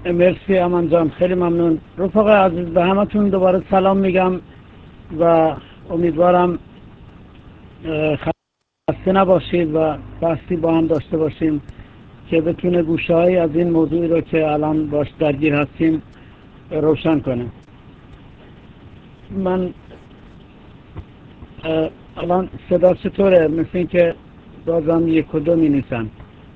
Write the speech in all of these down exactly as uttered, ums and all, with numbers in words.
مرسی امان جان، خیلی ممنون. رفقا عزیز به همتون دوباره سلام میگم و امیدوارم خسته نباشید و بحثی با هم داشته باشیم که بتونه گوشه های از این موضوعی رو که الان باش درگیر هستیم روشن کنه. من الان صدا چطوره؟ مثل این که بازم یک و دو می نیسن.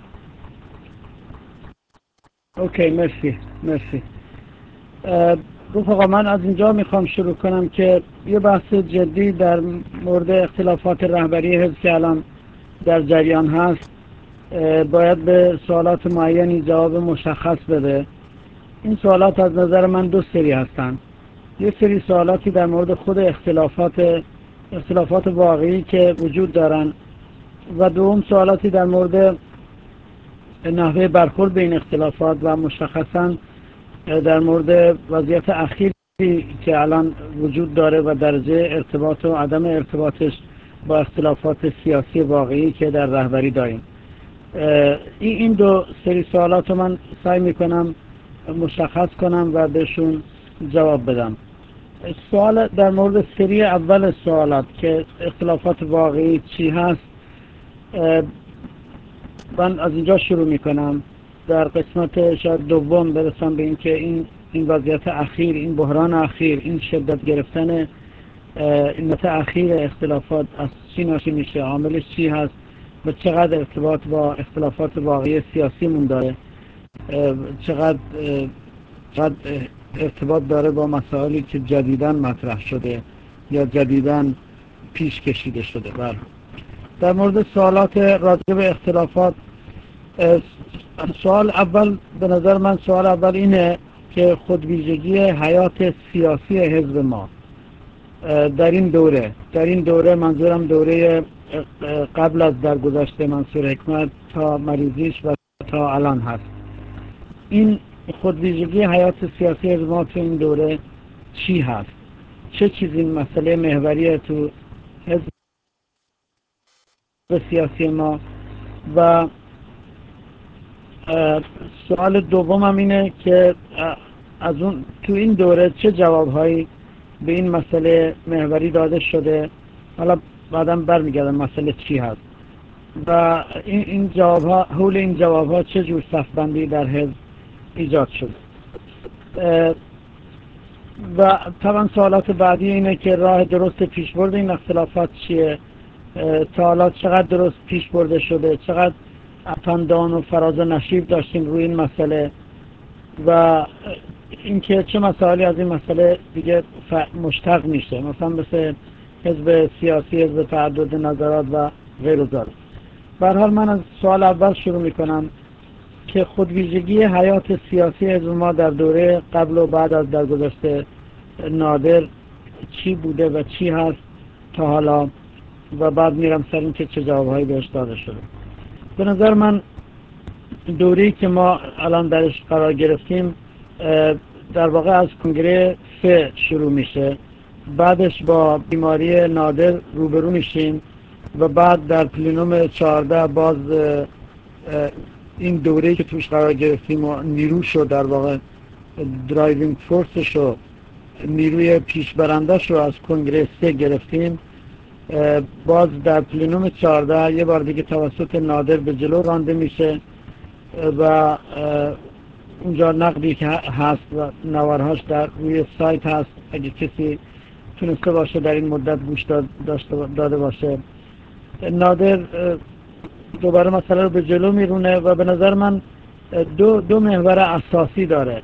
اوکی، مرسی مرسی. رفقا من از اینجا میخوام شروع کنم که یه بحث جدی در مورد اختلافات رهبری حزب که الان در جریان هست باید به سوالات معینی جواب مشخص بده. این سوالات از نظر من دو سری هستن. یه سری سوالاتی در مورد خود اختلافات اختلافات واقعی که وجود دارن و دوم سوالاتی در مورد نحوه برخورد به این اختلافات و مشخصاً در مورد وضعیت اخیری که الان وجود داره و درجه ارتباط و عدم ارتباطش با اختلافات سیاسی واقعی که در رهبری داریم. این دو سری سوالات رو من سعی میکنم مشخص کنم و بهشون جواب بدم. سوال در مورد سری اول سوالات که اختلافات واقعی چی هست، من از اینجا شروع میکنم. در قسمت شاید دوم برسم به این که این این وضعیت اخیر، این بحران اخیر، این شدت گرفتن این اخیر اختلافات از چی ناشی میشه، عاملش چی هست و چقدر ارتباط با اختلافات واقعی سیاسیمون داره، چقدر چقدر ارتباط داره با مسائلی که جدیداً مطرح شده یا جدیداً پیش کشیده شده. بله. در مورد سوالات راجع به اختلافات، سوال اول به نظر من سوال اول اینه که خودویژگی حیات سیاسی حزب ما در این دوره در این دوره منظورم دوره قبل از درگذشت منصور حکمت تا مریضیش و تا الان هست. این خودویژگی حیات سیاسی حزب ما تو این دوره چی هست؟ چه چیزی مسئله محوریه تو حزب سیاسی ما؟ و سوال دومم اینه که از اون تو این دوره چه جوابهایی به این مسئله محوری داده شده، حالا بعدم برمیگردم مسئله چی هست و این این جوابها، حول این جوابها چه جور صفبندی در حزب ایجاد شده. و طبعا سوالات بعدی اینه که راه درست پیشبرد این اختلافات چیه، تا حالا چقدر درست پیش برده شده، چقدر اپندان و فراز و نشیب داشتیم روی این مسئله و اینکه چه مسائلی از این مسئله دیگه مشتق میشه، مثلا مثل حزب سیاسی، حزب تعدد نظرات و غیر ذلک. به هر حال من از سوال اول شروع میکنم که خودویژگی حیات سیاسی حزب ما در دوره قبل و بعد از درگذشت نادر چی بوده و چی هست تا حالا و بعد میرم سر این که چه جوابهایی بهش داده شده. به نظر من دوره‌ای که ما الان درش قرار گرفتیم در واقع از کنگره سه شروع میشه، بعدش با بیماری نادر روبرو میشیم و بعد در پلنوم چهارده باز این دوره‌ای که توش قرار گرفتیم و نیروشو در واقع درایوینگ فورسشو، نیروی پیشبرنده‌شو از کنگره سه گرفتیم. باز در پلنوم چهارده یه بار دیگه توسط نادر به جلو رانده میشه و اونجا نقدی که هست و نوارهاش در روی سایت هست، اگه کسی تونسته باشه در این مدت گوش داده باشه. نادر دوباره مسئله رو به جلو میرونه و به نظر من دو, دو محور اساسی داره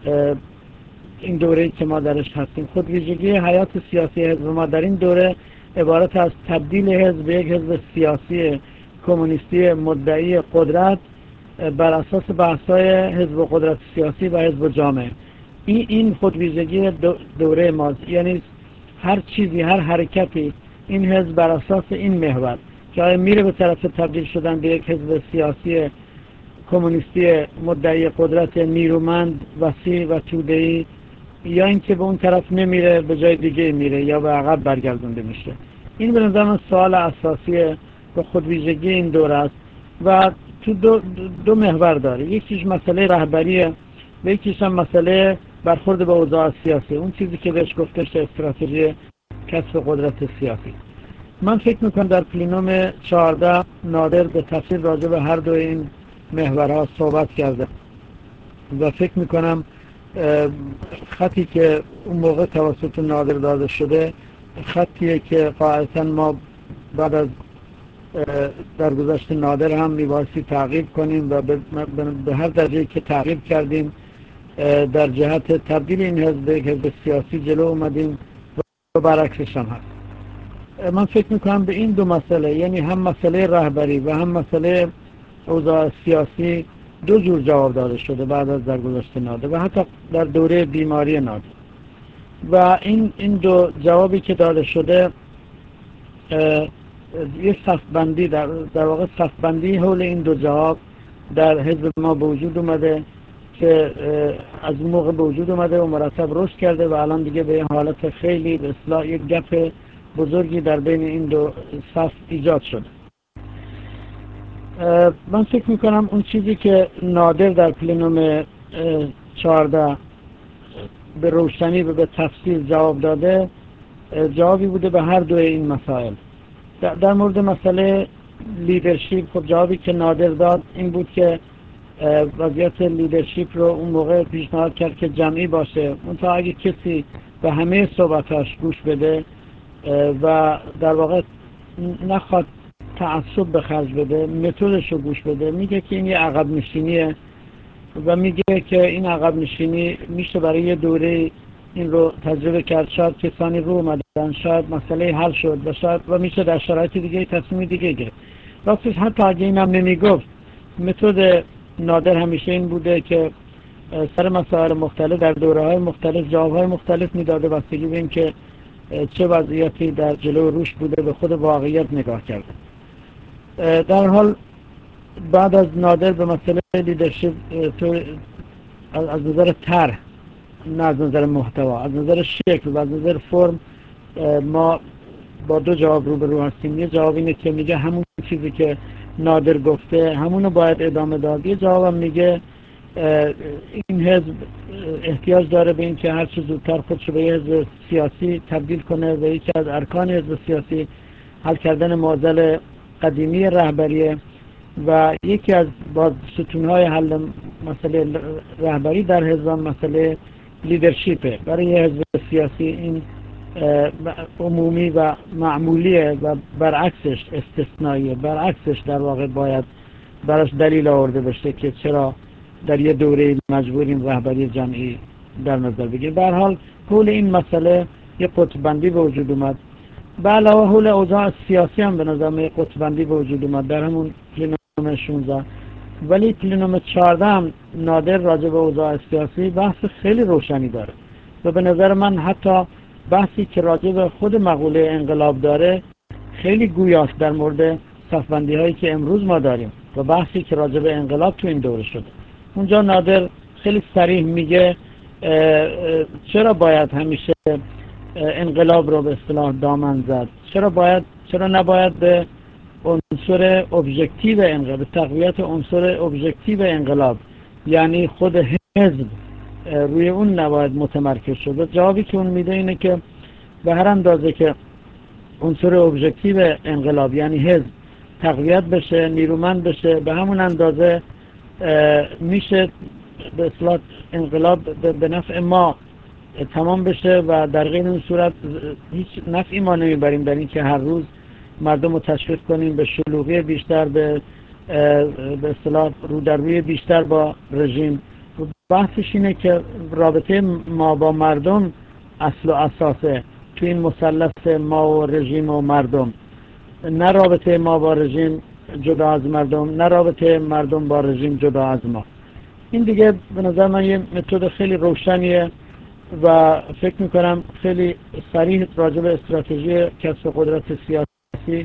این دوره که ما درش هستیم. خودویژگی حیات سیاسی حزب ما در این دوره عبارت از تبدیل حزب به یک حزب سیاسی کمونیستی مدعی قدرت بر اساس بحث‌های حزب قدرت سیاسی و حزب جامعه. این این خودویژگی دوره ماست، یعنی هر چیزی، هر حرکتی این حزب بر اساس این محور که میره به طرف تبدیل شدن به یک حزب سیاسی کمونیستی مدعی قدرت نیرومند، وسیع و توده‌ای، یا اینکه به اون طرف نمیره، به جای دیگه میره یا به عقب برگردونده میشه. این به نظر من سوال اساسی به خودویژگی این دوره است و تو دو, دو محور داره. یکیش مسئله رهبریه و یکیش هم مسئله برخورد با اوضاع سیاسی، اون چیزی که بهش گفتش استراتژی کسب قدرت سیاسی. من فکر میکنم در پلینوم چهارده نادر به تفصیل راجع به هر دو این محورها صحبت کرده و فکر میکنم خطی که اون موقع توسط نادر داده شده خطیه که قاعدتا ما بعد از درگذشت نادر هم میبایستی تعقیب کنیم و به هر درجه‌ای که تعقیب کردیم در جهت تبدیل این حزب به حزب سیاسی جلو اومدیم و برعکسش هم هست. من فکر میکنم به این دو مسئله، یعنی هم مسئله رهبری و هم مسئله اوضاع سیاسی، دو جور جواب داده شده بعد از درگذشت نادر و حتی در دوره بیماری نادر. و این این دو جوابی که داده شده یه صفبندی در, در واقع صفبندی حول این دو جواب در حزب ما به وجود اومده که از اون موقع به وجود اومده و مرتب رشد کرده و الان دیگه به حالت خیلی به اصطلاح یک گپ بزرگی در بین این دو صف ایجاد شده. من فکر میکنم اون چیزی که نادر در پلینوم چهارده به روشنی و به تفصیل جواب داده جوابی بوده به هر دوی این مسائل. در مورد مسئله لیدرشپ، خب جوابی که نادر داد این بود که وضعیت لیدرشپ رو اون موقع پیشنهاد کرد که جمعی باشه، منتها اگه کسی به همه صحبتاش گوش بده و در واقع نخواد تعصب به خرج بده، متدش رو گوش بده، میگه که این یه عقب نشینیه و میگه که این عقب نشینی میشه برای یه دوره این رو تجربه کرد، شاید کسانی رو اومدن، شاید مسئله حل شد و شاید و میشه در شرایط دیگه تصمیم دیگه گرفت. راستش حتی اگه اینم نمیگفت، متد نادر همیشه این بوده که سر مسائل مختلف در دوره‌های مختلف جواب‌های مختلف میداده، بستگی به این که چه وضعیتی در جلو روش بوده به خود واقعیت نگاه کرده. در حال بعد از نادر به مسئله لیدرشپ از نظر طرح، نه از نظر محتوا، از نظر شکل و از نظر فرم ما با دو جواب روبرو هستیم. یه جواب اینه که میگه همون چیزی که نادر گفته همونو باید ادامه داد. یه جوابم میگه این حزب احتیاج داره به این که هر چه زودتر خودشو به یه حزب سیاسی تبدیل کنه و یکی از ارکان حزب سیاسی حل کردن معضل قدیمی رهبریه و یکی از باز ستونهای حل مسئله رهبری در حزب مسئله لیدرشیپه. برای یه حزب سیاسی این عمومی و معمولیه و برعکسش استثنائیه، برعکسش در واقع باید براش دلیل آورده بشه که چرا در یه دوره مجبوریم رهبری جمعی در نظر بگیریم. به هر حال حول این مسئله یه قطب‌بندی به وجود اومد. به علاوه حول اوضاع سیاسی هم به نظر یه قطب‌بندی به وجود اومد در همون پلینوم شانزده. ولی پلینوم چهارده هم نادر راجع به اوضاع سیاسی بحث خیلی روشنی داره و به نظر من حتی بحثی که راجع به خود مقوله انقلاب داره خیلی گویاست در مورد صفبندی هایی که امروز ما داریم و بحثی که راجع به انقلاب تو این دوره شده. اونجا نادر خیلی صریح میگه چرا باید همیشه انقلاب رو به اصطلاح دامن زد، چرا باید چرا نباید به عنصر ابژکتیو انقلاب، تقویت عنصر ابژکتیو انقلاب یعنی خود حزب روی اون نباید متمرکز شد. جوابی که اون میده اینه که به هر اندازه که عنصر ابژکتیو انقلاب یعنی حزب تقویت بشه، نیرومند بشه، به همون اندازه میشه به اصطلاح انقلاب به نفع ما تمام بشه و در غیر این صورت هیچ نفعی ما نمیبریم در این که هر روز مردم رو تشویق کنیم به شلوغی بیشتر، به به اصطلاح رو در روی بیشتر با رژیم. بحثش اینه که رابطه ما با مردم اصل و اساسه تو این مثلث ما و رژیم و مردم، نه رابطه ما با رژیم جدا از مردم، نه رابطه مردم با رژیم جدا از ما. این دیگه به نظر من یه متد خیلی روشنیه و فکر میکنم خیلی صریح راجع به استراتژی کسب قدرت سیاسی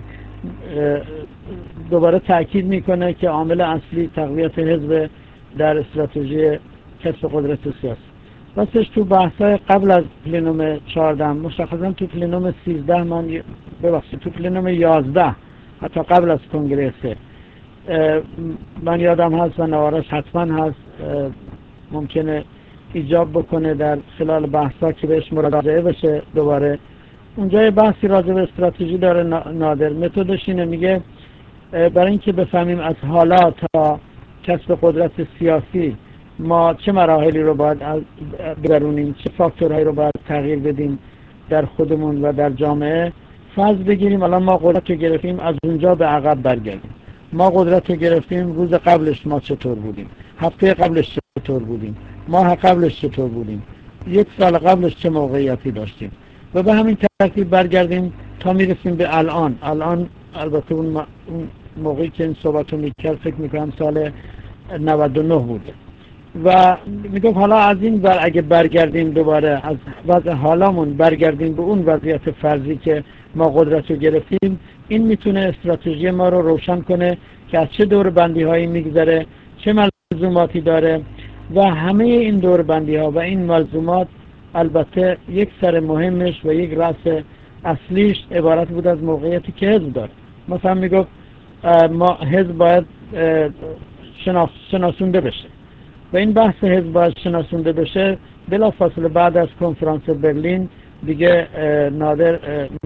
دوباره تأکید میکنه که عامل اصلی تقویت حزب در استراتژی کسب قدرت سیاسی. راستش تو بحث‌های قبل از پلینوم چهارده، مشخصا تو پلینوم سیزده، من ببخشید تو پلینوم یازده، حتی قبل از کنگره سه، من یادم هست و نوارش حتما هست، ممکنه ایجاب بکنه در خلال بحثا که بهش مراجعه بشه دوباره. اونجا یه بحثی راجع به استراتژی داره نادر. متدش اینه، میگه برای اینکه بفهمیم از حالا تا کسب قدرت سیاسی ما چه مراحلی رو باید برونیم، چه فاکتورهایی رو باید تغییر بدیم در خودمون و در جامعه. فرض بگیریم الان ما قدرت رو گرفتیم، از اونجا به عقب برگردیم. ما قدرت رو گرفتیم، روز قبلش ما چطور بودیم، هفته قبلش چطور بودیم، ماه قبلش چطور بودیم، یک سال قبلش چه موقعیتی داشتیم و به همین ترتیب برگردیم تا میرسیم به الان. الان البته اون موقعی که این صحبت رو میکرد فکر میکنم سال نود و نه بوده و میگم حالا از این بر اگه برگردیم دوباره از وضع حالامون برگردیم به اون وضعیت فرضی که ما قدرت رو گرفتیم، این میتونه استراتژی ما رو روشن کنه که از چه دور بندی هایی میگذره، چه ملزوماتی داره و همه این دور بندی ها و این ملزومات البته یک سر مهمش و یک رأس اصلیش عبارت بود از موقعیتی که حزب داره. مثلا میگفت ما حزب باید شناس شناسونده بشه و این بحث حزب باید شناسونده بشه بلافاصله بعد از کنفرانس برلین دیگه نادر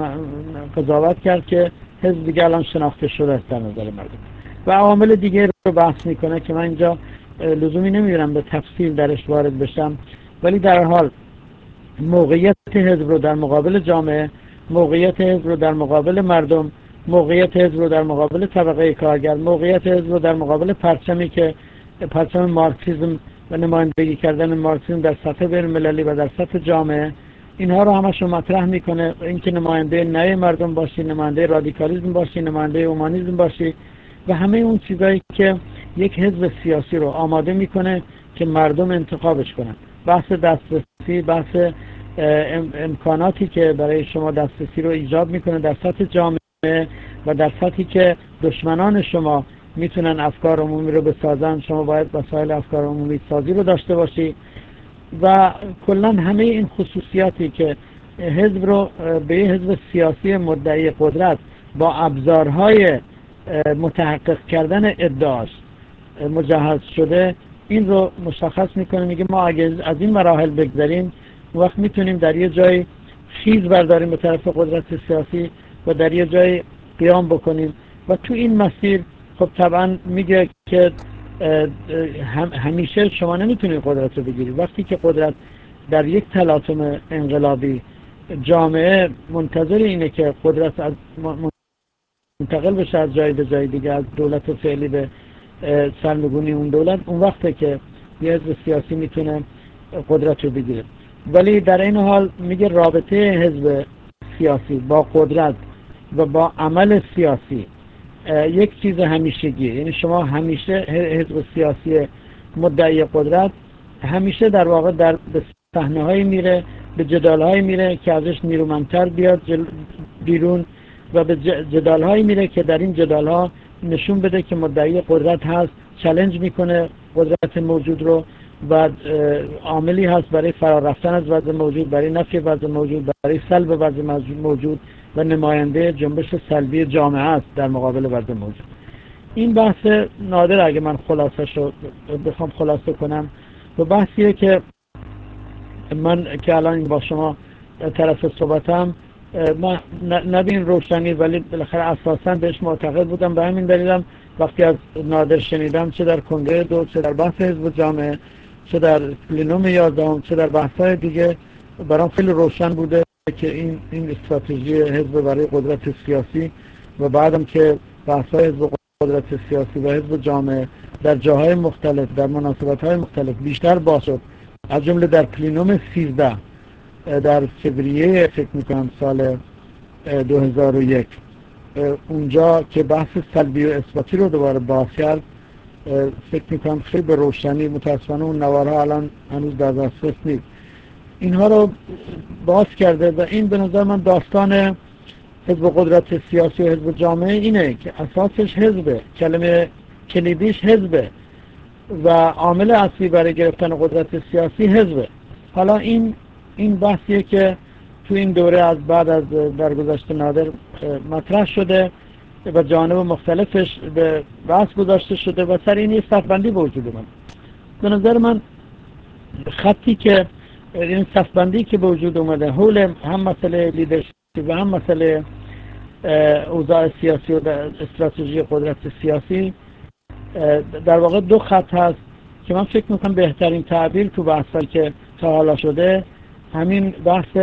قضاوت کرد که حزب دیگه الان شناخته شده است در نظر مردم و عوامل دیگه رو بحث میکنه که من اینجا لزومی نمیدونم به تفصیل درش وارد بشم، ولی در حال موقعیت حزب رو در مقابل جامعه، موقعیت حزب رو در مقابل مردم، موقعیت حزب رو در مقابل طبقه کارگر، موقعیت حزب رو در مقابل پرچمی که پرچم مارکسیسم و نمایندگی کردن مارکسیسم در سطح بین‌المللی و در سطح جامعه، اینها رو همش رو مطرح میکنه. اینکه نماینده نه مردم باشی، نماینده رادیکالیسم باشی، نماینده اومانیسم باشی و همه اون چیزایی که یک حزب سیاسی رو آماده میکنه که مردم انتخابش کنن. بحث دسترسی، بحث امکاناتی که برای شما دسترسی رو ایجاب میکنه در سطح جامعه و در سطحی که دشمنان شما میتونن افکار عمومی رو بسازن، شما باید وسایل افکار عمومی سازی رو داشته باشی و کلا همه این خصوصیاتی که حزب رو به حزب سیاسی مدعی قدرت با ابزارهای متحقق کردن ادعاش مجهز شده، این رو مشخص میکنه. میگه ما اگه از این مراحل بگذریم وقت میتونیم در یه جای خیز برداریم به طرف قدرت سیاسی و در یه جای قیام بکنیم و تو این مسیر خب طبعا میگه که هم همیشه شما نمیتونید قدرت رو بگیرید. وقتی که قدرت در یک تلاطم انقلابی جامعه منتظر اینه که قدرت از منتقل بشه از جای به جای دیگه، از دولت فعلی به سرنگونی اون دولت، اون وقته که یه حزب سیاسی میتونه قدرت رو بگیره. ولی در این حال میگه رابطه حزب سیاسی با قدرت و با عمل سیاسی یک چیز همیشگیه. یعنی شما همیشه حزب سیاسی مدعی قدرت همیشه در واقع در صحنه های میره، به جدال های میره که ازش نیرومندتر بیاد بیرون و به جدال های میره که در این جدال ها نشون بده که مدعی قدرت هست، چالش میکنه قدرت موجود رو و عاملی هست برای فرار رفتن از وضع موجود، برای نفی وضع موجود، برای سلب وضع موجود و نماینده جنبش سلبی جامعه است در مقابل وضع موجود. این بحث نادر اگه من خلاصه شو بخوام خلاصه کنم و بحثیه که من که الان با شما طرف صحبتم من نبین روشنی ولی بالاخره اساسا بهش معتقد بودم. به همین دلیلم وقتی از نادر شنیدم، چه در کنگره دو، چه در بحث حزب جامعه، چه در پلنوم یازدهم، چه در بحث‌های دیگه، برام خیلی روشن بوده که این این استراتژی حزب برای قدرت سیاسی و بعدم که بحث‌های حزب قدرت سیاسی و حزب جامعه در جاهای مختلف در مناسبت‌های مختلف بیشتر باز شد، از جمله در پلنوم سیزده در فوریه فکر میکنم سال دو هزار و یک، اونجا که بحث سلبی و اثباتی رو دوباره باز کرد، فکر میکنم خیلی به روشنی، متاسفانه اون نوارها الان هنوز در دسترس نیست، اینها رو باز کرده و این به نظر من داستان حزب قدرت سیاسی و حزب جامعه اینه که اساسش حزبه، کلمه کلیدیش حزبه و عامل اصلی برای گرفتن قدرت سیاسی حزبه. حالا این این بحثیه که تو این دوره از بعد از درگذشت نادر مطرح شده و جانب مختلفش به بحث گذاشته شده و سر این یه صفبندی به وجود من. به نظر من خطی که این صفبندی که به وجود اومده حول هم مسئله لیدرشپ و هم مسئله اوضاع سیاسی و استراتژی قدرت سیاسی، در واقع دو خط هست که من فکر میکنم بهترین تعبیر تو بحثایی که تا حالا شده همین بحث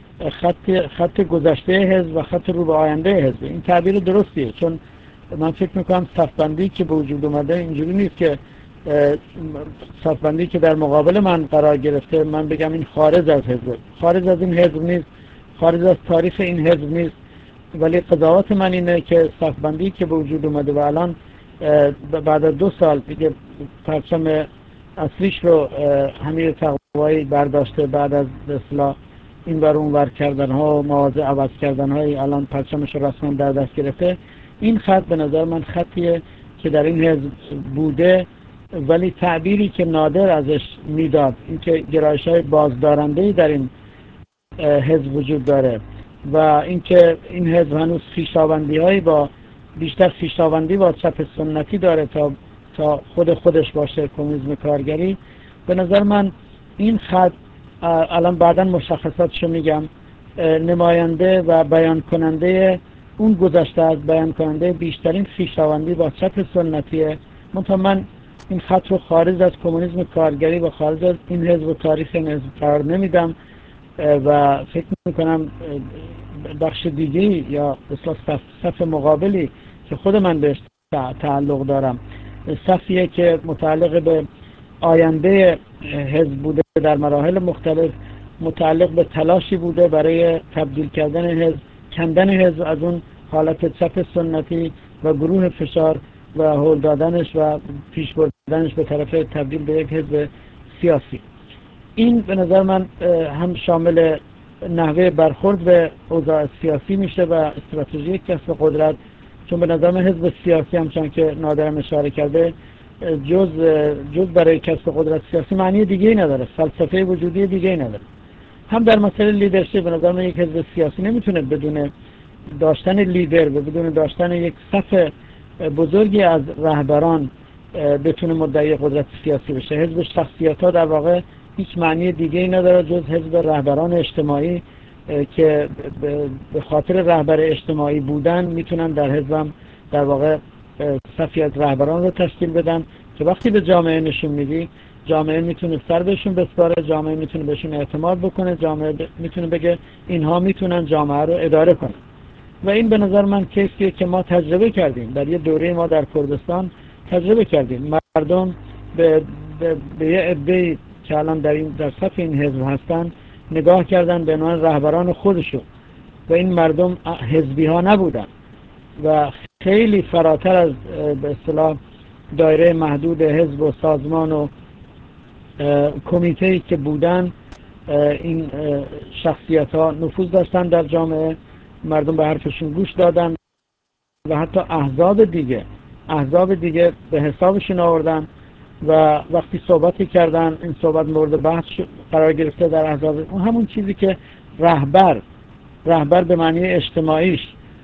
خط خط گذشته حزب و خط رو به آینده حزب. این تعبیر درستیه، چون من فکر میکنم صفبندی که به وجود اومده اینجوری نیست که صفبندی که در مقابل من قرار گرفته من بگم این خارج از حزب، خارج از این حزب نیست، خارج از تاریخ این حزب نیست، ولی قضاوت من اینه که صفبندی که به وجود اومده و الان بعد از دو سال دیگه پرچم اصلیش رو حمید تقوایی برداشته، بعد از اصلاح این بر اون ور کردن ها و مواضع عوض کردن های الان پرچمش رو رسما در دست گرفته. این خط به نظر من خطیه که در این حزب بوده، ولی تعبیری که نادر ازش میداد این که گرایش های بازدارنده‌ای در این حزب وجود داره و اینکه این حزب هنوز خویشاوندی هایی با بیشتر خویشاوندی با چپ سنتی داره تا تا خود خودش باشه کمونیسم کارگری. به نظر من این خط الان بعداً مشخصاتشو میگم نماینده و بیان کننده اون گذشته از بیان کننده بیشترین خویشاوندی با چپ سنتیه. منتها من این خط رو خارج از کمونیسم کارگری و خارج از این حزب و تاریخ این حزب قرار نمیدم و فکر میکنم بخش دیگری یا اصلا صف, صف مقابلی که خود من بهش تعلق دارم صفیه که متعلق به آینده حزب بوده در مراحل مختلف، متعلق به تلاشی بوده برای تبدیل کردن حزب، کندن حزب از اون حالت چپ سنتی و گروه فشار و هول دادنش و پیش بردنش به طرف تبدیل به یک حزب سیاسی. این به نظر من هم شامل نحوه برخورد به اوضاع سیاسی میشه و استراتژی کسب قدرت، چون به نظر من حزب سیاسی همچنان که نادرم اشاره کرده جز جز برای کسب قدرت سیاسی معنی دیگه ای نداره، فلسفه وجودی دیگه ای نداره. هم در مسئله لیدرشپ به نظر من یک حزب سیاسی نمیتونه بدون داشتن لیدر و بدون داشتن یک صف بزرگی از رهبران بتونه مدعی قدرت سیاسی بشه. حزب شخصیت ها در واقع هیچ معنی دیگه ای نداره جز حزب رهبران اجتماعی که به خاطر رهبر اجتماعی بودن میتونن در حزبم در واقع صفی از رهبران رو تشکیل بدن که وقتی به جامعه نشون میدی جامعه میتونه سر بهشون بسپاره، جامعه میتونه بهشون اعتماد بکنه، جامعه میتونه بگه اینها میتونن جامعه رو اداره کنن. و این به نظر من کیسیه که ما تجربه کردیم در یه دوره ما در کردستان تجربه کردیم. مردم به, به, به یه عده‌ای که الان در این در صف این حزب هستن نگاه کردن به عنوان رهبران خودشون و این مردم حزبی ها نبودن و خیلی فراتر از به اصطلاح دایره محدود حزب و سازمان و کمیته‌ای که بودن این شخصیت ها نفوذ داشتن در جامعه، مردم به حرفشون گوش دادن و حتی احزاب دیگه احزاب دیگه به حسابشون آوردن و وقتی صحبتی کردن این صحبت مورد بحث قرار گرفته در احزاب. اون همون چیزی که رهبر رهبر به معنی اجتماعیش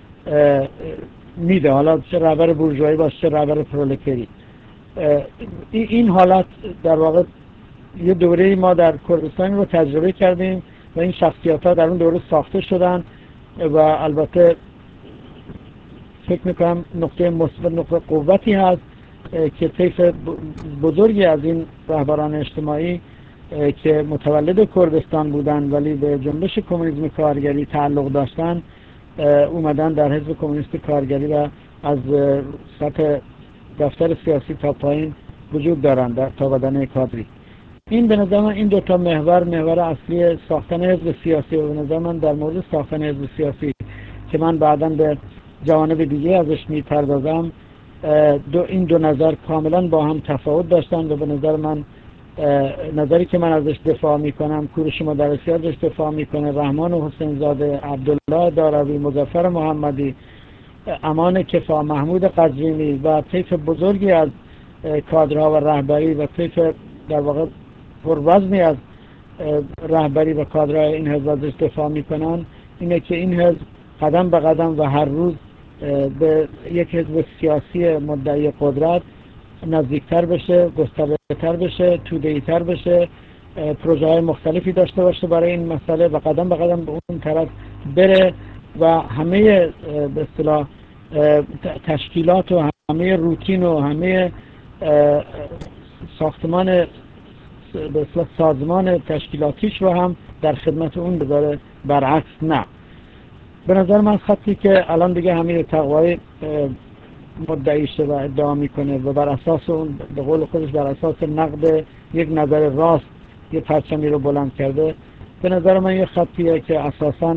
میده، حالا چه رهبر بورژوایی باشه چه رهبر پرولتاری، این حالت در واقع یه دوره ما در کردستان رو تجربه کردیم و این شخصیت ها در اون دوره ساخته شدن و البته فکر میکنم نقطه مثبت نقطه قوتی هست که طیف بزرگی از این رهبران اجتماعی که متولد کردستان بودن ولی به جنبش کمونیسم کارگری تعلق داشتن اومدن در حزب کمونیست کارگری و از سطح دفتر سیاسی تا پایین وجود دارند در تا بدنه کادری. این به نظر من این دو تا محور محور اصلی ساختن حزب سیاسی و به نظر من در مورد ساختن حزب سیاسی که من بعداً به جوانب دیگه ازش میپردازم دو این دو نظر کاملا با هم تفاوت داشتن و به نظر من نظری که من ازش دفاع میکنم کوروش مدرسی ازش دفاع میکنه، رحمان حسین زاده، عبدالله داروی، مظفر محمدی، امان کفا، محمود قزوینی و طیف بزرگی از کادرها و رهبری و طیف در واقع پروزنی از رهبری و کادرهای این حزب ازش دفاع میکنن اینه که این حزب قدم به قدم و هر روز به یک حزب سیاسی مدعی قدرت نزدیکتر بشه، گسترده‌تر بشه، توده‌ای‌تر بشه پروژه های مختلفی داشته باشه برای این مسئله و قدم به قدم به اون طرف بره و همه به اصطلاح تشکیلات و همه روتین و همه ساختمان به اصطلاح سازمان تشکیلاتیش رو هم در خدمت اون بذاره، برعکس نه. به نظر من خطی که الان دیگه همه تقوای مدعیشه و ادعا میکنه و بر اساس اون به قول خودش بر اساس نقد یک نظر راست یه پرچمی رو بلند کرده، به نظر من یه خطیه که اساساً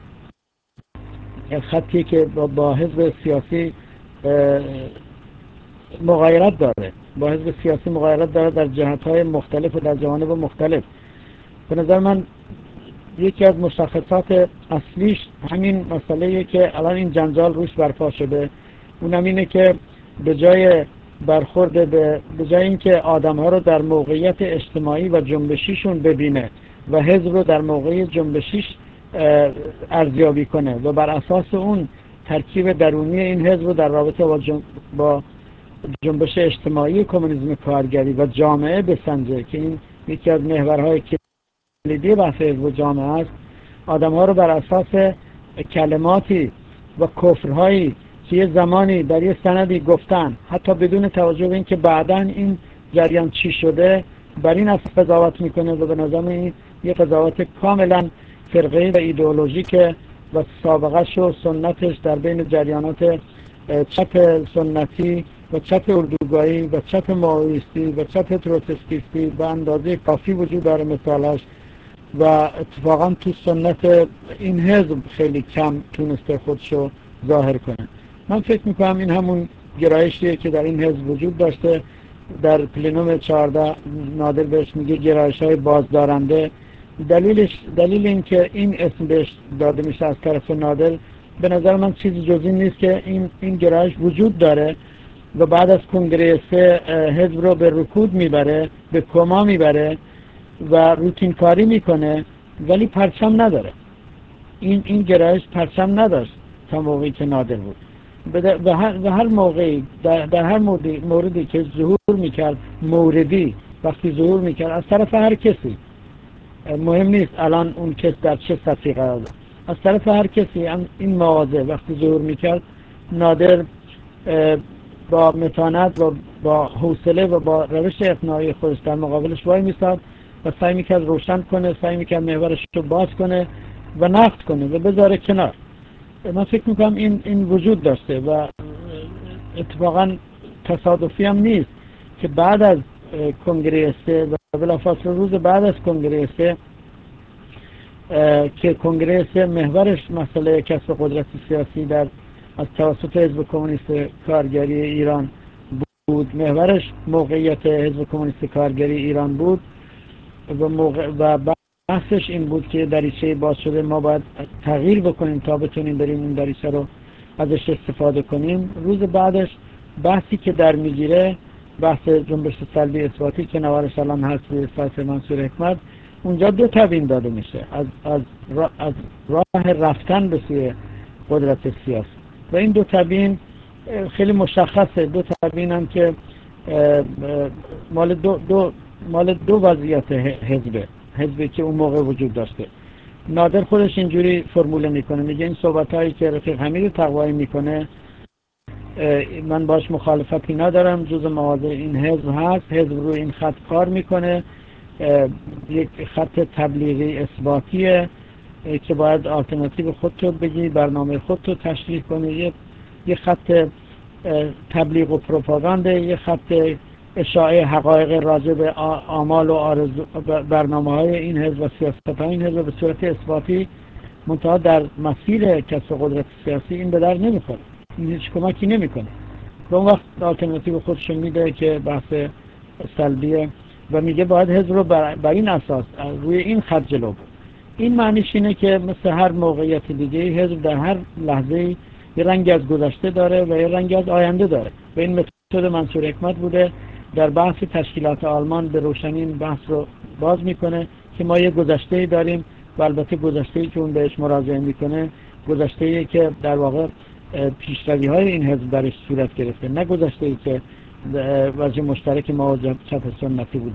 خطیه که با حزب سیاسی مغایرت داره با حزب سیاسی مغایرت داره در جهت‌های مختلف و در جوانب مختلف. به نظر من یکی از مشخصات اصلیش همین مسئله‌ایه که الان این جنجال روش برپا شده، اونم اینه که به جای برخورد به به جای اینکه آدم‌ها رو در موقعیت اجتماعی و جنبشیشون ببینه و حزب رو در موقع جنبشیش ارزیابی کنه و بر اساس اون ترکیب درونی این حزب رو در رابطه با جن... با جنبش اجتماعی کمونیسم کارگری و جامعه بسنجه که این یکی از محورهای کلیدی بحث حزب و جامعه است، آدم‌ها رو بر اساس کلماتی و کفرهایی که یه زمانی در یه سندی گفتن، حتی بدون توجه به اینکه بعداً این جریان چی شده، بر این اساس قضاوت میکنه و به نظر این یه قضاوت کاملاً فرقه‌ای و ایدئولوژیکه و سابقه‌اش و سنتش در بین جریانات چپ سنتی و چپ اردوگاهی و چپ مائویستی و چپ تروتسکیستی به اندازه کافی وجود داره مثالش و اتفاقا تو سنت این حزب خیلی کم تونسته خودشو ظاهر کنه. من فکر میکنم این همون گرایشیه که در این حزب وجود داشته. در پلنوم چهارده نادر بهش میگه گرایش های بازدارنده. دلیلش دلیل این که این اسم بهش داده میشه از طرف نادر به نظر من چیزی جز این نیست که این این گرایش وجود داره و بعد از کنگره سه حزب رو به رکود میبره، به کما میبره و روتین کاری میکنه ولی پرچم نداره. این این گرایش پرچم نداشت تا موقعی که نادر بود. به هر, به هر موقعی در, در هر موردی, موردی که ظهور میکرد، موردی وقتی ظهور میکرد از طرف هر کسی، مهم نیست الان اون کس در چه سطحی قرار داره، از طرف هر کسی این مواضع وقتی ظهور میکرد، نادر با متانت و با حوصله و با روش اقناعی خودش در مقابلش وای میستاد و سعی میکرد روشن کنه، سعی میکرد محورش رو باز کنه و نقد کنه و بذاره کنار. من فکر میکنم این این وجود داشته و اتفاقا تصادفی هم نیست که بعد از کنگره سه و بلافاصله روز بعد از کنگره سه که کنگره سه محورش مسئله کسب قدرت سیاسی در از توسط حزب کمونیست کارگری ایران بود، محورش موقعیت حزب کمونیست کارگری ایران بود و موقع و بحثش این بود که دریچه باز شده، ما باید تغییر بکنیم تا بتونیم بریم این دریچه رو ازش استفاده کنیم. روز بعدش بحثی که در میگیره بحث جنبش سلبی اثباتی که نوارش الان هست روی سایت منصور حکمت، اونجا دو تبیین داده میشه از از راه, از راه رفتن به سوی قدرت سیاسی و این دو تبیین خیلی مشخصه. دو تبیین هم که مال دو, دو مال دو وضعیت حزبه حزبی که اون موقع وجود داشته. نادر خودش اینجوری فرموله میکنه، میگه این صحبت هایی که رفیق حمید تقوایی میکنه من باش مخالفتی ندارم، جز مواضع این حزب هست، حزب روی این خط کار میکنه، یک خط تبلیغی اثباتیه که باید آلترناتیو خودتو بگی، برنامه خودتو تشریح کنی، یه یه خط تبلیغ و پروپاگانده، یه خط اشاعه حقایق راجع به آمال و آرزو برنامه های این حزب و سیاست های این حزب به صورت اثباتی، منتها در مسیر کسب قدرت سیاسی این به در نمیخوره، این هیچ کمکی نمیکنه. به اون وقت آلترناتیو خودشون میده که بحث سلبیه و میگه باید حزب رو بر, بر این اساس روی این خط جلو بود. این معنیش اینه که مثل هر موقعیت دیگه حزب در هر لحظه یه رنگی از گذشته داره و یه رنگی از آینده داره و این متد منصور حکمت بوده در بحث تشکیلات آلمان به روشنی این بحث رو باز میکنه که ما یه گذشته‌ای داریم و البته گذشته‌ای که اون بهش مراجعه میکنه گذشته‌ای که در واقع پیشروی‌های این حزب درش صورت گرفته، نه گذشته‌ای که وجه مشترک ما و چپ سنتی بوده.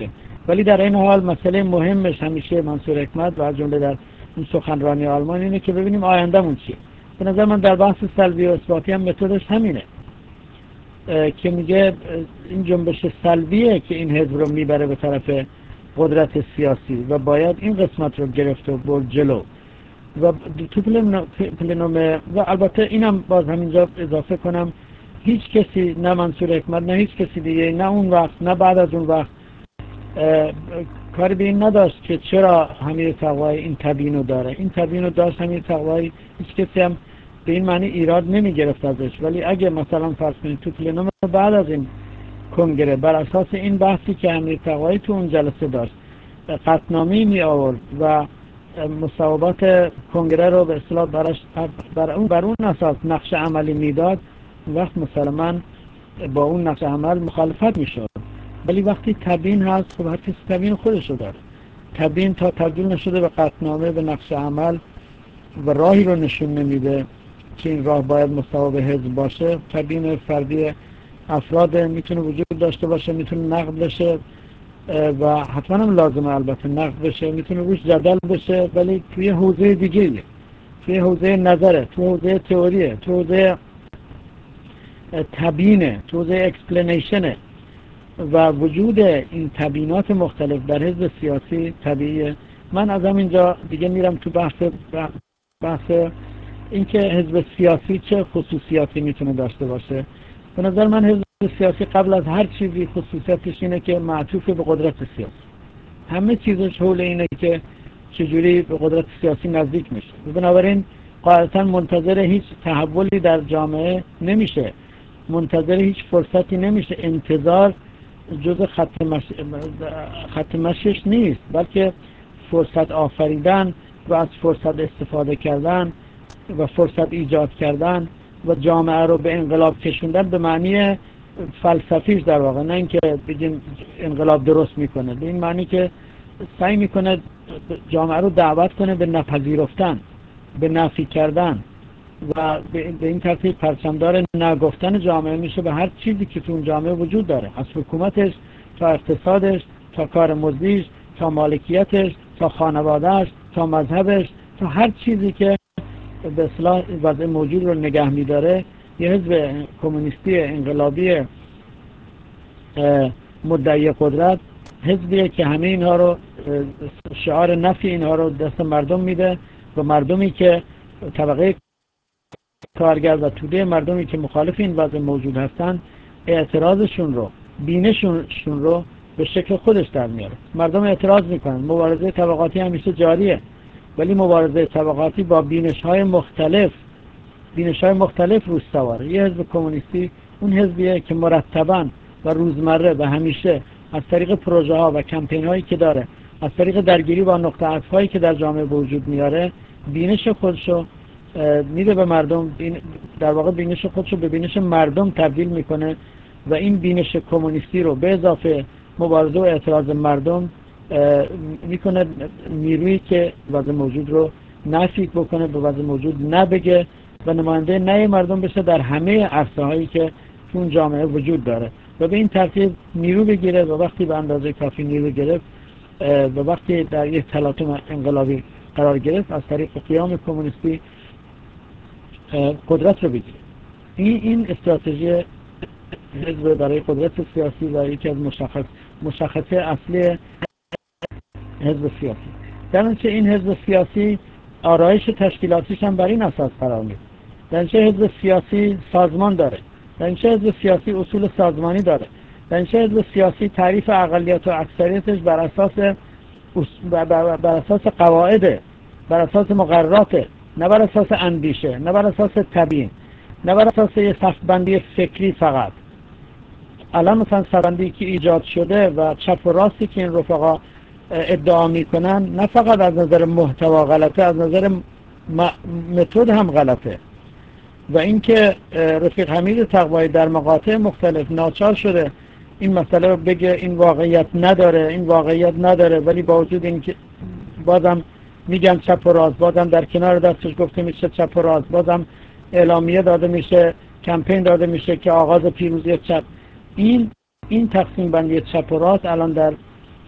ولی در این حال مسئله مهمش همیشه منصور حکمت و از جمله در این سخنرانی آلمان اینه که ببینیم آیندهمون چیه. به نظر من در بحث سلبی و اثباتی هم متدش همینه که میگه این جنبش سلبیه که این حزب رو میبره به طرف قدرت سیاسی و باید این قسمت رو گرفت و برد جلو و تو پلنوم. و البته اینم باز همینجا اضافه کنم، هیچ کسی، نه منصور حکمت نه هیچ کسی دیگه، نه اون وقت نه بعد از اون وقت کاری به این نداشت که چرا حمید طغوایی این تبیین رو داره. این تبیین رو داشت حمید طغوایی، هیچ کسی هم به این معنی ایراد نمی گرفت ازش. ولی اگه مثلا فرض کنید تو پلنوم بعد از این کنگره بر اساس این بحثی که حمید طغوایی تو اون جلسه داشت قطعنامه‌ای می آورد و مصوبات کنگره رو به اصطلاح براش بر اون بر اون اساس نقش عملی میداد، وقت مسلماً با اون نقش عمل مخالفت میشد. ولی وقتی تبیین هست، خب هر کسی تبیین خودش رو داره. تبیین تا تبدیل نشده به قطعنامه، به نقش عمل و راهی رو نشون نمیده که این راه باید مصوب حزب باشه. تبیین فردی افراد میتونه وجود داشته باشه، میتونه نقد بشه و حتما هم لازمه البته نقد بشه، میتونه روش جدل بشه، ولی توی حوزه دیگه، توی حوزه نظره، توی حوزه تئوریه، توی حوزه تبیینه، توی حوزه اکسپلینیشنه و وجود این تبیینات مختلف در حزب سیاسی طبیعیه. من از همینجا دیگه میرم تو بحث بحث اینکه حزب سیاسی چه خصوصیاتی میتونه داشته باشه. به نظر من حزب سیاسی قبل از هر چیزی خصوصیتش اینه که معطوف به قدرت سیاسی. همه چیزش حول اینه که چجوری به قدرت سیاسی نزدیک میشه. بنابراین قاعدتا منتظر هیچ تحولی در جامعه نمیشه، منتظر هیچ فرصتی نمیشه. انتظار جز خط مش... خط مشیش نیست، بلکه فرصت آفریدن و از فرصت استفاده کردن و فرصت ایجاد کردن و جامعه رو به انقلاب کشوندن به معنی فلسفیش در واقع، نه اینکه بگیم انقلاب درست میکنه، به این معنی که سعی میکنه جامعه رو دعوت کنه به نپذیرفتن، به نفی کردن و به این ترتیب پرچمدار نگفتن جامعه میشه به هر چیزی که تو اون جامعه وجود داره، از حکومتش تا اقتصادش تا کار مزدیش تا مالکیتش تا خانوادهش تا مذهبش تا هر چیزی که به اصطلاح وضع موجود رو نگه میداره. یه حزب کمونیستی انقلابی مدعی قدرت حزبیه که همه اینها رو، شعار نفی اینها رو دست مردم میده و مردمی که طبقه کارگر و توده مردمی که مخالف این وضع موجود هستن اعتراضشون رو، بینششون رو به شکل خودش در میاره. مردم اعتراض میکنن، مبارزه طبقاتی همیشه جاریه، ولی مبارزه طبقاتی با بینش‌های مختلف بینش‌های مختلف روش سواره. یه حزب کمونیستی اون حزبیه که مرتباً و روزمره و همیشه از طریق پروژه ها و کمپین هایی که داره، از طریق درگیری با نقطه عطف هایی که در جامعه وجود میاره، بینش خودشو میده به مردم، در واقع بینش خودشو به بینش مردم تبدیل میکنه و این بینش کمونیستی رو به اضافه مبارزه و اعتراض مردم میکنه نیرویی که وضع موجود رو نفی بکنه، به وضع موجود نبگه و نماینده نه مردم بشه در همه عرصه هایی که تو اون جامعه وجود داره و به این ترتیب نیرو بگیره و وقتی به اندازه کافی نیرو گرفت و وقتی در یک تلاطم انقلابی قرار گرفت از طریق قیام کمونیستی قدرت رو بگیره. این این استراتژی حزب برای قدرت سیاسی و یکی از مشخص مشخصه اصلی حزب سیاسی. در نتیجه این حزب سیاسی آرایش تشکیلاتیش هم بر این اساس قرار میگیره. در نتیجه حزب سیاسی سازمان داره، در نتیجه حزب سیاسی اصول سازمانی داره، در نتیجه حزب سیاسی تعریف اقلیت و اکثریتش بر اساس بر اساس قواعد، بر اساس مقررات، نه بر اساس اندیشه، نه بر اساس تبیین، نه بر اساس یه صفبندی فکری فقط. الان مثلا صفبندی که ایجاد شده و چپ و راستی که این رفقا ادعا میکنن نه فقط از نظر محتوا غلطه، از نظر متد هم غلطه. و اینکه رفیق حمید طغوایی در مقاطع مختلف ناچار شده این مسئله رو بگه این واقعیت نداره، این واقعیت نداره، ولی با وجود اینکه بازم میگن چپ و راست، بازم در کنار دستش گفته میشه چپ و راست، بازم اعلامیه داده میشه، کمپین داده میشه که آغاز پیروزی چپ. این این تقسیم بندی چپ و راست الان در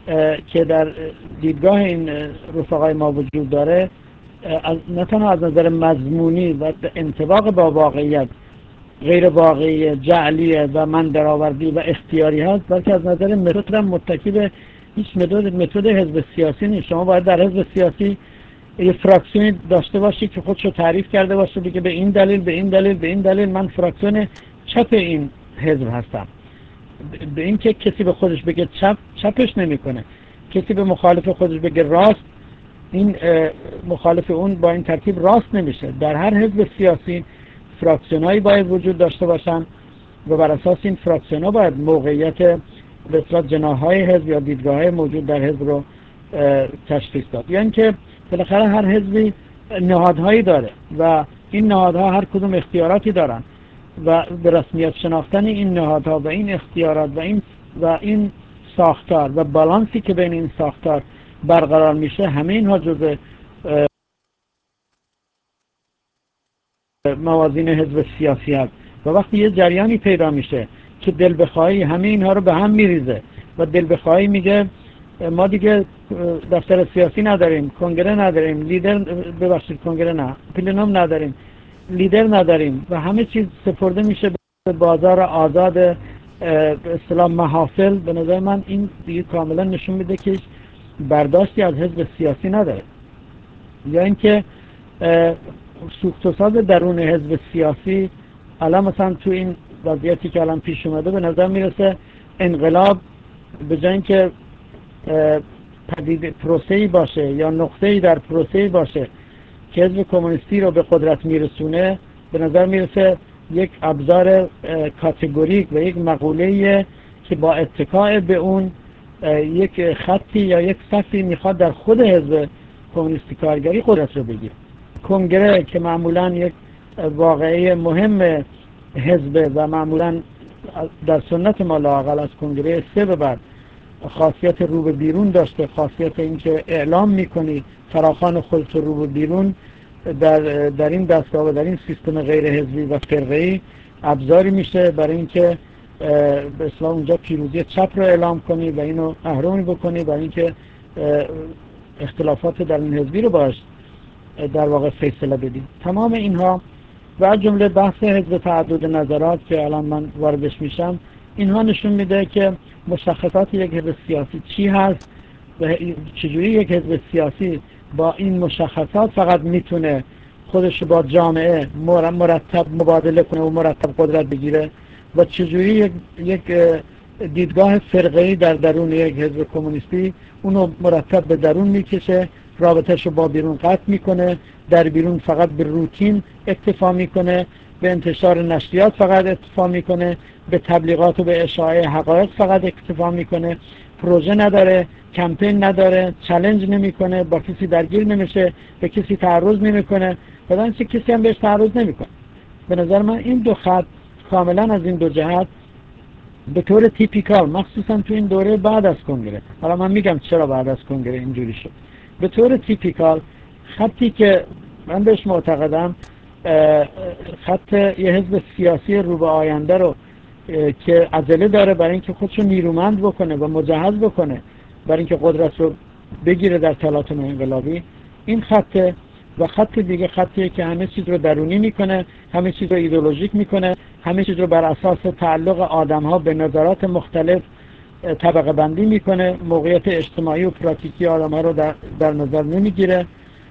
که در دیدگاه این رفقای ما وجود داره نه تنها از نظر مضمونی و انطباق با واقعیت غیر واقعی، جعلیه و من درآوردی و اختیاری هست، بلکه از نظر متد هم متکی به هیچ متد متد حزب سیاسی نیست. شما باید در حزب سیاسی یه فراکسیونی داشته باشی که خودشو تعریف کرده باشه، دیگه به این دلیل به این دلیل به این دلیل من فراکسیون چپ این حزب هستم. به این که کسی به خودش بگه چپ، چپش نمیکنه. کسی به مخالف خودش بگه راست، این مخالف اون با این ترتیب راست نمیشه. در هر حزب سیاسی فراکسیونایی باید وجود داشته باشن و بر اساس این فراکسیونا باید موقعیت به اصطلاح جناح‌های حزب یا دیدگاه‌های موجود در حزب رو تشخیص داد. یعنی که بالاخره هر حزبی نهادهایی داره و این نهادها هر کدوم اختیاراتی دارن و به رسمیت شناختن این نهادها و این اختیارات و این و این ساختار و بالانسی که بین این ساختار برقرار میشه، همه اینها جزء موازین حزب سیاسی هست. و وقتی یه جریانی پیدا میشه که دل بخواهی همه اینها رو به هم میریزه و دل بخواهی میگه ما دیگه دفتر سیاسی نداریم، کنگره نداریم، لیدر ببخشید کنگره نه پلنوم نداریم، لیدر نداریم و همه چیز سپرده میشه به بازار آزاد به اصطلاح محافل، به نظر من این دیگه کاملا نشون میده که برداشتی از حزب سیاسی نداره. یا اینکه سوخت و ساز درون حزب سیاسی الان مثلا تو این وضعیتی که الان پیش اومده به نظر میرسه انقلاب به جای اینکه پدید پروسه‌ای باشه یا نقطه‌ای در پروسه‌ای باشه که حزب کمونیستی رو به قدرت میرسونه، به نظر میرسه یک ابزار کاتگوریک و یک مقوله‌ای که با اتکاء به اون یک خطی یا یک صفی میخواد در خود حزب کمونیستی کارگری قدرت رو بگیره. کنگره که معمولا یک واقعه مهم حزب و معمولا در سنت ما لااقل از کنگره سه به بعد خاصیت رو به بیرون داشته، خاصیت اینکه اعلام میکنی فراخوان خودت رو به بیرون، در در این دستگاه و در این سیستم غیر حزبی و فرقه‌ای ابزاری میشه برای اینکه به اصطلاح اونجا پیروزی چپ رو اعلام کنی و اینو اهرمی بکنی، برای اینکه اختلافات در این حزبی رو باش در واقع فیصله بدی. تمام اینها و از جمله بحث حزب تعدد نظرات که الان من واردش میشم، اینها نشون میده که مشخصات یک حزب سیاسی چی هست و چجوری یک حزب سیاسی با این مشخصات فقط میتونه خودش با جامعه مرتب مبادله کنه و مرتب قدرت بگیره و چجوری یک, یک دیدگاه فرقه‌ای در درون یک حزب کمونیستی اونو مرتب به درون میکشه، رابطهش رو با بیرون قطع میکنه، در بیرون فقط به روتین اکتفا میکنه، به انتشار نشریات فقط اکتفا میکنه، به تبلیغات و به اشاعه حقایق فقط اکتفا میکنه، پروژه نداره، کمپین نداره، چالش نمیکنه، با کسی درگیر نمیشه، به کسی تعرض نمیکنه، بدون که کسی هم بهش تعرض نمیکنه. به نظر من این دو خط کاملا از این دو جهت به طور تیپیکال، مخصوصا تو این دوره بعد از کنگره، حالا من میگم چرا بعد از کنگره اینجوری شد، به طور تیپیکال خطی که من بهش معتقدم خط یه حزب سیاسی رو به آینده رو که عجله داره برای اینکه خودشو نیرومند بکنه و مجهز بکنه برای اینکه قدرت رو بگیره در تلاطم انقلابی، این خطه. و خط دیگه خطیه که همه چیز رو درونی میکنه، همه چیز رو ایدئولوژیک میکنه، همه چیز رو بر اساس تعلق آدم‌ها به نظرات مختلف طبقه بندی میکنه، موقعیت اجتماعی و پراتیکی آدم‌ها رو در, در نظر نمیگیره،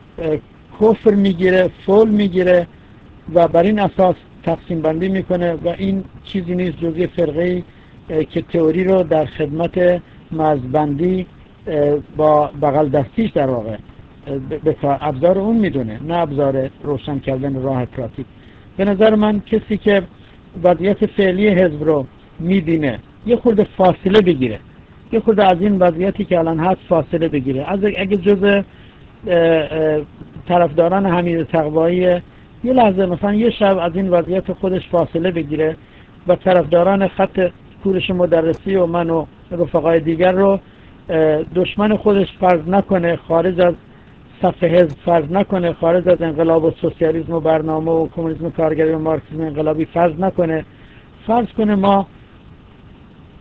کفر میگیره، فول میگیره و بر این اساس تقسیم بندی میکنه و این چیزی نیست جز یه فرقه‌ای که تئوری رو در خدمت مرزبندی با بغل دستیش در واقع به ابزار اون میدونه، نه ابزار روشن کردن راه پراتیک. به نظر من کسی که وضعیت فعلی حزب رو میبینه یه خورده فاصله بگیره، یه خورده از این وضعیتی که الان هست فاصله بگیره. از اگه جز طرفداران حمید طقوایی یه لحظه مثلا یه شب از این وضعیت خودش فاصله بگیره و طرفداران خط کورش مدرسی و من و رفقای دیگر رو دشمن خودش فرض نکنه، خارج از صف حزب فرض نکنه، خارج از انقلاب و سوسیالیسم و برنامه و کمونیسم کارگری و مارکسیسم انقلابی فرض نکنه، فرض کنه ما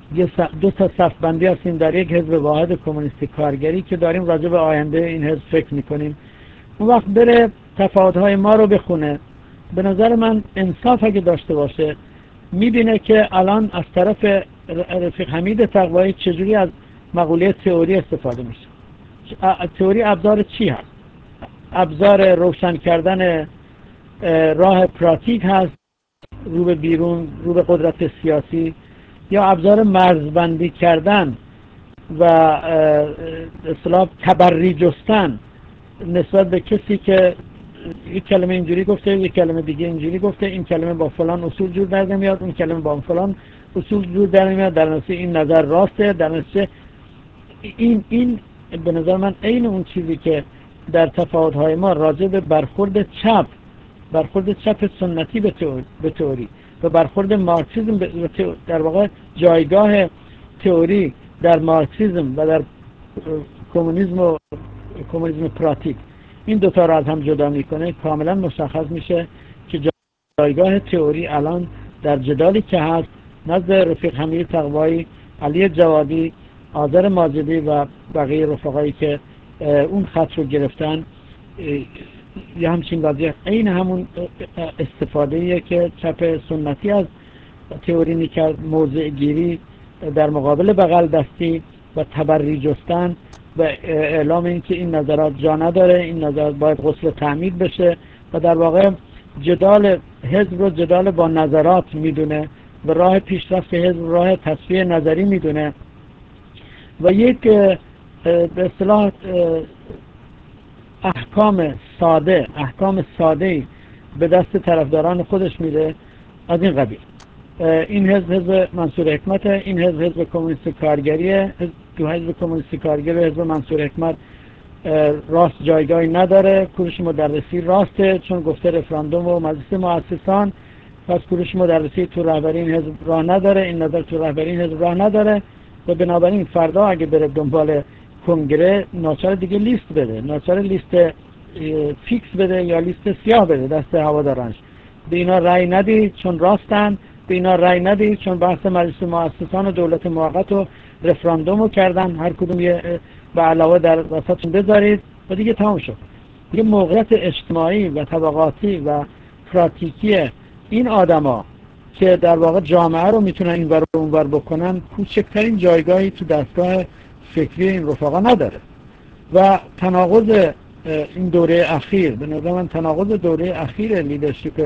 یه دو تا صف بندی هستیم در یک حزب واحد کمونیست کارگری که داریم راجع به آینده این حزب فکر میکنیم. اون وقت بره تفاوت‌های ما رو بخونه، به نظر من انصاف اگه داشته باشه میبینه که الان از طرف رفیق حمید تقوایی چجوری از مقوله تئوری استفاده میشه. تئوری ابزار چی هست؟ ابزار روشن کردن راه پراتیک هست رو به بیرون، رو به قدرت سیاسی، یا ابزار مرزبندی کردن و اصطلاح تبری جستن نسبت به کسی که یک کلمه اینجوری گفته، یک کلمه دیگه اینجوری گفته، این کلمه با فلان اصول جور در نمیاد، اون کلمه با فلان اصول جور در نمیاد، در نتیجه این نظر راسته، در نتیجه این این به نظر من عین اون چیزی که در تفاوت‌های ما راجع به برخورد چپ برخورد چپ سنتی به تئوری و برخورد مارکسیسم در واقع جایگاه تئوری در مارکسیسم و در کمونیسم و کمونیسم پراتیک، این دوتا را از هم جدا میکنه. کاملا مشخص میشه که جایگاه تئوری الان در جدالی که هست نزد رفیق حمید تقوایی، علی جوادی، آذر ماجدی و بقیه رفقایی که اون خط رو گرفتن، یه همچین وضعیت این همون استفادهیه که چپ سنتی از تئوری میکرد، موضع گیری در مقابل بغل دستی و تبری جستن و اعلام این که این نظرات جا نداره، این نظرات باید غسل تعمید بشه و در واقع جدال حزب رو جدال با نظرات میدونه و راه پیشرفت حزب راه تصفیه نظری میدونه و یک به اصطلاح احکام ساده احکام ساده به دست طرفداران خودش میده از این قبیل. این حزب حزب منصور حکمت، این حزب حزب کمونیست کارگریه. تو حزب کمونیست کارگری حزب منصور حکمت راست جایگاهی نداره. کوروش مدرسی راسته چون گفته رفراندوم و مجلس مؤسسان، پس کوروش مدرسی تو رهبری این حزب راه نداره، این نظر تو رهبری این حزب راه نداره و بنابراین فردا اگه بره دنبال کنگره ناچار دیگه لیست بده، ناچار لیست فیکس بده یا لیست سیاه بده دست هوادارانش. به اینا رأی ندید چون راستن، به اینا رأی ندید چون بحث مجلس مؤسسان و دولت موقت و رفراندومو کردن، هر کدوم یه به علاوه در وسطشون بذارید و دیگه تمام شد. دیگه موقعیت اجتماعی و طبقاتی و پراتیکی این آدما که در واقع جامعه رو میتونن این ور و اون ور بکنن کوچکترین جایگاهی تو دستگاه فکری این رفقا نداره و تناقض این دوره اخیر به نظر من تناقض دوره اخیر لیدرشپ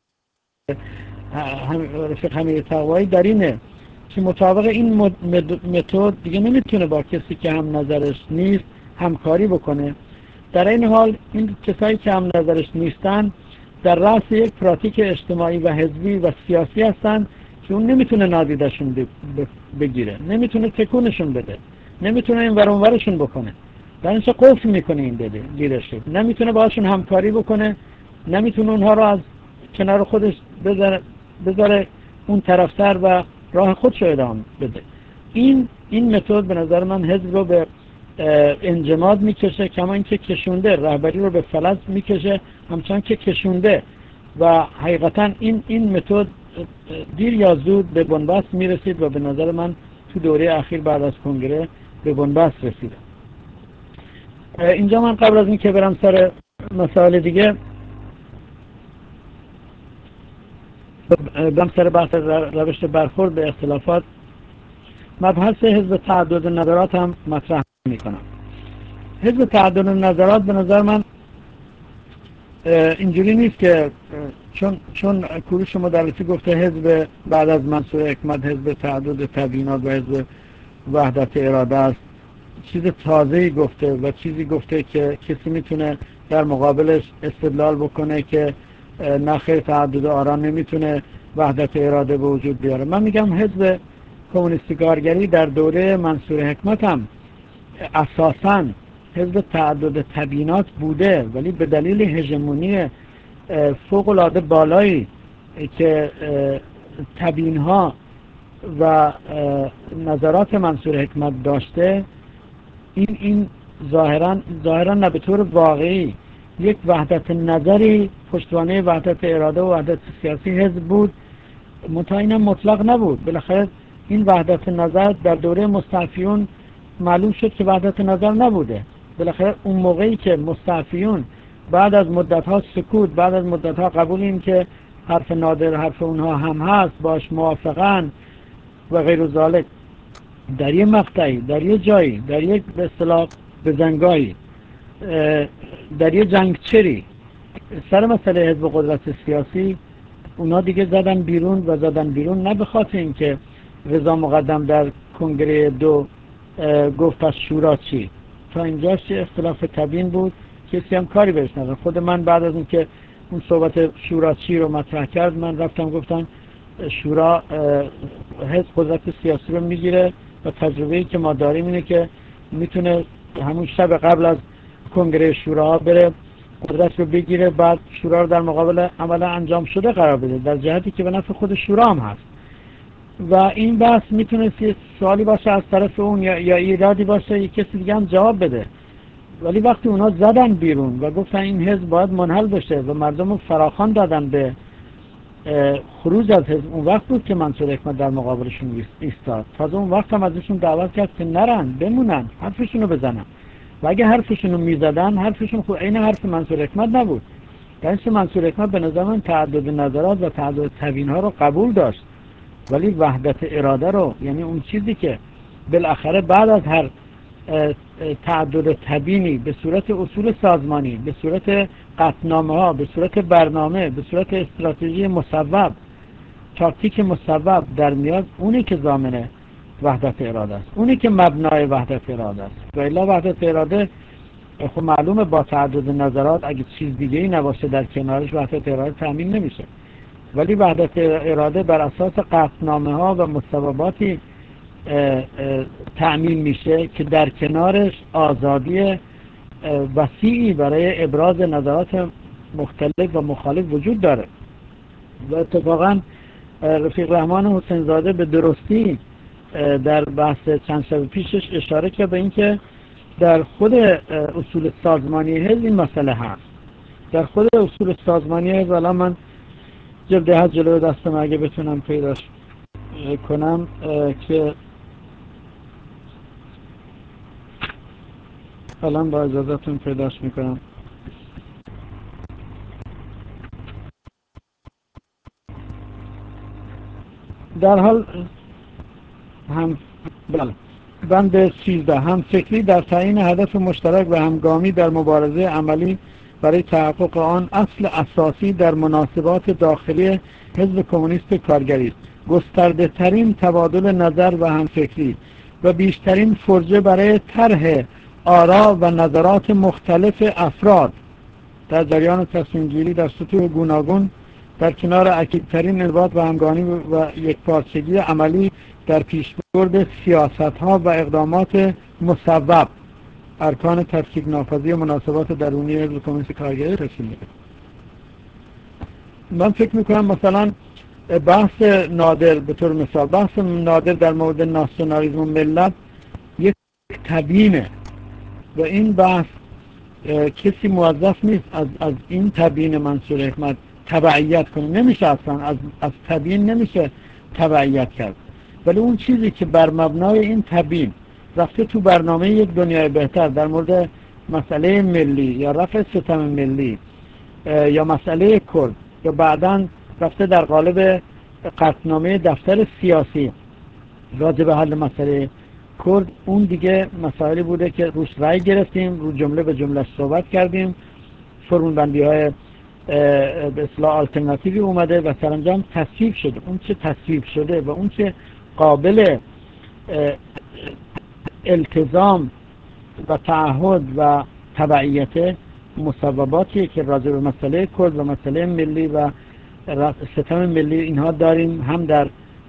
رفیق حمید تقوایی در اینه که مطابق این متد دیگه نمیتونه با کسی که هم نظرش نیست همکاری بکنه. در این حال این کسایی که هم نظرش نیستن در رأس یک پراتیک اجتماعی و حزبی و سیاسی هستن که اون نمیتونه نادیدشون بگیره، نمیتونه تکونشون بده، نمیتونه این ور اون ورشون بکنه، در اینجا قفل میکنه این بده لیدرشپ، نمیتونه باهاشون همکاری بکنه، نمیتونه اونها رو از کنار خودش بذاره بذاره اون طرفسر و راه خودش رو ادامه بده. این این متد به نظر من حزب رو به انجماد میکشه، کما اینکه کشونده، رهبری رو به فلج میکشه همچنان که کشونده و حقیقتا این این متد دیر یا زود به بنبست میرسید و به نظر من تو دوره اخیر بعد از کنگره به بنبست رسید. اینجا من قبل از این که برم سر مسائل دیگه برم سر بحث روش برخورد به اختلافات، مبحث حزب تعدد نظرات هم مطرح میکنم. حزب تعدد نظرات به نظر من اینجوری نیست که چون چون کوروش مدرسی گفته حزب بعد از منصور حکمت حزب تعدد تبیینات و حزب وحدت اراده است، چیز تازه‌ای گفته و چیزی گفته که کسی میتونه در مقابلش استدلال بکنه که نخیر تعدد آرا نمیتونه وحدت اراده به وجود بیاره. من میگم حزب کمونیست کارگری در دوره منصور حکمت هم اساساً حزب تعدد تبیینات بوده، ولی به دلیل هژمونی فوق العاده بالایی که تبیین‌ها و نظرات منصور حکمت داشته، این این ظاهراً ظاهراً نه به طور واقعی یک وحدت نظری پشتوانه وحدت اراده و وحدت سیاسی حزب بود، منتها اینم مطلق نبود. بالاخره این وحدت نظر در دوره مستعفیون معلوم شد که وحدت نظر نبوده. بالاخره اون موقعی که مستعفیون بعد از مدتها سکوت، بعد از مدتها قبول این که حرف نادر حرف اونها هم هست، باش موافقن و غیر ذالک، در یه مقطعی، در یه جایی، در یک به اصطلاح بزنگاهی، در یه جنگچری سر مسئله حزب قدرت سیاسی، اونا دیگه زدن بیرون و زدن بیرون نه به خاطر اینکه رضا مقدم در کنگره دو گفت از شورا چی، تا اینجاش اختلاف تبیین بود، کسی هم کاری بهش نداشت. خود من بعد از اینکه اون صحبت شورا چی رو مطرح کرد، من رفتم گفتم شورا حزب قدرت سیاسی رو میگیره و تجربه‌ای که ما داریم اینه که میتونه همون شب قبل از کنگره شورا بره قدرت رو بگیره، بعد شورا رو در مقابل عمل انجام شده قرار بده، در جهتی که به نفع خود شورا هم هست. و این بحث میتونه سوالی باشه از طرف اون یا, یا ایرادی باشه، یک کسی دیگه هم جواب بده. ولی وقتی اونا زدن بیرون و گفتن این حزب باید منحل بشه و مردم رو فراخوان دادن به خروج از حزب، اون وقت بود که منصور حکمت در مقابلشون ایستاد. تازه اون وقت هم ازشون دعوت کرد که نرن، بمونن، حرفشون رو بزنن. و اگه حرفشون رو میزدن، حرفشون خود عین حرف منصور حکمت نبود. در اینکه منصور حکمت به نظر من تعدد نظرات و تعدد تبیین ها رو قبول داشت، ولی وحدت اراده رو، یعنی اون چیزی که بالاخره بعد از هر تعدد تبیینی به صورت اصول سازمانی، به صورت قطعنامه ها، به صورت برنامه، به صورت استراتژی مصوب، تاکتیک مصوب در میاد، اونی که ضامن وحدت اراده است، اونی که مبنای وحدت اراده است. و الا وحدت اراده خب معلومه با تعدد نظرات اگه چیز دیگه ای نباشه در کنارش، وحدت اراده تامین نمیشه. ولی وحدت اراده بر اساس قطعنامه ها و مصوباتی تأمین میشه که در کنارش آزادی وسیعی برای ابراز نظرات مختلف و مخالف وجود داره. و اتفاقا رفیق رحمان حسین زاده به درستی در بحث چند شب پیشش اشاره کرد به اینکه در خود اصول سازمانی حزب این مسئله هست. در خود اصول سازمانی حزب، الان من جلد هست جلوی دستم اگه بتونم پیداش کنم که الان با اجازتون پیداش میکنم. در حال هم بله بند سیزده، هم فکری در تعیین هدف مشترک و همگامی در مبارزه عملی برای تحقق آن اصل اساسی در مناسبات داخلی حزب کمونیست کارگری است. گسترده ترین تبادل نظر و همفکری و بیشترین فرجه برای طرح آرا و نظرات مختلف افراد در جریان تصمیم گیری در سطوح گوناگون، در کنار اکیدترین ارتباط و همگانی و یکپارچگی عملی در پیشبرد سیاست‌ها و اقدامات مصوب، ارکان تفکیک ناپذیر مناسبات درونی حزب کمونیست کارگری تشکیل میده. من فکر میکنم مثلا بحث نادر، به طور مثال بحث نادر در مورد ناسیونالیسم و ملت یک تبیینه و این بحث کسی موظف نیست از, از این تبیین منصور حکمت تبعیت کنه. نمیشه اصلا از, از تبیین نمیشه تبعیت کرد. ولی اون چیزی که بر مبنای این تبیین رفته تو برنامه یک دنیای بهتر در مورد مسئله ملی یا رفع ستم ملی یا مسئله کرد، یا بعداً رفته در قالب قطعنامه دفتر سیاسی راجع به حل مسئله کرد، اون دیگه مسائلی بوده که روش رأی گرفتیم، رو جمله به جمله صحبت کردیم، فرمانبندی های به اصطلاح آلترناتیوی اومده و سرانجام تصویب شده. اون چه تصویب شده و اون چه قابل التزام و تعهد و تبعیت مصوباتیه که راجع به مسئله کرد و مسئله ملی و ستم ملی اینها داریم، هم در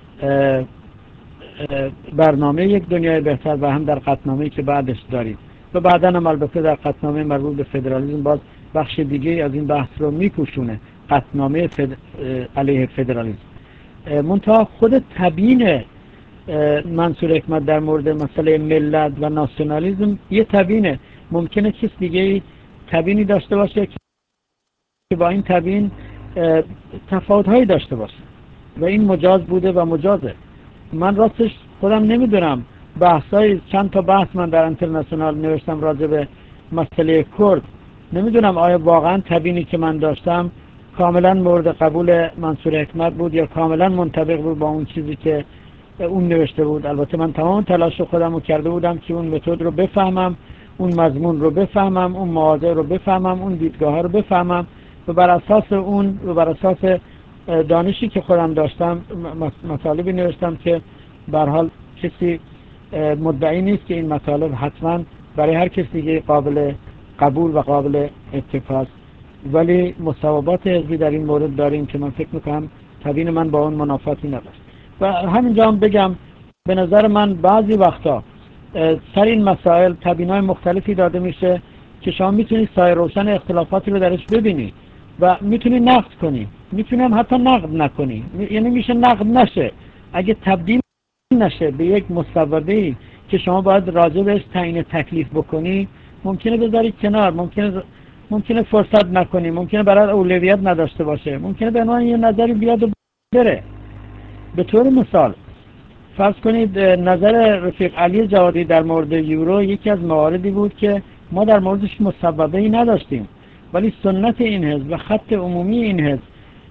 برنامه یک دنیای بهتر و هم در قطعنامه‌ای که بعدش داریم. و بعداً هم البته در قطعنامه مربوط به فدرالیسم باز بخش دیگه از این بحث رو میپوشونه، قطعنامه فد... علیه فدرالیسم. منتها خود تبیین منصور حکمت در مورد مسئله ملت و ناسیونالیسم یه تبیینه. ممکنه کس دیگه تبیینی داشته باشه که با این تبیین تفاوت‌هایی داشته باشه و این مجاز بوده و مجازه. من راستش خودم نمیدونم، بحثای چند تا بحث من در اینترنشنال نوشتم راجع به مسئله کرد. نمیدونم آیا واقعا تبیینی که من داشتم کاملا مورد قبول منصور حکمت بود یا کاملا منطبق بود با اون چیزی که اون نوشته بود. البته من تمام تلاش خودم رو کرده بودم که اون متد رو بفهمم، اون مضمون رو بفهمم، اون مواضع رو بفهمم، اون دیدگاه ها رو بفهمم و بر اساس اون و بر اساس دانشی که خودم داشتم مطالبی نوشتم که به هر حال کسی مدعی نیست که این مطالب حتما برای هر کسی دیگه قابل قبول و قابل اتفاق، ولی مصوبات حزبی در این مورد داریم که من فکر میکنم تبیین من با اون منافاتی نداشت. و همینجا هم بگم به نظر من بعضی وقتا سر این مسائل تبیین‌های مختلفی داده میشه که شما میتونید سایه روشن اختلافاتی رو درش ببینید و میتونید نقد کنید، میتونید حتی نقد نکنید، یعنی میشه نقد نشه اگه تبدیل نشه به یک مصوبه‌ای که شما باید راجع بهش تعیین تکلیف بکنی، ممکنه بذارید کنار، ممکنه ممکنه فرصت نکنی، ممکنه برای اولویت نداشته باشه، ممکنه به عنوان یه نظری بیاد و بره. به طور مثال فرض کنید نظر رفیق علی جوادی در مورد یورو یکی از مواردی بود که ما در موردش مصوبه‌ای نداشتیم، ولی سنت این حزب و خط عمومی این حزب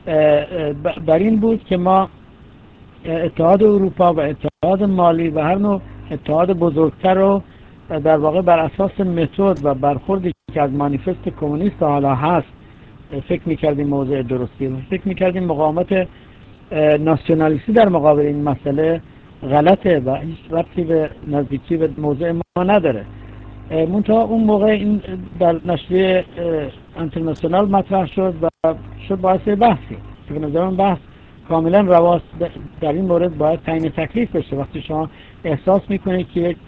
بر این بود که ما اتحاد اروپا و اتحاد مالی و هر نوع اتحاد بزرگتر رو در واقع بر اساس متد و برخوردی که از مانیفست کمونیست حالا هست فکر می‌کردیم موضوع درستیه. فکر می‌کردیم مقاومت ناسیونالیستی در مقابل این مسئله غلطه و هیچ ربطی به نزدیکی به موضوع ما نداره. منتها اون موقع این در نشریه اینترنشنال مطرح شد و شد باعث بحثی که به نظر من بحث کاملا رواست در این مورد باید تعیین تکلیف بشه. وقتی شما احساس میکنید که یک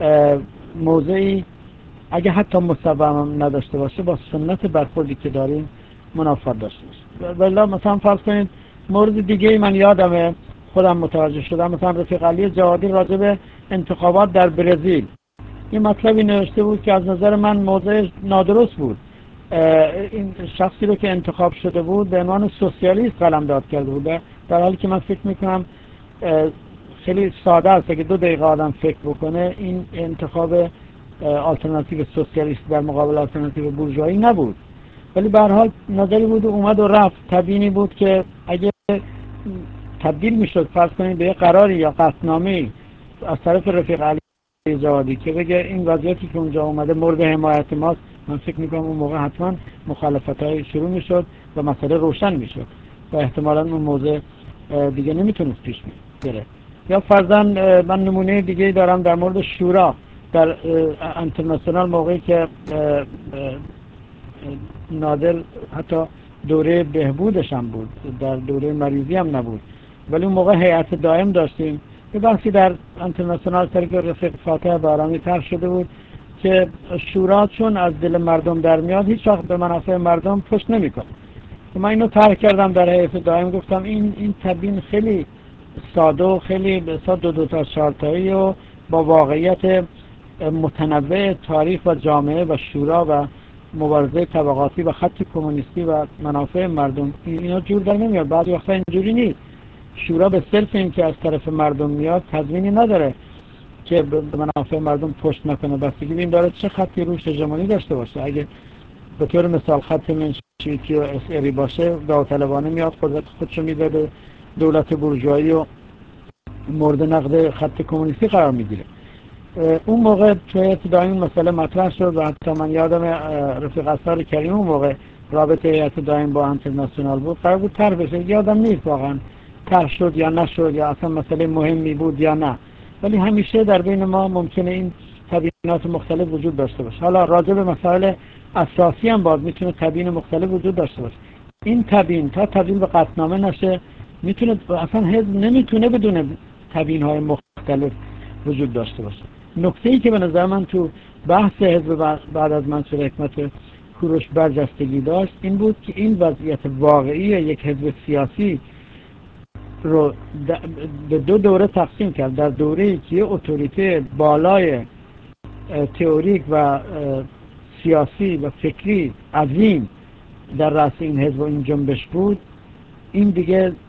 موضوعی اگه حتی مصوبه نداشته باشه با سنت برخوردی که داریم منافات داشته باشه. ولی مثلا فرض کنید مورد دیگه من یادمه خودم متوجه شدم، مثلا رفیق علی جوادی راجع به انتخابات در برزیل این مطلبی نوشته بود که از نظر من موضوع نادرست بود. این شخصی رو که انتخاب شده بود به عنوان سوسیالیست قلمداد کرده بود، در حالی که من فکر میکنم خیلی ساده است که دو دقیقه آدم فکر بکنه این انتخاب آلترناتیو سوسیالیست در مقابل آلترناتیو بورژوایی نبود، ولی به هر حال نظری بود و اومد و رفت. تبیینی بود که اگه تبدیل میشد فرض کنید به یه قراری یا قطعنامه‌ای از طرف رفیق علی جوادی که بگه این وضعیتی که اونجا اومده مورد حمایت ماست، من فکر میکنم اون موقع حتما مخالفت‌های شروع میشد و مسئله روشن میشد و احتمالاً اون موضوع دیگه نمیتونست پیش بره. یا فرضاً من نمونه دیگه دارم در مورد شورا در اینترنشنال، موقعی که نادر حتی دوره بهبودش هم بود، در دوره مریضی هم نبود، ولی اون موقع هیئت دائم داشتیم. یه بحثی در اینترنشنال سر که رفیق فاتح بارانی طرح شده بود که شورا چون از دل مردم در میاد هیچ وقت به منافع مردم پشت نمیکنه. من اینو طرح کردم در هیئت دائم، گفتم این این تبیین خیلی ساده و خیلی به صد دو دو تا چهار تایی و با واقعیت متنوع تاریخ و جامعه و شورا و مبارزه طبقاتی و خط کمونیستی و منافع مردم اینا جور در نمیاد. بعضی وقتا اینجوری نیست. شورا به صرف این که از طرف مردم میاد تضمینی نداره که به منافع مردم پشت نکنه، بستگی به این داره چه خطی روش هژمونی داشته باشه. اگه به طور مثال خط منشویکی و اسعری باشه داوطلبانه میاد قدرت خودشو میده به دولت بورژوایی و مورد نقد خط کمونیستی قرار میگیره. اون موقع توی دائم مسئله مطرح شد و حتی من یادم رفیق اصغر کریم اون موقع رابطه هیئت دائم با اینترنشنال بود، قرار بود طرح بشه، یادم نیست واقعا طرح شد یا نشد یا اصلا مسئله مهمی بود یا نه، ولی همیشه در بین ما ممکنه این تبیینات مختلف وجود داشته باشه. حالا راجع به مسائل اساسی هم باز میتونه تبیین مختلف وجود داشته باشه. این تبیین تا تبدیل به قطعنامه نشه میتونه اصلا حزب نمیتونه بدون تبیین های مختلف وجود داشته باشه. نکته ای که به نظر من تو بحث حزب بعد از منصور حکمت کوروش برجستگی داشت این بود که این وضعیت واقعی یک حزب سیاسی رو به دو دوره تقسیم کرد. در دوره‌ای که اتوریته بالای تئوریک و سیاسی و فکری عظیم در رأس این حزب و این جنبش بود، این دیگه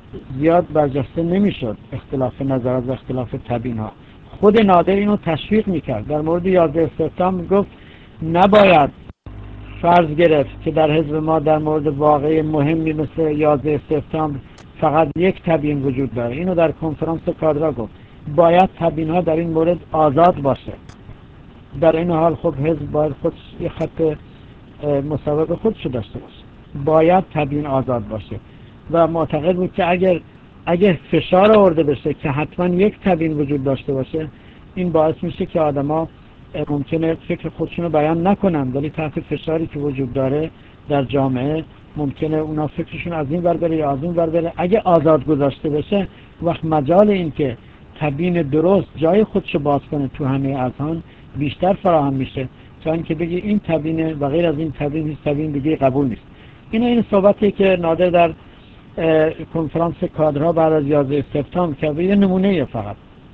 زیاد برجسته نمیشد اختلاف نظرات و اختلاف تبیین ها. خود نادر اینو تشویق میکرد. در مورد یازده سپتامبر گفت نباید فرض گرفت که در حزب ما در مورد واقعه مهمی مثل یازده سپتامبر فقط یک تبیین وجود داره. اینو در کنفرانس کادرها گفت. باید تبیین ها در این مورد آزاد باشه. در این حال خب حزب باید خودش یه خط مسابقه خودش داشته باشه. باید تبیین آزاد باشه و معتقد بود که اگر اگر فشار آورده بشه که حتما یک تبیین وجود داشته باشه، این باعث میشه که آدما ممکنه فکر خودشون رو بیان نکنن، ولی تحت فشاری که وجود داره در جامعه ممکنه اونا فکرشون از این ور بره یا از اون ور بره. اگه آزاد گذاشته بشه وقت مجال این که تبیین درست جای خودش رو باز کنه تو همه اذهان بیشتر فراهم میشه تا اینکه بگی این تبیینه و غیر از این تبیین هیچ تبیین دیگه قبول نیست. این این صحبتی که نادر در کنفرانس کادرها بعد از یازده سپتامبر کرد یه نمونه فقط.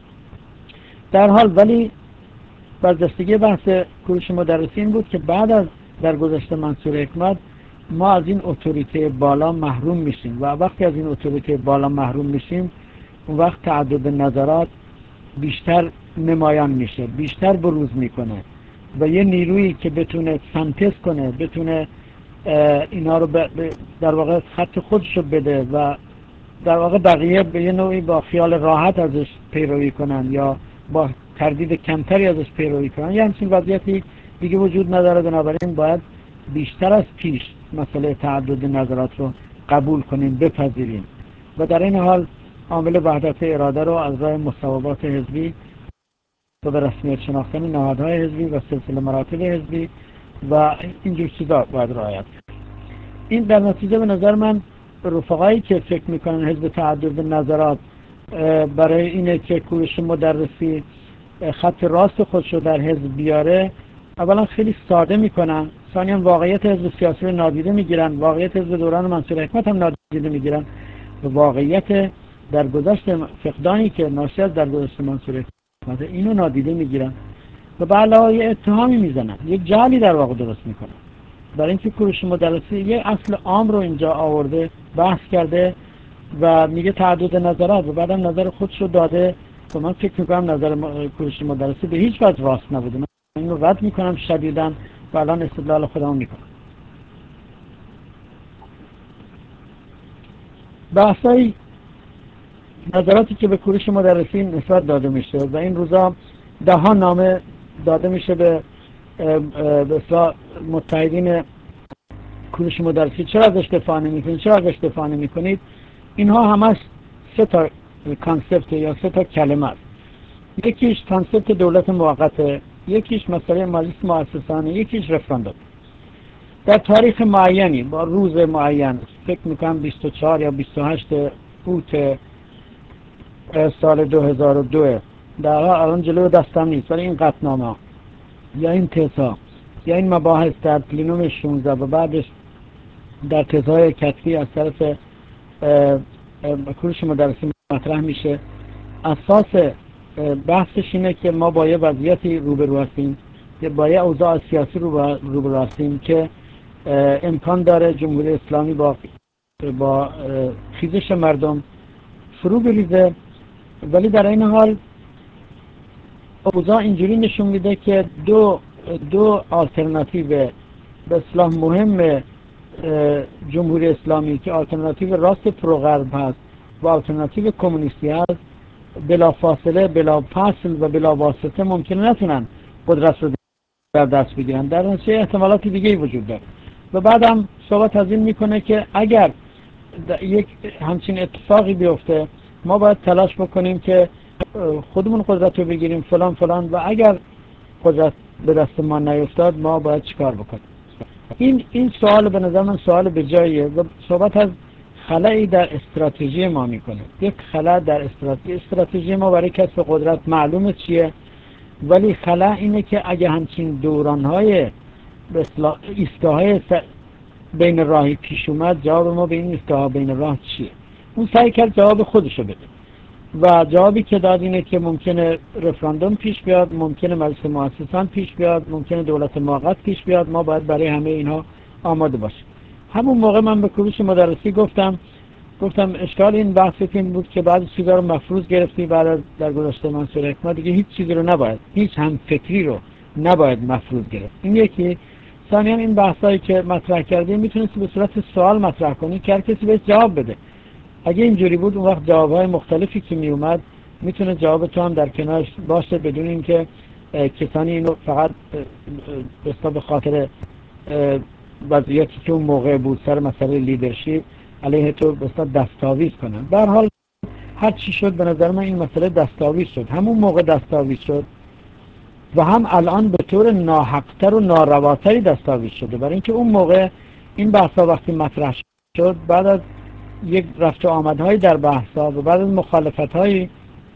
در حال ولی برجستگی بحث کوروش مدرسی این بود که بعد از درگذشت منصور حکمت ما از این اتوریته بالا محروم میشیم و وقتی از این اتوریته بالا محروم میشیم اون وقت تعدد نظرات بیشتر نمایان میشه، بیشتر بروز میکنه و یه نیرویی که بتونه سنتز کنه، بتونه اینا رو در واقع خط خودشو بده و در واقع بقیه به یه نوعی با خیال راحت ازش پیروی کنن یا با تردید کمتری ازش پیروی کنن، یه همچین وضعیتی دیگه وجود نداره. بنابراین باید بیشتر از پیش مسئله تعدد نظرات رو قبول کنیم، بپذیریم و در این حال عامل وحدت اراده رو از راه مصوبات حزبی و به رسمیت شناختن نهادهای حزبی و سلسله مراتب حزبی و اینجور چیزا باید رعایت. این در نتیجه به نظر من رفقایی که فکر میکنن حزب تعدد نظرات برای اینه که کوروش مدرسی خط راست خودشو در حزب بیاره، اولا خیلی ساده میکنن، ثانیا واقعیت حزب سیاسی رو نادیده میگیرن، واقعیت حزب دوران منصور حکمت هم نادیده میگیرن و واقعیت در گذشت فقدانی که ناشی از در گذشت منصور حکمت اینو نادیده میگیرن و به علاوه یه اتهامی میزنن، یک جعلی در واقع درست میکنن. برای اینکه کوروش مدرسی یه اصل عام رو اینجا آورده بحث کرده و میگه تعدد نظرات و بعدم نظر خودش رو داده و من فکر میکنم نظر کوروش مدرسی به هیچ وجه راست نبوده. من اینو رد میکنم شدیداً و الان استدلال خودم میکنم. بحثای نظراتی که به کوروش مدرسی نسبت داده میشه و این روزا ده ها نامه داده میشه به به اصلاح متحدین کوروش مدرسی، چرا ازش دفاع نمیکنید، چرا ازش دفاع نمیکنید. اینها همش سه تا کانسپت یا سه تا کلمه است. یکیش کانسپت دولت موقته، یکیش مسئله مجلس مؤسسانه، یکیش رفراندوم. در تاریخ معینی با روز معین، فکر میکنم بیست و چهار یا بیست و هشت اوت سال دو هزار و دو، در حال الان جلو دستم نیست، ولی این قطعنامه یا این تزها یا این مباحث در پلینوم شانزده و بعدش در تزهای کتبی از طرف کوروش مدرسی مطرح میشه. اساس بحثش اینه که ما با یه وضعیتی روبرو هستیم که با یه اوضاع سیاسی روبرو هستیم که امکان داره جمهوری اسلامی با با خیزش مردم فرو بریزه، ولی در این حال اوضاع اینجوری نشون میده که دو دو آلترناتیو به اصطلاح مهم جمهوری اسلامی که آلترناتیو راست پروغرب هست و آلترناتیو کمونیستی هست بلا فاصله، بلا فاصل و بلا واسطه ممکنه نتونن قدرت رو در دست بگیرن. در نتیجه احتمالات دیگه وجود داره و بعدم صحبت از این میکنه که اگر یک همچین اتفاقی بیفته ما باید تلاش بکنیم که خودمون قدرت رو بگیریم فلان فلان و اگر قدرت به دست ما نیفتاد ما باید چیکار بکنیم. این این سوال به نظر من سوال به جاییه و صحبت از خلایی در استراتژی ما میکنه. یک خلا در استراتژی استراتژی ما برای کسب قدرت معلومه چیه، ولی خلا اینه که اگه همچین دورانهای به اصطلاح ایستگاه‌های بین راهی پیش اومد، جواب ما به این ایستگاه بین راه چیه؟ اون سعی کرد جواب خودشو بده و جوابی که داد اینه که ممکنه رفراندوم پیش بیاد، ممکنه مجلس مؤسسان پیش بیاد، ممکنه دولت موقت پیش بیاد، ما باید برای همه اینها آماده باشیم. همون موقع من به کوروش مدرسی گفتم گفتم اشکال این بحث این بود که بعضی چیزا رو مفروض گرفتی، بعد در گذشته منصور حکمت دیگه هیچ چیزی رو نباید، هیچ هم فکری رو نباید مفروض گرفت. این یکی. ثانیاً این بحثایی که مطرح کردیم میتونستی به صورت سوال مطرح کنی که هر کسی بهش جواب بده. اگه اینجوری بود اون وقت جوابهای مختلفی که می اومد میتونه جواب تو هم در کنارش باشه بدون اینکه کسانی اینو فقط به خاطر وضعیتی که اون موقع بود سر مسئله لیدرشپ علیه تو بسیار دستاویز کنن. به هر حال هر چی شد به نظر من این مسئله دستاویز شد، همون موقع دستاویز شد و هم الان به طور ناحقتر و نارواتری دستاویز شده، برای اینکه اون موقع این بحثا وقتی مطرح شد بعد از یک رفت و آمدهای در بحثا و بعد از مخالفت‌هایی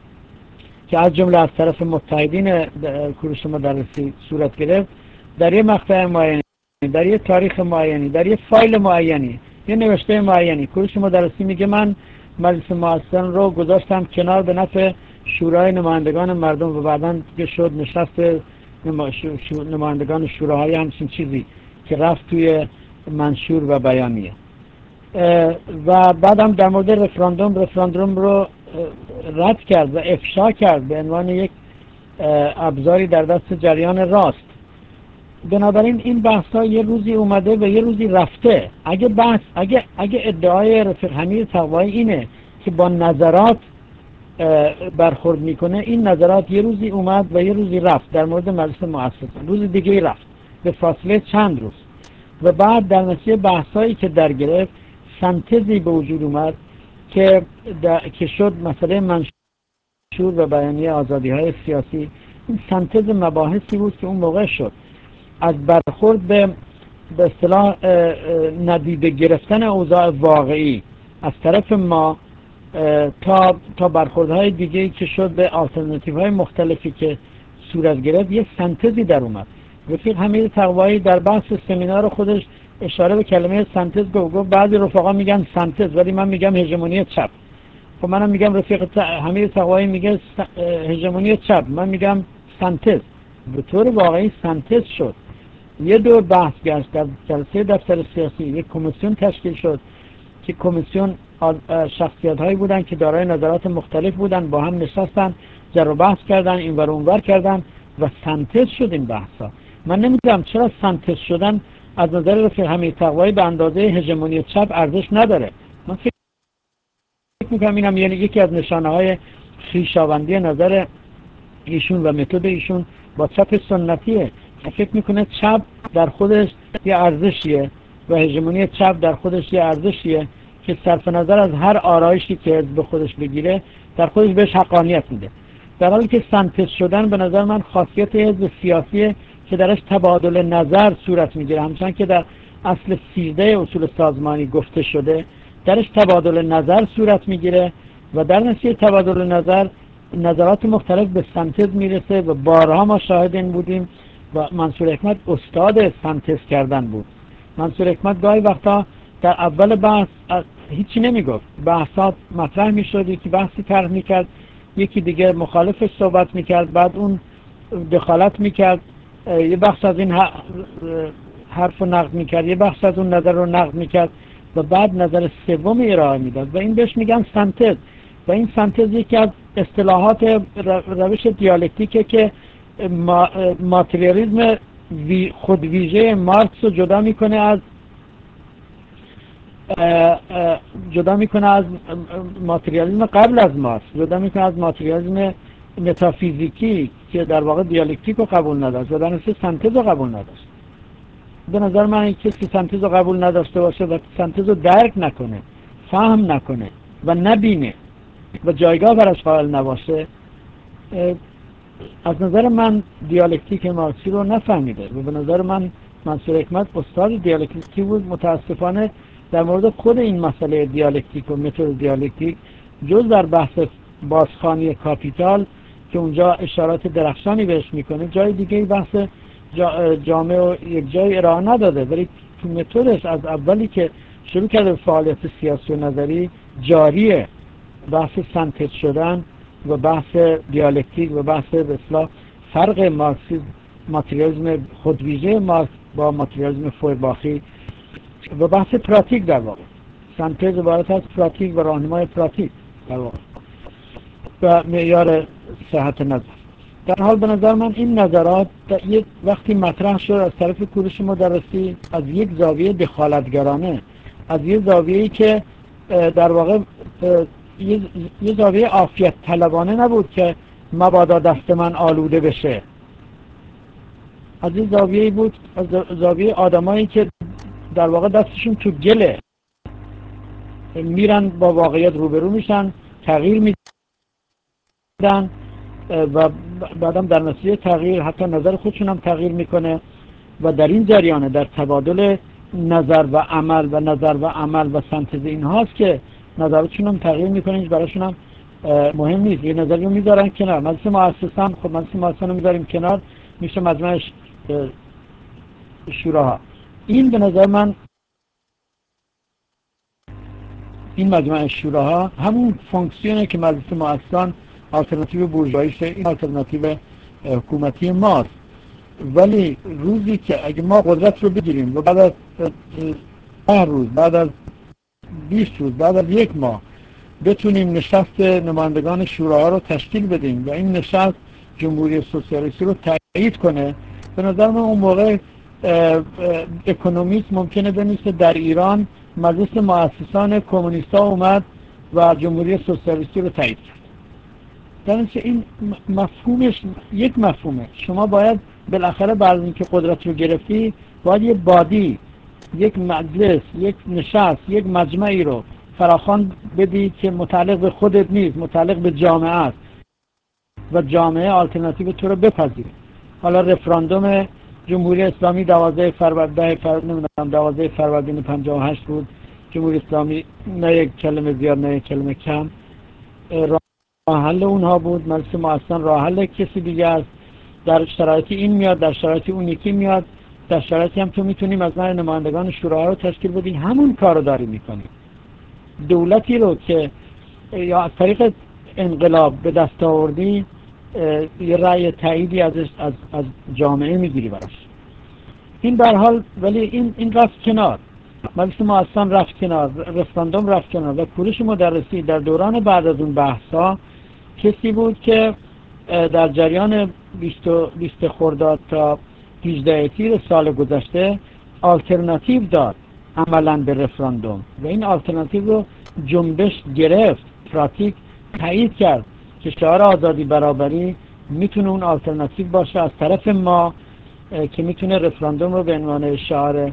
که از جمله از طرف متحدین کوروش مدرسی صورت گرفت، در یک مقطع معینی، در یک تاریخ معینی، در یک فایل معینی، یه نوشته معینی، کوروش مدرسی میگه من مجلس مؤسسان رو گذاشتم کنار به نفع شورای نمایندگان مردم و بعداً که شد نشست نمایندگان شوراهای همچین چیزی که رفت توی منشور و بیانیه. و بعدم در مورد رفراندوم رفراندوم رو رد کرد و افشا کرد به عنوان یک ابزاری در دست جریان راست. بنابراین این بحث ها یه روزی اومده و یه روزی رفته. اگه بحث اگه اگه ادعای رفیق حمید تقوایی اینه که با نظرات برخورد میکنه، این نظرات یه روزی اومد و یه روزی رفت. در مورد مجلس مؤسسان روز دیگه رفت به فاصله چند روز و بعد در نتیجه بحثایی که در گرفت سنتزی به وجود اومد که که شد مسئله منشور و بیانیه آزادی های سیاسی. این سنتز مباحثی بود که اون موقع شد از برخورد به به اصطلاح ندیده گرفتن اوضاع واقعی از طرف ما تا تا برخوردهای دیگه‌ای که شد به آلترناتیوهای مختلفی که صورت گرفت، یک سنتزی در اومد. رفیق حمید تقوایی در بحث سمینار خودش اشاره به کلمه سنتز گفت. بعضی رفقا میگن سنتز ولی من میگم هژمونی چپ. خب منم میگم رفیق حمید تقوایی میگه هژمونی چپ، من میگم سنتز. به طور واقعی سنتز شد. یه دور بحث گشت در جلسه دفتر سیاسی، یک کمیسیون تشکیل شد که کمیسیون شخصیت هایی بودن که دارای نظرات مختلف بودن، با هم نشستن جر و بحث کردن، این ور اون ور کردن و سنتز شد این بحثا. من نمیدونم چرا سنتز شدن از نظر رفیق حمید تقوایی به اندازه هژمونی چپ ارزش نداره. من فکر میکنم اینم یعنی یکی از نشانه های خویشاوندی نظر ایشون و متد ایشون با چپ سنتیه. فکر میکنه چپ در خودش یه ارزشیه و هژمونی چپ در خودش یه ارزشیه که صرف نظر از هر آرایشی که به خودش بگیره در خودش بهش حقانیت میده. در حالی که سنتز شدن به نظر من خاصیت حزب سیاسیه که درش تبادل نظر صورت میگیره، همچنان که در اصل سیزده اصول سازمانی گفته شده درش تبادل نظر صورت میگیره و در نتیجه تبادل نظر نظرات مختلف به سنتز میرسه و بارها ما شاهد این بودیم و منصور حکمت استاد سنتز کردن بود. منصور حکمت گاهی وقتا در اول بحث هیچی نمیگفت، بحثات مطرح میشد، یکی بحثی طرح میکرد، یکی دیگه مخالفش صحبت میکرد، بعد اون دخالت میکرد، یه بخش از این حرف رو نقد میکرد، یه بخش از اون نظر رو نقد میکرد و بعد نظر سوم ارائه میداد و این بهش میگن سنتز. و این سنتز یکی از اصطلاحات روش دیالکتیکه که ما ماتریالیسم وی خود ویژه مارکس رو جدا میکنه از جدا میکنه از ماتریالیسم قبل از مارکس، جدا میکنه از ماتریالیسم متافیزیکی که در واقع دیالکتیک رو قبول نداشت و در نتیجه سنتز رو قبول نداشت. به نظر من این کسی سنتز رو قبول نداشته باشه و سنتز رو درک نکنه، فهم نکنه و نبینه و جایگاه براش قائل نباشه، از نظر من دیالکتیک مارکسی رو نفهمیده و به نظر من منصور حکمت استاد دیالکتیکی بود. متاسفانه در مورد خود این مسئله دیالکتیک و متد دیالکتیک جز در بحث بازخوانی کاپیتال که اونجا اشارات درخشانی بهش میکنه، جای دیگه بحث جا جامع و یک جای ارائه نداده، ولی تو متدش از اولی که شروع کرده فعالیت سیاسی و نظری جاریه. بحث سنتز شدن و بحث دیالکتیک و بحث به اصطلاح فرق مارکسیسم ماتریالیسم خودویژه مارکس با ماتریالیسم فویرباخی و بحث پراتیک در واقع سنتز عبارت از پراتیک و راهنمای پراتیک در واقع و معیار صحت نظر. در حال به نظر من این نظرات یک وقتی مطرح شد از طرف کوروش مدرسی از یک زاویه دخالتگرانه، از یک زاویه‌ای که در واقع یه زاویه عافیت طلبانه نبود که مبادا دست من آلوده بشه، از این زاویه بود، از زاویه آدمایی که در واقع دستشون تو گله، میرن با واقعیت روبرو میشن، تغییر میدن و بعدم در نتیجه تغییر حتی نظر خودشون هم تغییر میکنه و در این جریانه در تبادل نظر و عمل و نظر و عمل و سنتز این هاست که نظراتشون هم تغییر میکنه. هیچ براشون هم مهم نیست، یه نظری رو میذارن کنار. مجلس مؤسسان، خب مجلس مؤسسان رو میذاریم کنار، میشه مجمع شوراها. این به نظر من این مجمع شوراها همون فانکسیونه که مجلس مؤسسان آلترناتیو بورژواییشه، این آلترناتیو حکومتی ماست. ولی روزی که اگه ما قدرت رو بگیریم و بعد از ده روز، بعد از بیست روز، بعد از یک ماه بتونیم نشست نمایندگان شوراها رو تشکیل بدیم و این نشست جمهوری سوسیالیستی رو تایید کنه، به نظر من اون موقع اکونومیست ممکنه بنویسه در ایران مجلس مؤسسان کمونیستا اومد و جمهوری سوسیالیستی رو تایید کرد. در این مفهومش یک مفهومه. شما باید بالاخره بعد از اینکه قدرت رو گرفتی باید یک بادی، یک مجلس، یک نشست، یک مجمعی رو فراخوان بدی که متعلق به خودت نیست، متعلق به جامعه است و جامعه آلترناتیو تو رو بپذیره. حالا رفراندوم جمهوری اسلامی دوازده فروردین فر... نمیدونم دوازده فروردین پنجاه و هشت بود. جمهوری اسلامی نه یک کلمه زیاد نه یک کلمه کم راه حل اونها بود. مجلس مؤسسان راه حل کسی دیگه است. در شرایطی این میاد، در شرایطی اون یکی میاد، در شرایطی هم تو میتونیم از من نمایندگان شوراها رو تشکیل بدی. همون کارو داری میکنی. دولتی رو که یا از طریق انقلاب به دست آوردی یه رأی تاییدی از از از جامعه میگیری براش. این به هر حال ولی این این رفت کنار. مجلس مؤسسان رفت کنار، رفراندوم رفت کنار و کوروش مدرسی در دوران بعد از اون بحثا کسی بود که در جریان بیست خرداد تا هجده تیر سال گذشته آلترناتیو داد عملاً به رفراندوم و این آلترناتیو رو جنبش گرفت، پراتیک تایید کرد که شعار آزادی برابری میتونه اون آلترناتیو باشه از طرف ما که میتونه رفراندوم رو به عنوان شعار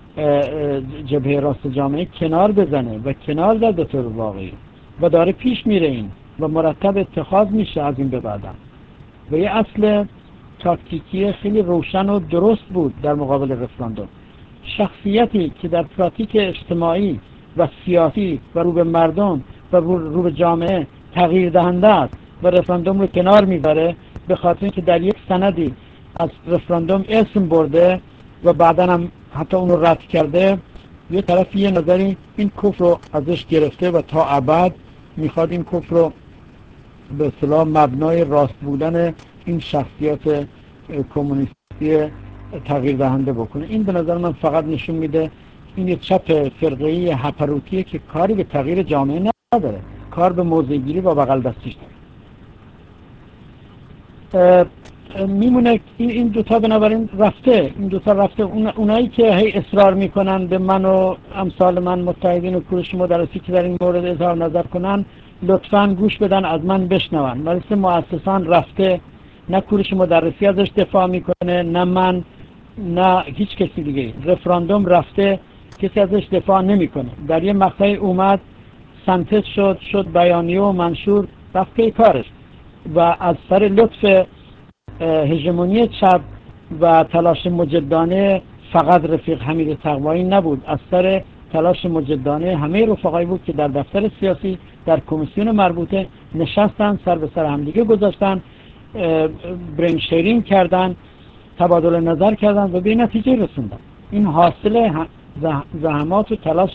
جبهه راست جامعه کنار بزنه و کنار زد به طور واقعی و داره پیش میره این و مرتب اتخاذ میشه از این به بعدم و یه اصل تاکتیکی خیلی روشن و درست بود در مقابل رفراندوم. شخصیتی که در پراتیک اجتماعی و سیاسی و رو به مردم و رو به جامعه تغییر دهنده است و رفراندوم رو کنار میبره به خاطر اینکه در یک سندی از رفراندوم اسم برده و بعدا هم حتی اون رو رد کرده، یه طرف یه نظری این کفر رو ازش گرفته و تا ابد میخواد این کفر رو به اصطلاح مبنای راست بودن این شخصیت کمونیستی تغییر دهنده بکنه. این به نظر من فقط نشون میده این یه چپ فرقه‌ای هپروتیه که کاری به تغییر جامعه نداره، کار به موضع‌گیری و بغل دستیش داره. میمونه این دوتا بنابراین رفته، این دوتا رفته. اون اونایی که هی اصرار میکنن به من و امثال من متحدین و کوروش مدرسی که در این مورد اظهار نظر کنن لطفاً گوش بدن، از من بشنون. مجلس مؤسسان رفته، نه کوروش مدرسی ازش دفاع میکنه، نه من، نه هیچ کسی دیگه. رفراندوم رفته، کسی ازش دفاع نمیکنه. در یه مقطعی اومد سنتز شد، شد بیانیه و منشور، رفت پی کارش و از سر لطف هژمونی چپ و تلاش مجدانه فقط رفیق حمید تقوایی نبود، از سر تلاش مجدانه همه رفقایی بود که در دفتر سیاسی در کمیسیون مربوطه نشستن، سر به سر همدیگه گذاشتن، برین شیرینگ کردن، تبادل نظر کردن و به نتیجه رسوندن. این حاصل زحمات و تلاش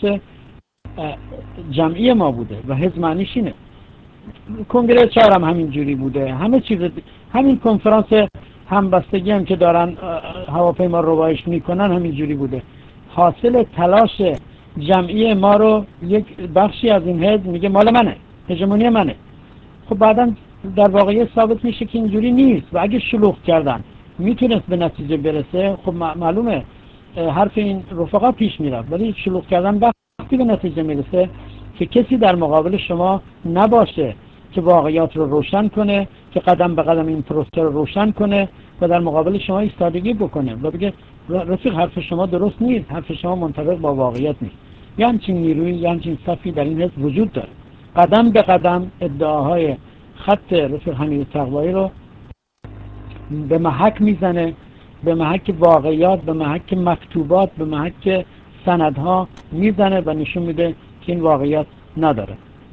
جمعی ما بوده و حزب معنیش اینه. کنگره چهار هم همین جوری بوده، همه چیز همین کنفرانس همبستگی هم که دارن هواپیما روبایش میکنن همین جوری بوده. حاصل تلاش جمعی ما رو یک بخشی از این حزب میگه مال منه، هژمونی منه. خب بعدا در واقعیت ثابت میشه که اینجوری نیست و اگه شلوغ کردن میتونست به نتیجه برسه، خب معلومه حرف این رفقا پیش میرفت، ولی شلوغ کردن وقتی به نتیجه میرسه که کسی در مقابل شما نباشه که واقعیات رو روشن کنه، که قدم به قدم این پروسه رو روشن کنه و در مقابل شما ایستادگی بکنه و بگه رفیق حرف شما درست نیست، حرف شما منطبق با واقعیت نیست. یه همچین نیروی، یه همچین صفی در این حزب وجود داره. قدم به قدم ادعاهای خط رفیق حمید تقوایی رو به محک میزنه، به محک واقعیات، به محک مکتوبات، به محک سندها میزنه و نشون میده که این واقعیت نداره.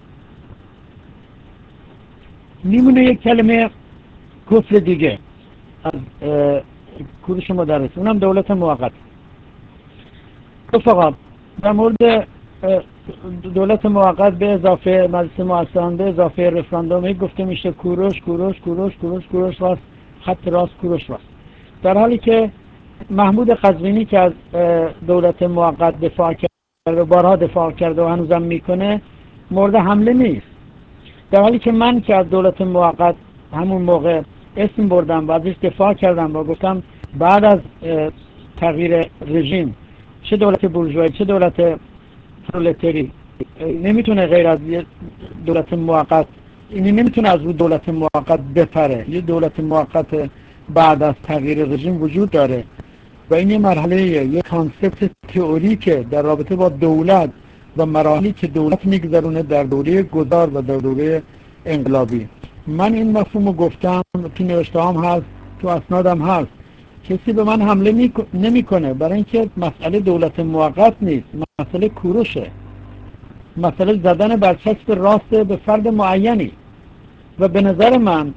میمونه یک کلمه کفر دیگه از کورش مدرس، اونم دولت موقت. رفقا در مورد دولت موقت به اضافه مجلس مؤسسان به اضافه رفراندوم گفته میشه کوروش کوروش کوروش کوروش کوروش راست، خط راست، کوروش راست، در حالی که محمود قزوینی که از دولت موقت دفاع کرده و بارها دفاع کرده و هنوزم میکنه مورد حمله نیست، در حالی که من که از دولت موقت همون موقع اسم بردم و ازش دفاع کردم و گفتم بعد از تغییر رژیم چه دولت بورژوایی چه دولت پرولتری نمیتونه غیر از دولت موقت، اینی نمیتونه از رو دولت موقت بپره. یه دولت موقت بعد از تغییر رژیم وجود داره و این یه مرحله یه کانسپت تئوریکه در رابطه با دولت و مراحلی که دولت میگذرونه در دوره گذار و در دوره انقلابی. من این مفهومو گفتم، تو نوشته هم هست، تو اسنادم هست. کسی به من حمله نمیکنه، برای اینکه مسئله دولت موقت نیست، مسئله کوروشه، مسئله زدن برچسب راست به فرد معینی. و به نظر من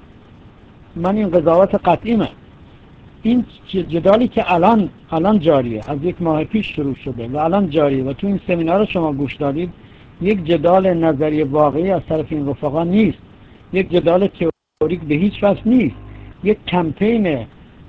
من این قضاوت قطعیمه، این جدالی که الان الان جاریه، از یک ماه پیش شروع شده و الان جاریه و تو این سمینار شما گوش دادید، یک جدال نظری واقعی از طرف این رفقا نیست، یک جدال تئوریک به هیچ وجه نیست، یک کمپین،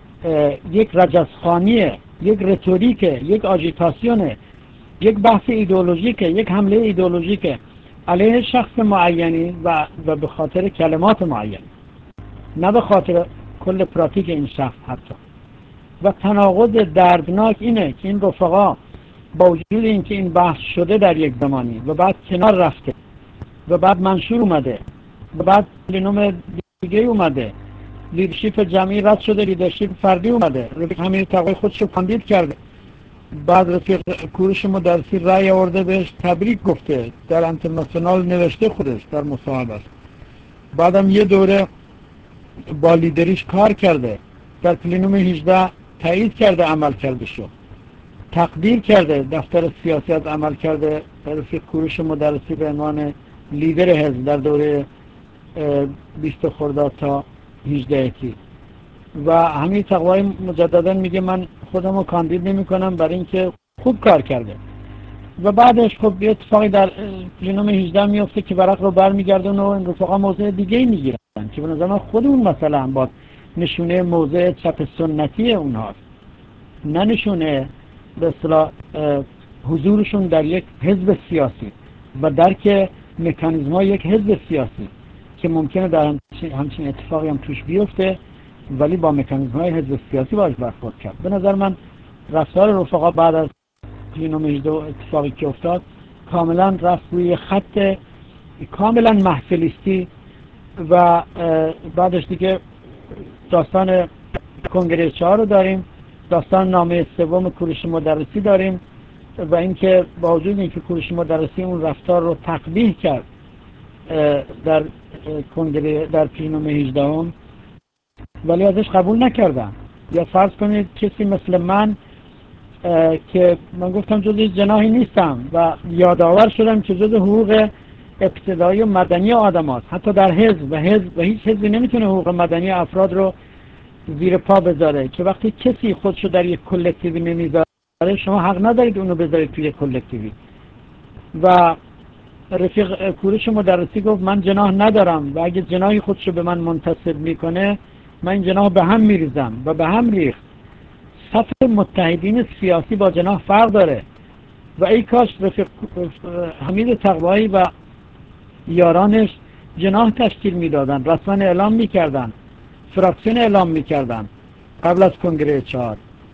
یک رجزخوانیه، یک رتوریکه، یک آژیتاسیونه، یک بحث ایدئولوژیکه، یک حمله ایدئولوژیکه علیه شخص معینی و, و به خاطر کلمات معینی، نه به خاطر کل پراتیک این شخص حتی. و تناقض دردناک اینه که این رفقا با وجود اینکه این بحث شده در یک زمانی و بعد کنار رفته و بعد منشور اومده و بعد پلنوم دیگه اومده، لیدرشپ جمعی رد شده، لیدرشپ فردی اومده، رفیق حمید تقوایی خودشو کاندید کرده، بعد رفیق کوروش مدرسی رأی آورده بهش تبریک گفته، در انترناسیونال نوشته خودش در مصاحبه، بعدم یه دوره با لیدریش کار کرده، در پلنوم هجده تایید کرده عمل کرده شو، تقدیر کرده دفتر سیاسی از عمل کرده رفیق کوروش مدرسی به عنوان لیدر حزب در دوره بیست خرداد تا هجده تی. و همین تقوایی مجددا میگه من خودم رو کاندید نمی کنم برای اینکه خوب کار کرده. و بعدش خب یه اتفاقی در پلنوم هجده میفته که ورق رو برمیگردن و این رفقا موضع دیگه ای میگیرن که به نظر من خود اون مثلا هم با نشونه موضع چپ سنتی اونهاست، نه نشونه به اصطلاح حضورشون در یک حزب سیاسی و درک مکانیزم های یک حزب سیاسی که ممکنه در همچین اتفاقی هم توش بیفته ولی با مکانیزم های حزب سیاسی باید برخورد کرد. به نظر من رفتار رفقا بعد از پلنوم هجده اتفاقی که افتاد کاملا رفت روی خط کاملا محفلیستی و بعدش دیگه داستان کنگره چهار رو داریم، داستان نامه سوم کوروش مدرسی داریم و اینکه با وجود اینکه کوروش مدرسی اون رفتار رو تقبیح کرد در کنگره در پلنوم هجده هم ولی ازش قبول نکردن. یا فرض کنید کسی مثل من که من گفتم جزء جناحی نیستم و یادآور شدم که جزء حقوق ابتدایی و مدنی آدم هست، حتی در حزب و حزب و هیچ حزبی نمیتونه حقوق مدنی افراد رو زیر پا بذاره، که وقتی کسی خودشو در یک کلکتیوی نمیذاره شما حق ندارید اونو بذارید توی یک کلکتیوی. و رفیق کوروش مدرسی گفت من جناح ندارم و اگه جناحی خودشو به من منتسب میکنه من این جناح به هم میریزم و به هم ریخت. صف متحدین سیاسی با جناح فرق داره. و ای کاش رفیق حمید تقوایی و یارانش جناح تشکیل میدادن، رسما اعلام میکردن، فراکسیون اعلام میکردن قبل از کنگره چهار،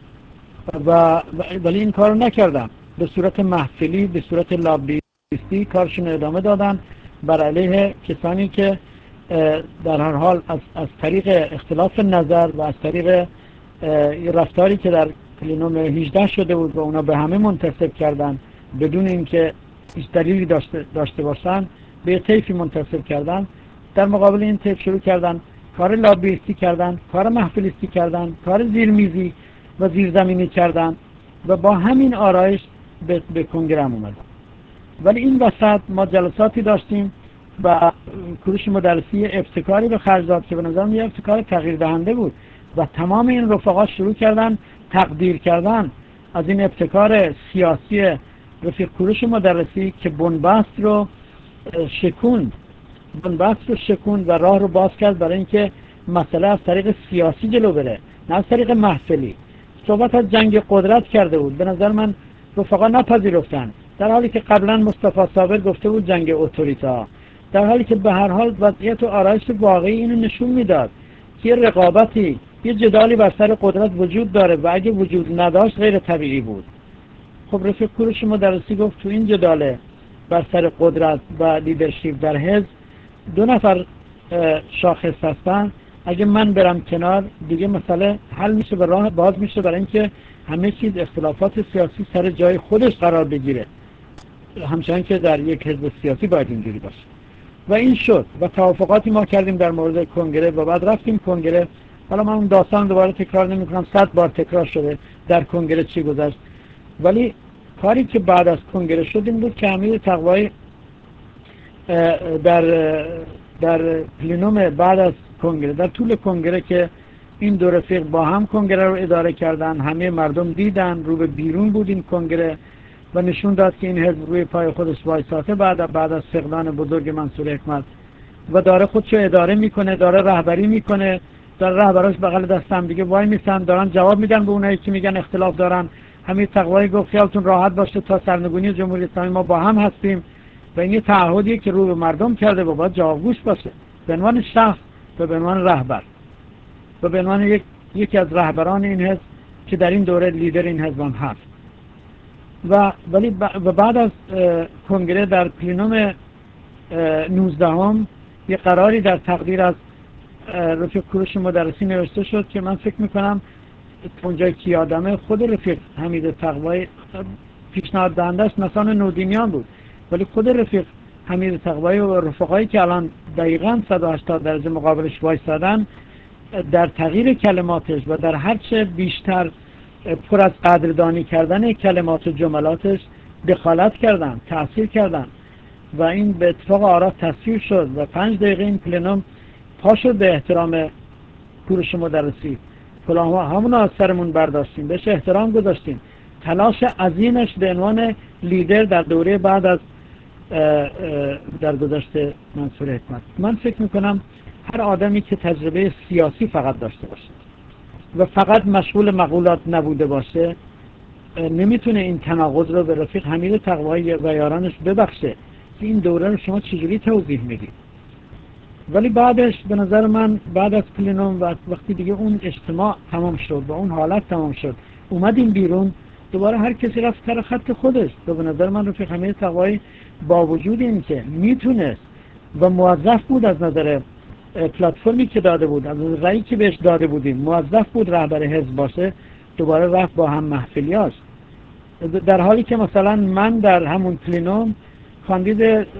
و ولی این کارو نکردن. به صورت محفلی، به صورت لابیستی کارشون ادامه دادن بر علیه کسانی که در هر حال از, از طریق اختلاف نظر و از طریق رفتاری که در پلنوم هجده شده بود و اونا به همه منتسب کردن بدون اینکه هیچ دلیلی داشته, داشته باشن، به طیفی منتسب کردن. در مقابل این طیف شروع کردن کار لابیستی کردن، کار محفلیستی کردن، کار زیرمیزی و زیرزمینی کردن و با همین آرایش به, به کنگره اومدن. ولی این وسط ما جلساتی داشتیم و کوروش مدرسی ابتکاری به خرج داد که به نظر میاد ابتکار تغییر دهنده بود و تمام این رفقا شروع کردن تقدیر کردن از این ابتکار سیاسی رفیق کوروش مدرسی که بنبست رو شکوند بنبست رو شکوند و راه رو باز کرد برای اینکه مسئله از طریق سیاسی جلو بره، نه از طریق محفلی. صحبت از جنگ قدرت کرده بود، به نظر من رفقا نپذیرفتن، در حالی که قبلا مصطفی صابر گفته بود جنگ اتوریتا، در حالی که به هر حال وضعیت و آرایش واقعی اینو نشون میداد که یه رقابتی، یه جدالی بر سر قدرت وجود داره و اگه وجود نداشت غیر طبیعی بود. خب رفیق کوروش مدرسی گفت تو این جداله بر سر قدرت و لیدرشپ در حزب دو نفر شاخص هستن، اگه من برم کنار دیگه مسئله حل میشه و راه باز میشه برای اینکه همه چیز اختلافات سیاسی سر جای خودش قرار بگیره، همچنان که در یک حزب سیاسی باید اینجوری باشه. و این شد و توافقاتی ما کردیم در مورد کنگره و بعد رفتیم کنگره. حالا من اون داستان دوباره تکرار نمی کنم، صد بار تکرار شده در کنگره چی گذشت. ولی کاری که بعد از کنگره شد این بود که حمید تقوایی در در پلنوم بعد از کنگره، در طول کنگره که این دو رفیق با هم کنگره رو اداره کردن، همه مردم دیدن، رو به بیرون بود این کنگره و نشون داد که این حزب روی پای خودش وایساده بعد بعد از فقدان بزرگ منصور حکمت و داره خودشو اداره میکنه، داره رهبری میکنه، داره رهبراش بغل دست هم دیگه وای میسن، دارن جواب میدن به اونایی که میگن اختلاف دارن. حمید تقوایی گفت خیالتون راحت باشه، تا سرنگونی جمهوری اسلامی ما با هم هستیم و این یه تعهدیه که رو به مردم کرده و باید جوابگوش باشه به عنوان شخص و به عنوان رهبر و به عنوان یک یکی از رهبران این حزب که در این دوره لیدر این حزب هم هست. و ولی و بعد از کنگره در پلنوم نوزدهم یه قراری در تقدیر از رفیق کوروش مدرسی نوشته شد که من فکر میکنم اونجای که یادمه خود رفیق حمید تقوایی پیشنهاد دهندش نسان نودینیان بود، ولی خود رفیق حمید تقوایی و رفقایی که الان دقیقاً صد و هشتاد درجه مقابلش وایسادن در تغییر کلماتش و در هرچه بیشتر پر از قدردانی کردن کلمات و جملاتش دخالت کردن، تأثیر کردن و این به اتفاق آرا تصویر شد و پنج دقیقه این پلنوم پا شد به احترام کوروش مدرسی. کلاه همون از سرمون برداشتیم، بهش احترام گذاشتیم. تلاش عظیمش به عنوان لیدر در دوره بعد از در گذشته منصور حکمت. من فکر میکنم هر آدمی که تجربه سیاسی فقط داشته باشه و فقط مشغول مقولات نبوده باشه نمیتونه این تناقض رو به رفیق حمید تقوایی و یارانش ببخشه. این دوره رو شما چجوری توضیح میدید؟ ولی بعدش به نظر من بعد از پلنوم و وقتی دیگه اون اجتماع تمام شد و اون حالت تمام شد اومدیم بیرون، دوباره هر کسی رفت سر خط خودش. و به نظر من رفیق حمید تقوایی با وجود این که میتونست و موظف بود از نظر پلتفرمی که داده بود، از رأیی که بهش داده بودیم، موظف بود رهبر حزب باشه، دوباره رفت با هم محفلیاش، در حالی که مثلا من در همون پلنوم کاندید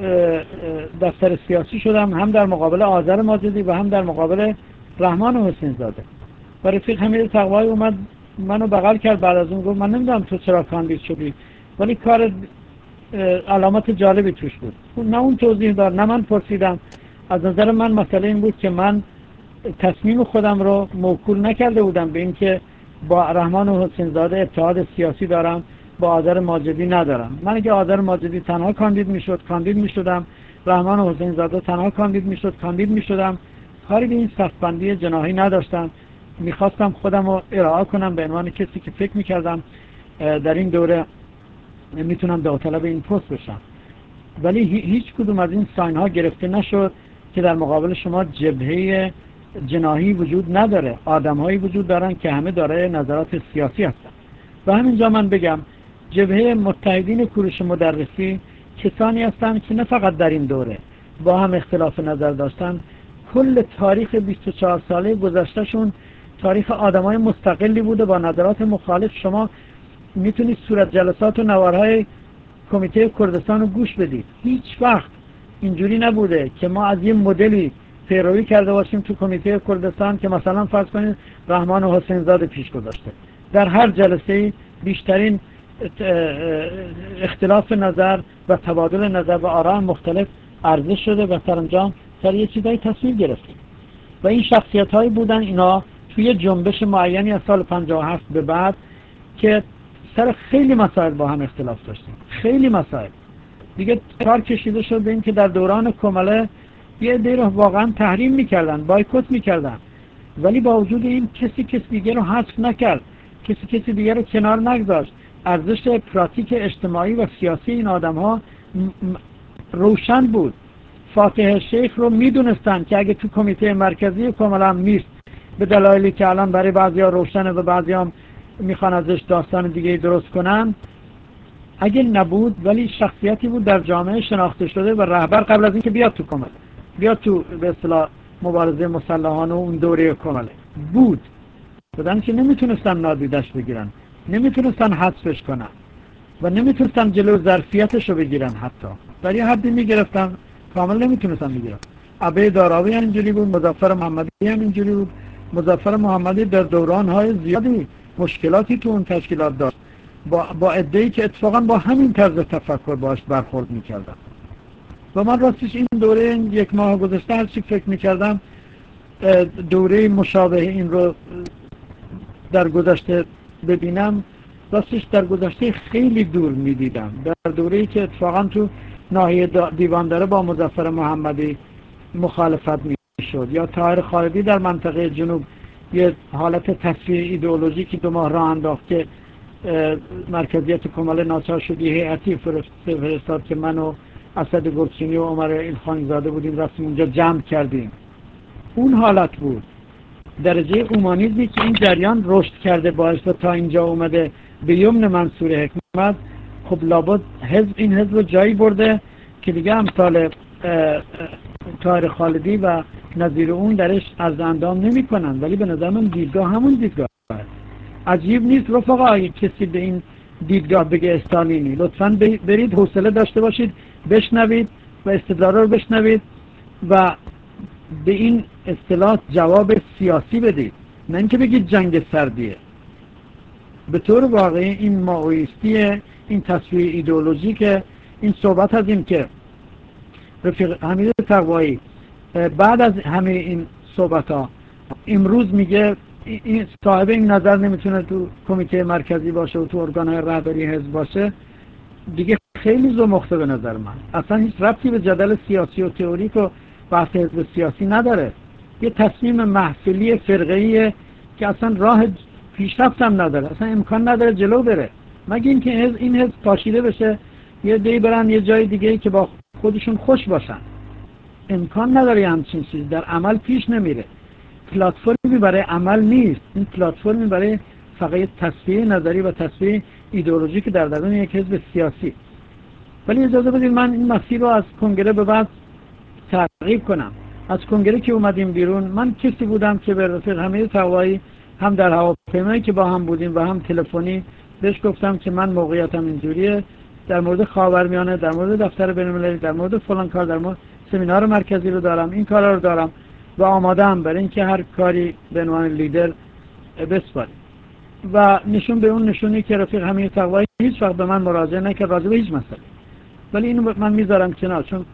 دفتر سیاسی شدم، هم در مقابل آذر ماجدی و هم در مقابل رحمان حسین زاده. و رفیق حمید تقوایی اومد منو بغل کرد بعد از اون گفت من نمیدونم تو چرا کاندید شدی، ولی کار علامات جالبی توش بود. نه اون توضیح داد نه من پرسیدم. از نظر من مسئله این بود که من تصمیم خودم رو موکول نکرده بودم به اینکه با رحمان حسین زاده اتحاد سیاسی دارم، با آذر ماجدی ندارم. من اگه آذر ماجدی تنها کاندید میشد کاندید میشدم، رحمان حسین زاده تنها کاندید میشد کاندید میشدم. کاری به این صفبندی جناحی نداشتم. میخواستم خودم رو ارائه کنم به عنوان کسی که فکر میکردم در این دوره میتونم داوطلب این پست بشم. ولی هیچ کدوم از این ساین ها گرفته نشد که در مقابل شما جبهه جناحی وجود نداره، آدم هایی وجود دارن که همه دارای نظرات سیاسی هستن. و همینجا من بگم جبهه متحدین کوروش مدرسی کسانی هستن که نه فقط در این دوره با هم اختلاف نظر داشتن، کل تاریخ بیست و چهار ساله گذشتهشون تاریخ آدمای مستقلی بوده با نظرات مخالف. شما میتونید صورت جلسات و نوارهای کمیته کردستان رو گوش بدید، هیچ وقت اینجوری نبوده که ما از یه مدلی پیروی کرده باشیم تو کمیته کردستان که مثلا فرض کنید رحمان و حسین زاده پیش گذاشته. در هر جلسه بیشترین اختلاف نظر و تبادل نظر و آراء مختلف عرضه شده و سرانجام سر یه چیزایی تصمیم گرفتیم. و این شخصیت هایی بودن اینا توی جنبش معینی از سال پنجاه و هفت به بعد که سر خیلی مسائل با هم اختلاف داشتیم، خیلی مسائل دیگه کار کشیده شد به این که در دوران کماله یه عده رو واقعا تحریم میکردن، بایکوت میکردن، ولی با وجود این کسی کسی دیگه رو حذف نکرد، کسی کسی دیگه رو کنار نگذاشت. ارزش پراتیک اجتماعی و سیاسی این آدم ها روشن بود. فاتح شیخ رو میدونستن که اگه تو کمیته مرکزی کاملا نیست، به دلایلی که الان برای بعضیا روشنه و بعضیا میخوان ازش داستان دیگه درست کنن، اگه نبود ولی شخصیتی بود در جامعه شناخته شده و رهبر قبل از اینکه بیاد تو کمال، بیاد تو به اصطلاح مبارزه مسلحانه و اون دوره کماله بود، بدن که نمیتونستن نادیدش بگیرن، نمیتونستن حذفش کنن و نمیتونستن جلو ظرفیتش رو بگیرن، حتی در یه حدی میگرفتن کامل نمیتونستن بگیرن. عبه داراوی اینجوری بود، مظفر محمدی هم اینجوری بود. مظفر محمدی در دوران‌های زیادی مشکلاتی تو اون تشکیلات داشت با با عده‌ای که اتفاقا با همین طرز تفکر باش برخورد می‌کردن. و من راستش این دوره این یک ماه گذشته هر چی فکر می‌کردم دوره مشابه این رو در گذشته ببینم، راستش در گذشته خیلی دور می‌دیدم. در دوره‌ای که اتفاقا تو ناحیه دیوان داره با مظفر محمدی مخالفت می‌شد، یا طاهر خالدی در منطقه جنوب یه حالت تصفیه ایدئولوژیکی دو ماه راه انداخت که مرکزیت کمال ناچار شد یه هیئتی فرستاد که من و اسد گلچینی و عمر ایلخانی زاده بودیم رفتیم اونجا جمع کردیم. اون حالت بود. درجه اومانیزمی که این جریان رشد کرده باعث و تا اینجا اومده به یمن منصور حکمت، خب لابد حزب این حزب جایی برده که دیگه امثال طاهر خالدی و نظیر اون درش از اندام نمی کنن. ولی به نظر من دیدگاه همون دیدگاه هست. عجیب نیست رفقا اگه کسی به این دیدگاه بگه استالینی، لطفاً برید حوصله داشته باشید بشنوید و استدلال رو بشنوید و به این اصطلاح جواب سیاسی بدید، نه اینکه بگید جنگ سردیه. به طور واقعی این ماویستیه، این تصویر ایدئولوژیکه، این صحبت از این که رفیق حمید تقوایی بعد از همه این صحبت ها امروز میگه این صاحب این نظر نمیتونه تو کمیته مرکزی باشه و تو ارگانهای رهبری حزب باشه، دیگه خیلی زمخته به نظر من. اصلا هیچ ربطی به جدل سیاسی و تئوریک و بحث حزب سیاسی نداره. یه تصمیم محفلی فرقه‌ایه که اصلا راه پیشرفت هم نداره، اصلا امکان نداره جلو بره، مگه اینکه حزب این حزب پاشیده بشه یه دی برن یه جای دیگه که با خودشون خوش باشن. امکان نداره همچین چیزی در عمل پیش نمیره. پلتفرمی برای عمل نیست، این پلتفرمی برای فقط تصفیه نظری و تصفیه ایدئولوژیک در درون یک حزب سیاسی. ولی اجازه بدید من این مسیر رو از کنگره به بعد تعقیب کنم. از کنگره که اومدیم بیرون، من کسی بودم که به رفیق حمید تقوایی هم در هواپیمایی که با هم بودیم و هم تلفنی بهش گفتم که من موقعیتم اینجوریه، در مورد خاورمیانه، در مورد دفتر بین‌المللی، در مورد فلان کار، در مورد سمینار مرکزی رو دارم، این کارا رو دارم و آماده‌ام برای اینکه هر کاری به عنوان لیدر بسپاریم. و نشون به اون نشونی که رفیق حمید تقوایی هیچ وقت به من مراجعه نکرد راجع به هیچ مسئله. ولی اینو من میذارم کنار، چون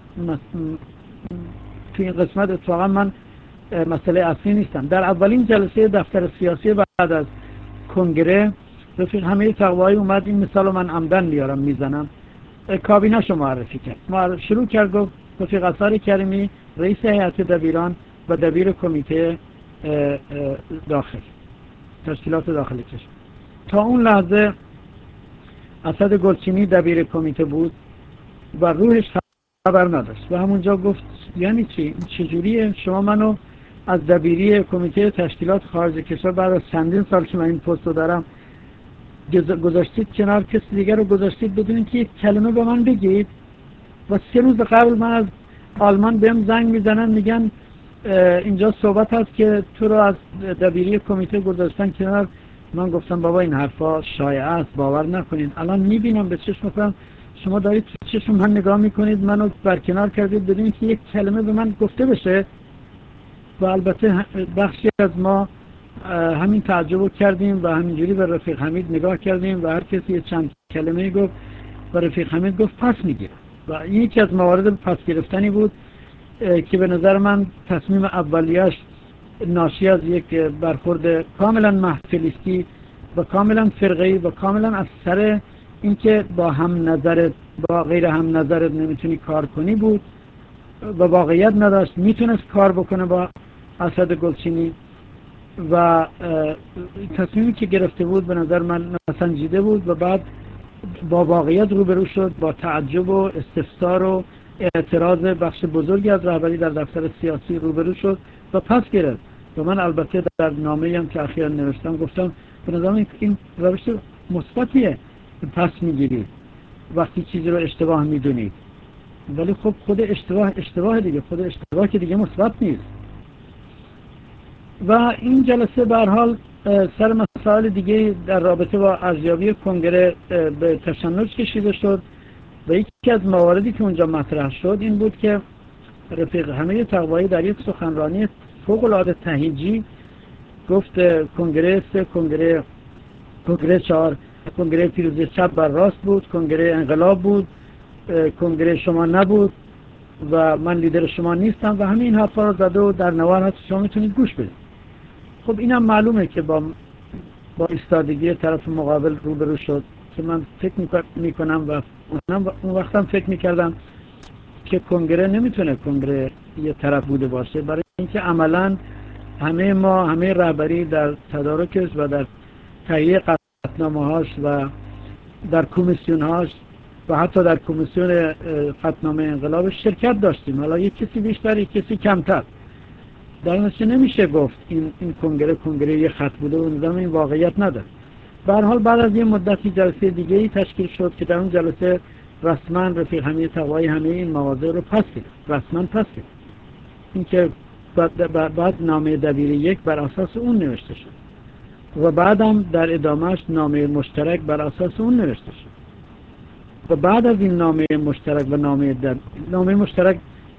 تو این قسمت اتفاقا من مسئله اصلی نیستم. در اولین جلسه دفتر سیاسی بعد از کنگره رفیق حمید تقوایی اومد، این مثال رو من عمدن میارم میزنم، کابینه‌شو معرفی کرد. معرفی شروع کرد گفت رفیق اصغر کریمی رئیس هیئت دبیران و دبیر کمیته داخل تشکیلات داخلی کشور. تا اون لحظه اسد گلچینی دبیر کمیته بود و روحش خبر نداشت و همونجا گفت یعنی چی؟ چجوریه شما منو از دبیری کمیته تشکیلات خارج کشور بعد از چندین سال که من این پست رو دارم گذاشتید کنار، کسی دیگر رو گذاشتید بدون که یک کلمه به من بگید. و سه روز قبل من از آلمان بهم زنگ میزنن میگن اینجا صحبت هست که تو رو از دبیری کمیته گذاشتن کنار. من گفتم بابا این حرفا شایعه است، باور نکنید. الان میبینم به چشم خودم شما دارید تو چشم من نگاه میکنید، منو برکنار کردید بدون که یک کلمه به من گفته بشه. و البته بخشی از ما همین تعجب کردیم و همینجوری به رفیق حمید نگاه کردیم و هر کسی چند کلمه گفت و رفیق حمید گفت پس میگیره. و یکی از موارد پس گرفتنی بود که به نظر من تصمیم اولیش ناشی از یک برخورد کاملا محفلیستی و کاملا فرقه‌ای و کاملا از سر اینکه با هم نظرت با غیر هم نظرت نمیتونی کار کنی بود و واقعیت نداشت میتونست کار بکنه با اسد گلچینی. و تصمیمی که گرفته بود به نظر من نسنجیده بود و بعد با واقعیت روبرو شد، با تعجب و استفسار و اعتراض بخش بزرگی از رهبری در دفتر سیاسی روبرو شد و پس گرفت. و من البته در نامه‌ای هم که اخیراً نوشتم گفتم به نظر این روش مثبتیه، پس میگیرید وقتی چیزی رو اشتباه میدونید. ولی خب خود اشتباه اشتباه دیگه، خود اشتباه که دیگه مثبت نیست. و این جلسه به هر حال سر مسائل دیگه در رابطه با ارزیابی کنگره به تشنج کشیده شد و یکی از مواردی که اونجا مطرح شد این بود که رفیق حمید تقوایی در یک سخنرانی فوق العاده تهیجی گفت کنگره سه، کنگره کنگره چهار، کنگره پیروزی چپ بر راست بود، کنگره انقلاب بود، کنگره شما نبود و من لیدر شما نیستم و همین حرفا رو زده و در نوار هست شما میتونید گوش بدید. خب اینم معلومه که با با ایستادگی طرف مقابل روبرو شد که من فکر میکنم و اون وقتم فکر میکردم که کنگره نمیتونه کنگره یه طرف بوده باشه، برای اینکه عملا همه ما همه رهبری در تدارکش و در تهیه قطعنامه‌هاش و در کمیسیون‌هاش و حتی در کمیسیون قطعنامه انقلاب شرکت داشتیم، حالا یک کسی بیشتر یک کسی کمتر. در نتیجه نمیشه گفت این این کنگره کنگره یه خط بوده و نظام این واقعیت نداره. به هر حال بعد از یه مدتی جلسه دیگه ای تشکیل شد که در اون جلسه رسما رفیق حمید تقوایی همه این مواضع رو پس گرفت، رسما پس گرفت. این که بعد, بعد نامه دبیری یک بر اساس اون نوشته شد و بعدم در ادامهش نامه مشترک بر اساس اون نوشته شد و بعد از این نامه مشترک و نامه دب... نامه مشترک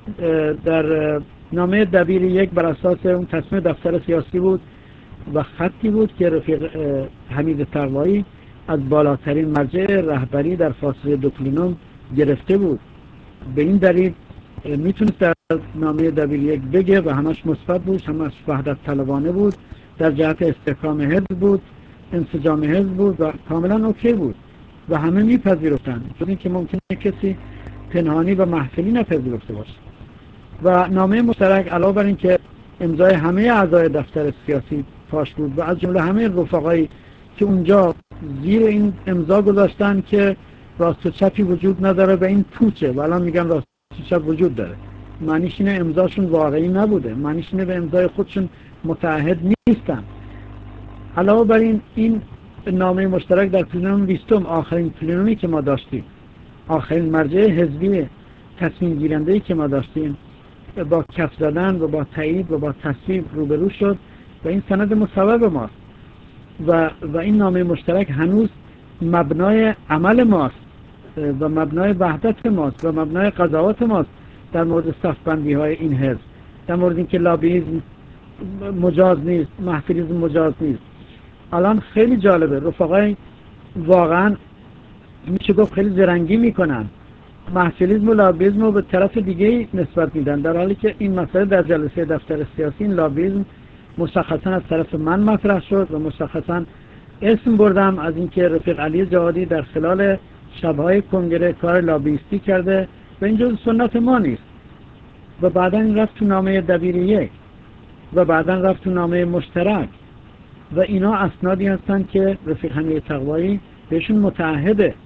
در نامه دبیر یک بر اساس اون تصمیم دفتر سیاسی بود و خطی بود که رفیق حمید تقوایی از بالاترین مرجع رهبری در فاصله دو پلنوم گرفته بود. به این دلیل میتونست در نامه دبیر یک بگه و همش مثبت بود، همش وحدت طلبانه بود، در جهت استحکام حزب بود، انسجام حزب بود و کاملا اوکی بود و همه میپذیرفتن، چون اینکه ممکنه کسی پنهانی و محفلی نپذیرفته باشه. و نامه مشترک علاوه بر این که امضای همه اعضای دفتر سیاسی پاش بود و از جمله همه رفقایی که اونجا زیر این امضا گذاشتن که راست و چپی وجود نداره و این پوچه و الان میگن راست و چپ وجود داره، معنیش اینه امضاشون واقعی نبوده، معنیش اینه به امضای خودشون متعهد نیستن. علاوه بر این این نامه مشترک در پلنوم بیستم، آخرین پلنومی که ما داشتیم، آخرین مرجع حزبی تصمیم گیرنده‌ای که ما داشتیم، با کف زدن و با تایید و با تصویب روبرو شد و این سند مصوب ماست و و این نامه مشترک هنوز مبنای عمل ماست و مبنای وحدت ماست و مبنای قضاوت ماست در مورد صفبندی های این حزب، در مورد اینکه لابیسم مجاز نیست، محفلیسم مجاز نیست. الان خیلی جالبه، رفقای واقعا میشه گفت خیلی زرنگی میکنن، محفلیسم و لابیسم رو به طرف دیگه نسبت میدن، در حالی که این مسئله در جلسه دفتر سیاسی این لابیسم مشخصا از طرف من مطرح شد و مشخصا اسم بردم از اینکه رفیق علی جوادی در خلال شبهای کنگره کار لابیستی کرده و این جز سنت ما نیست. و بعدا این رفت تو نامه دبیر یک و بعدا رفت تو نامه مشترک و اینا اسنادی هستن که رفیق حمید تقوایی بهشون متعهده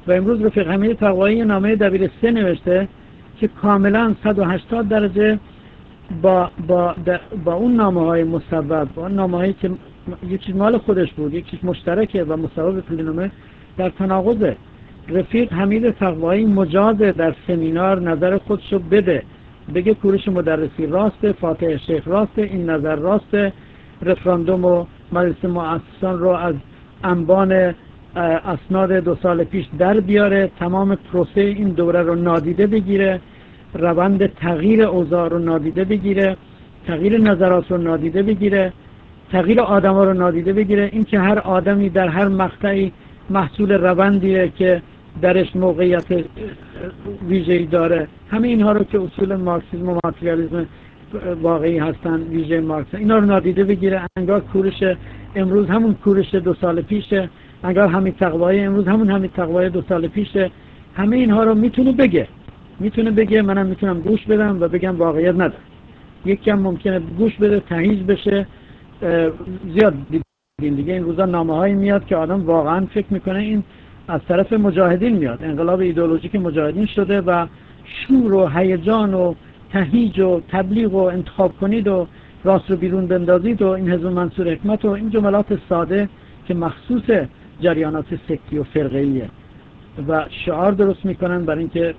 و امروز رفیق حمید تقوایی نامه دبیرسته نوشته که کاملا صد و هشتاد درجه با با با اون نامه های مصوب، با اون نامه هایی که یکی مال خودش بود یکی مشترکه و مصوب پلینومه در تناقضه. رفیق حمید تقوایی مجازه در سمینار نظر خودشو بده، بگه کوروش مدرسی راسته، فاتح شیخ راسته، این نظر راسته، رفراندوم و مجلس مؤسسان رو از انبان اسناد دو سال پیش در بیاره، تمام پروسه این دوره رو نادیده بگیره، روند تغییر اوضاع رو نادیده بگیره، تغییر نظرات رو نادیده بگیره، تغییر آدما رو نادیده بگیره. این که هر آدمی در هر مقطعی محصول روندیه که درش موقعیت ویژه‌ای داره، همه اینها رو که اصول مارکسیسم و ماتریالیسم واقعی هستن، ویژه مارکس، اینا رو نادیده بگیره. انگار کوروش امروز همون کوروش دو سال پیشه، انگار حمید تقوایی امروز همون حمید تقوایی دو سال پیشه. همه اینها رو میتونه بگه، میتونه بگه، منم میتونم گوش بدم و بگم واقعیت نداره. یک کم ممکنه گوش بده، تهیج بشه. زیاد دیدیم دیگه این روزا نامه‌هایی میاد که آدم واقعا فکر میکنه این از طرف مجاهدین میاد، انقلاب ایدئولوژیک مجاهدین شده و شور و هیجان و تهیج و تبلیغ و انتخاب کنید و راست رو بیرون بندازید و این حزب منصور حکمت و این جملات ساده که مخصوص جریانات سکتی و فرقه‌ایه و شعار درست میکنن برای اینکه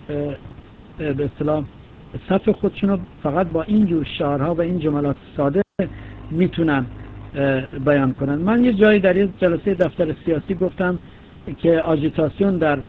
به اصطلاح سطح خودشونو فقط با این جور شعارها و این جملات ساده میتونن بیان کنن. من یه جایی در یه جلسه دفتر سیاسی گفتم که آژیتاسیون در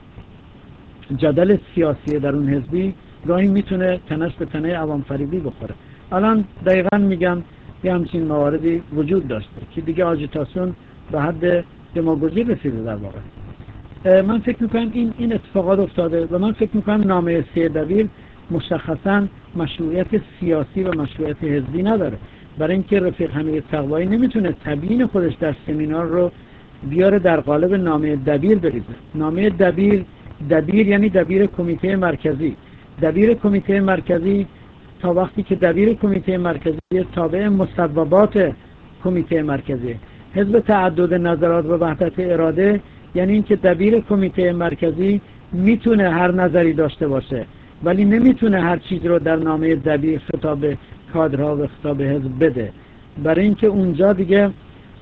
جدل سیاسی در اون حزبی گاهی میتونه تنش به تنه عوام فریبی بخوره. الان دقیقاً میگم یه همچین مواردی وجود داشته که دیگه آژیتاسیون به حد دماگوژی رسیده در واقع. من فکر میکنم این این اتفاقات افتاده و من فکر میکنم نامه سید دبیر مشخصاً مشروعیت سیاسی و مشروعیت حزبی نداره، برای اینکه رفیق حمید تقوایی نمیتونه تبیین خودش در سمینار رو بیاره در قالب نامه دبیر بریزه. نامه دبیر دبیر یعنی دبیر کمیته مرکزی. دبیر کمیته مرکزی تا وقتی که دبیر کمیته مرکزی تابع مصوبات کمیته مرکزی. حزب تعدد نظرات و وحدت اراده یعنی اینکه دبیر کمیته مرکزی میتونه هر نظری داشته باشه ولی نمیتونه هر چیز رو در نامه دبیر خطاب کادرها و خطاب حزب بده، برای اینکه اونجا دیگه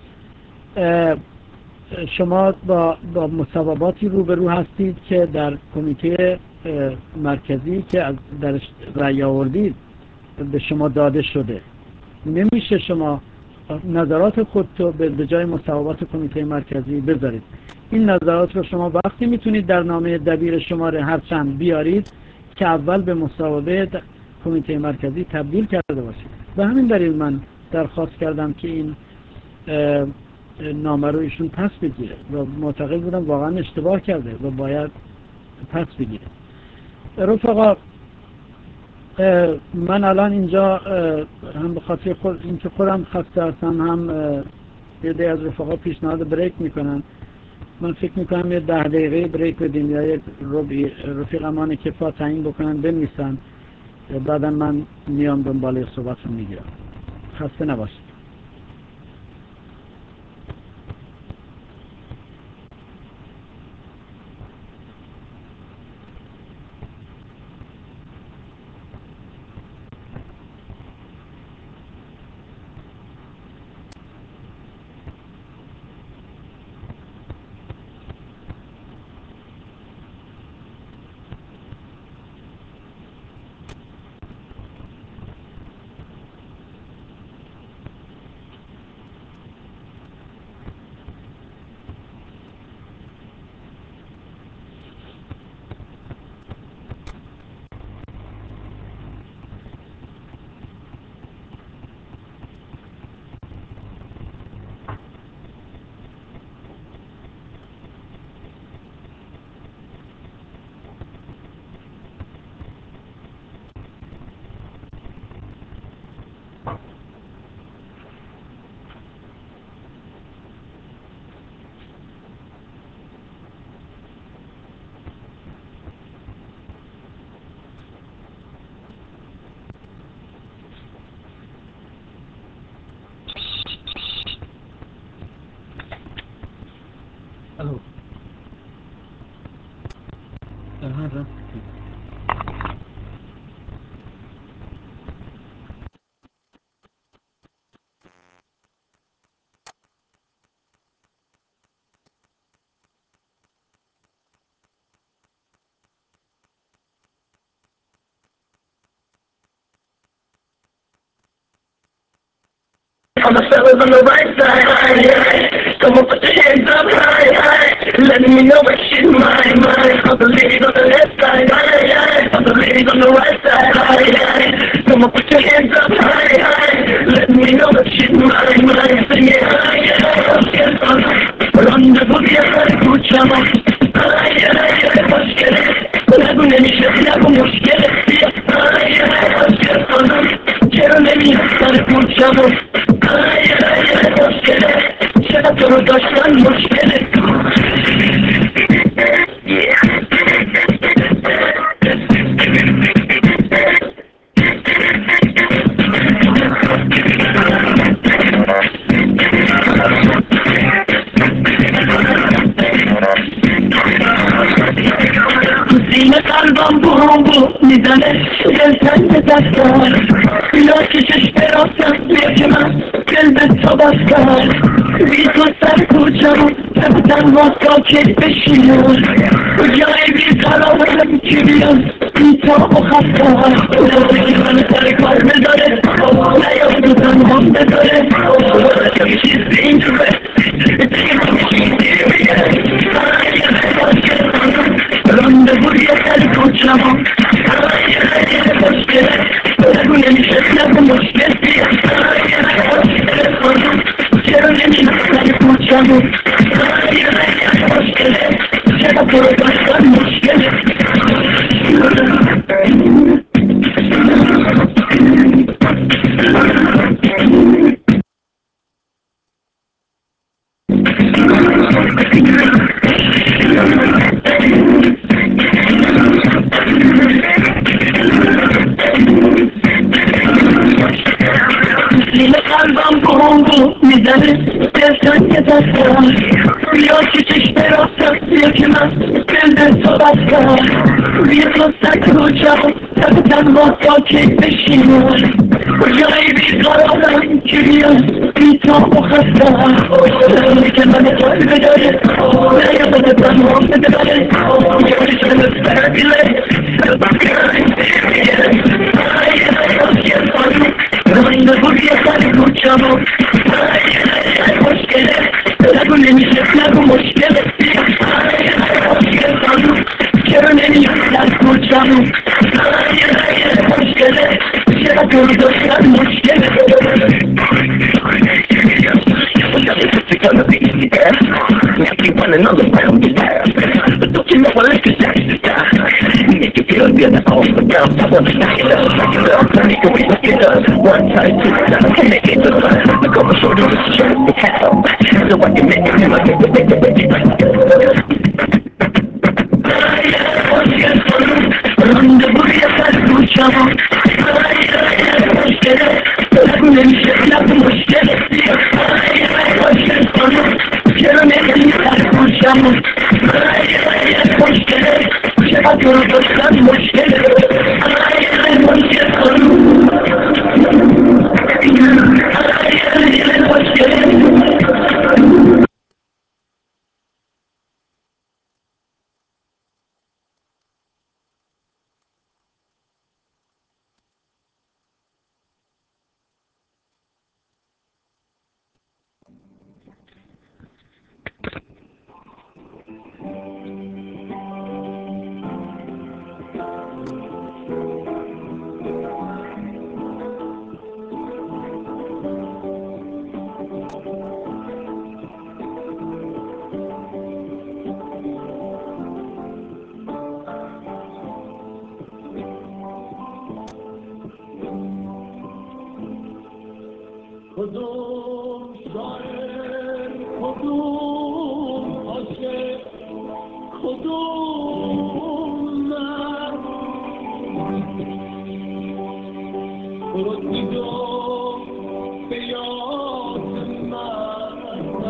شما با با مصوباتی روبرو هستید که در کمیته مرکزی که از درش رأی آوردید به شما داده شده. نمیشه شما نظرات خودتو به جای مصوبات کمیته مرکزی بذارید. این نظرات رو شما وقتی میتونید در نامه دبیر شماره هر چند بیارید که اول به مصوبه کمیته مرکزی تبدیل کرده باشید. به همین دلیل من درخواست کردم که این نامه رو ایشون پس بگیره و معتقد بودم واقعا اشتباه کرده و باید پس بگیره. رفقا من الان اینجا هم به خاطر خود اینکه خودم خسته هستم هم یه ده از رفقا پیشنهاد بریک میکنن. من فکر میکنم یه ده دقیقه بریک بدیم یا یک رفیقمانه که فا تعیین بکنن بنویسن، بعدا من میام دنباله صحبت رو میگیرم. خسته نباشید. All the fellas on the right side, high, come on, put your hands up high, high, letting me know that shit mine, mine. All the ladies on the left side, high, high, all the ladies on the right side, high, high, come on, put your hands up high, high, letting me know that shit mine, mine. Sing it high, high, run the boogie, escuchamos, high, high, hoş geldin, bırakın enişte, bırakın hoş geldin, high, high, hoş geldin, quiero de mi hasta escuchamos. Ay, ay, ay, hoş geldin. Şarapları taştan hoş geldin. Yeah. Zine kalbam bombu nidane Gelsen de dersen Biraz geçiş perasyan Lekmem Gelbet sabahsan Bir tutsak kucağım Hepten vakka keşfeşiyor Yay bir karalarım kiriyor Bir tabu hasta Ulanı sarı kalbe dare Ne yaptıdan hamde dare She's dangerous Randevu yeter koçamam Ay ay ay hoş geldin Bırakın enişteler hoş geldin Ay ay hoş geldin Çevreni nasıl koçamam Ay ay ay hoş geldin Şarapları baştan hoş geldin Zine kalbam bombu nidane Gelsen yetersen Rüya küçük terasa Yakına Benden sabahsa Bir tutsak kucağım Hepten vakka keşfeşiyor Yay bir karadan giriyor Bir tabu hasta Kendime kalbe dare Ne yapmadan muhabbet dare Görüşünü verdiler Bakıyorum Ay ay hoş geldin Randevu yeter koçamam Ay ay ay hoş geldin Bırakın enişteler hoş geldin Ay ay hoş geldin Çevreni yükler koçamam Ay ay ay hoş geldin Şarapları dostlar hoş geldin It's gonna be easy there. Now keep running all around the lab. But don't you know I like to dance the time? Make you feel good off the ground. I wanna knock it up, knock it up, make it way, look it up. One side, two sides, can make it look fun. Look over shoulder, this is straight the cow. So I can make it feel like it's a big, big, big, Randevu yeter koçamam Ay ay ay hoş geldin Bırakın enişteler hoş geldin Ay ay hoş geldin Çevreni yeter koçamam Ay ay ay hoş geldin Şarapları dostlar hoş geldin Ay ay hoş geldin Ay ay hoş geldin کدوم شاعر کدوم عاشق کدوم مرد درست میگم به یاد من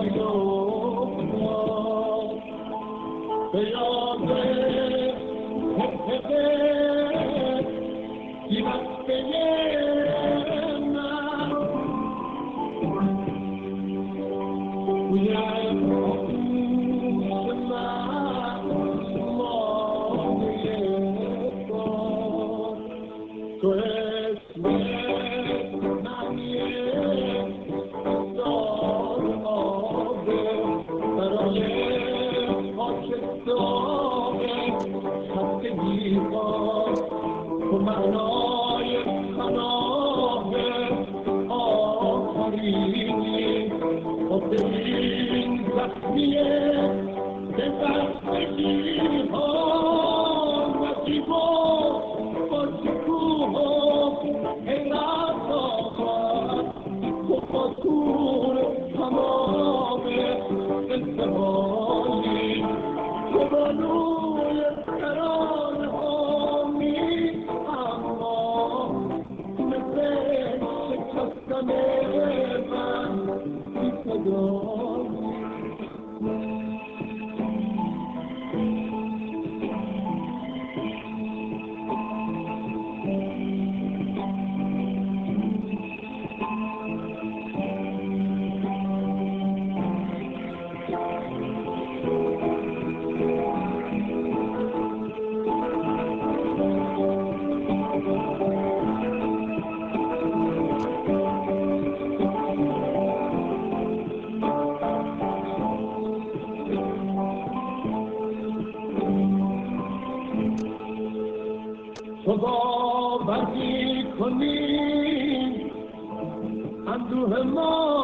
نیفتاد به یاد تو باوری کنی اندوه ما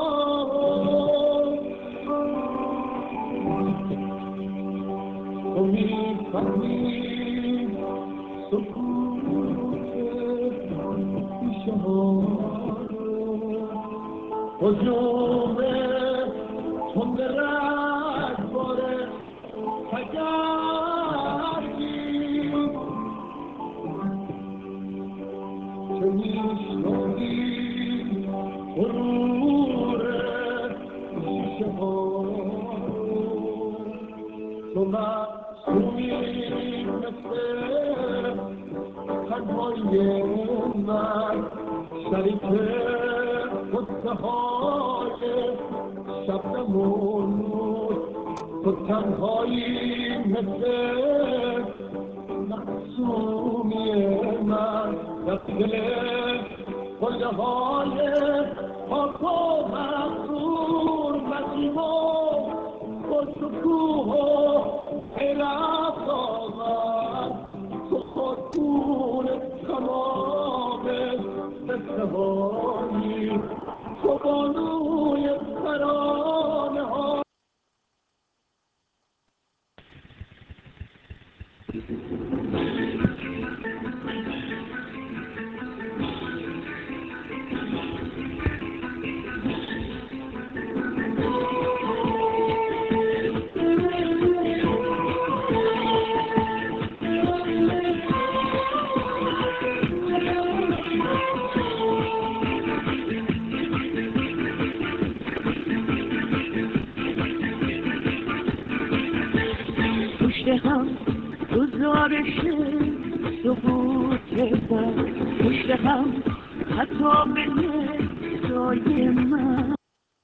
تو میفهمی سکوت پیشه ها هجوم تند رگبار تگردی که میشناسی غرور شیشه ها تو معصومی مثل تنهای من شریک قصه های شبنمون تو تنهایی مثل معصومی من در دل قله های پاک و مغرور نسیما با شکوه و حیرت آمد تو خاتون تمام استوایی تو بانوی ترانه ها. پشت هم گزارش سقوط من پشت هم حتی به سایه من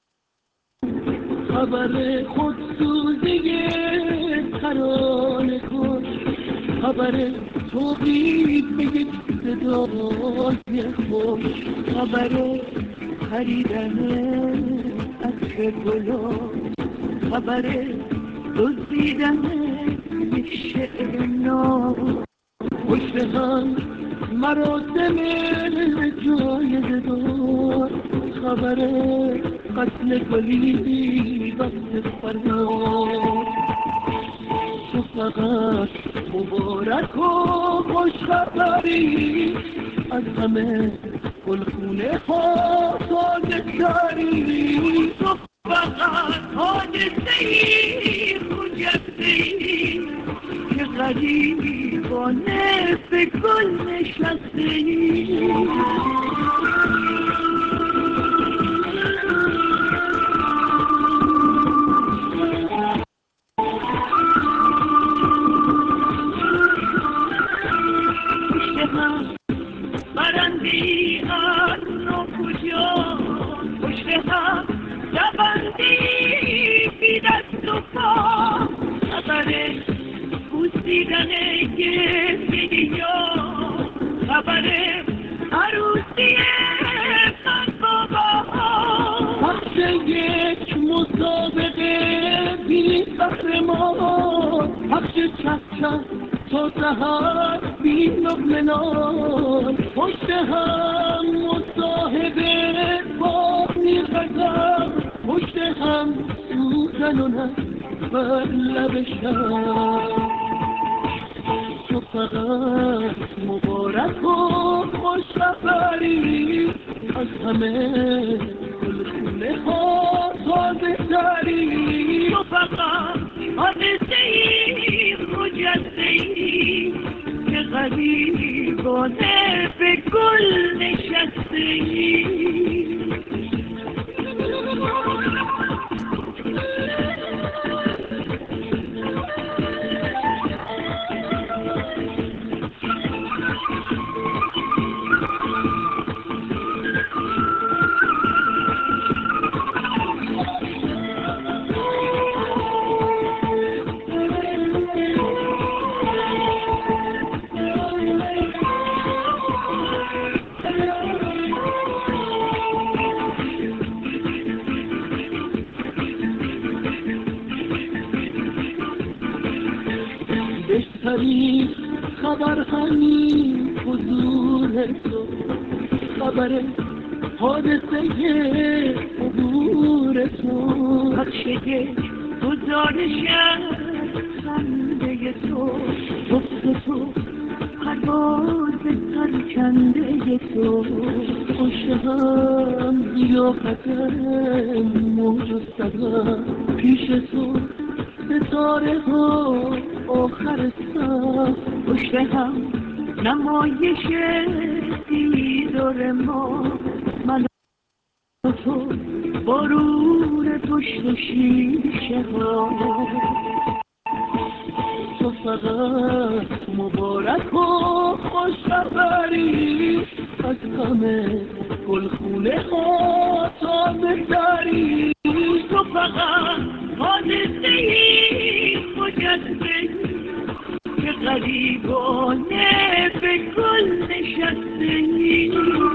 خبر خودسوزی ترانه کن خبر توقیف به یک صدای خوش خبر خریدن عطر گلاب خبر دزدیدن یک شعر ناب پشت هم مراسم جایزه دار خبر قتل گلی وقت فرار تو فقط مبارک و خوش خبری از همه گلخونه ها تازه تری تو فقط حادثه ای خوجسته ای که غریبانه به گل نشسته ای دیدن گریه یا خبر عروسی من بابا بخش یک مسابقه بی قهرمان بخش چک چک تا سهر بی لقمه نان پشت هم مصاحبه با میرغزم پشت هم سوزن و نه بر لب شب تو فقط مبارک و خوش خبری از همه گلخونه ها تازه تری تو فقط حادثه ای مجزه ای که غریبانه به گل نشسته ای بهترین خبر همین حضور تو خبر حادثه عبور تو بخش یک گزارشم خنده تو گفت تو پرواز سرکنده تو پشت هم زیافت موج و سبب پیش تو ستاره ها آخر سب پشت هم نمایش دیدار ما من و تو بارون پشت و شیشه ها تو فقط مبارک و خوش خبری از همه گلخونه ها تازه تری تو فقط حادثه ای مجزه ای که غریبانه به گل نشسته ای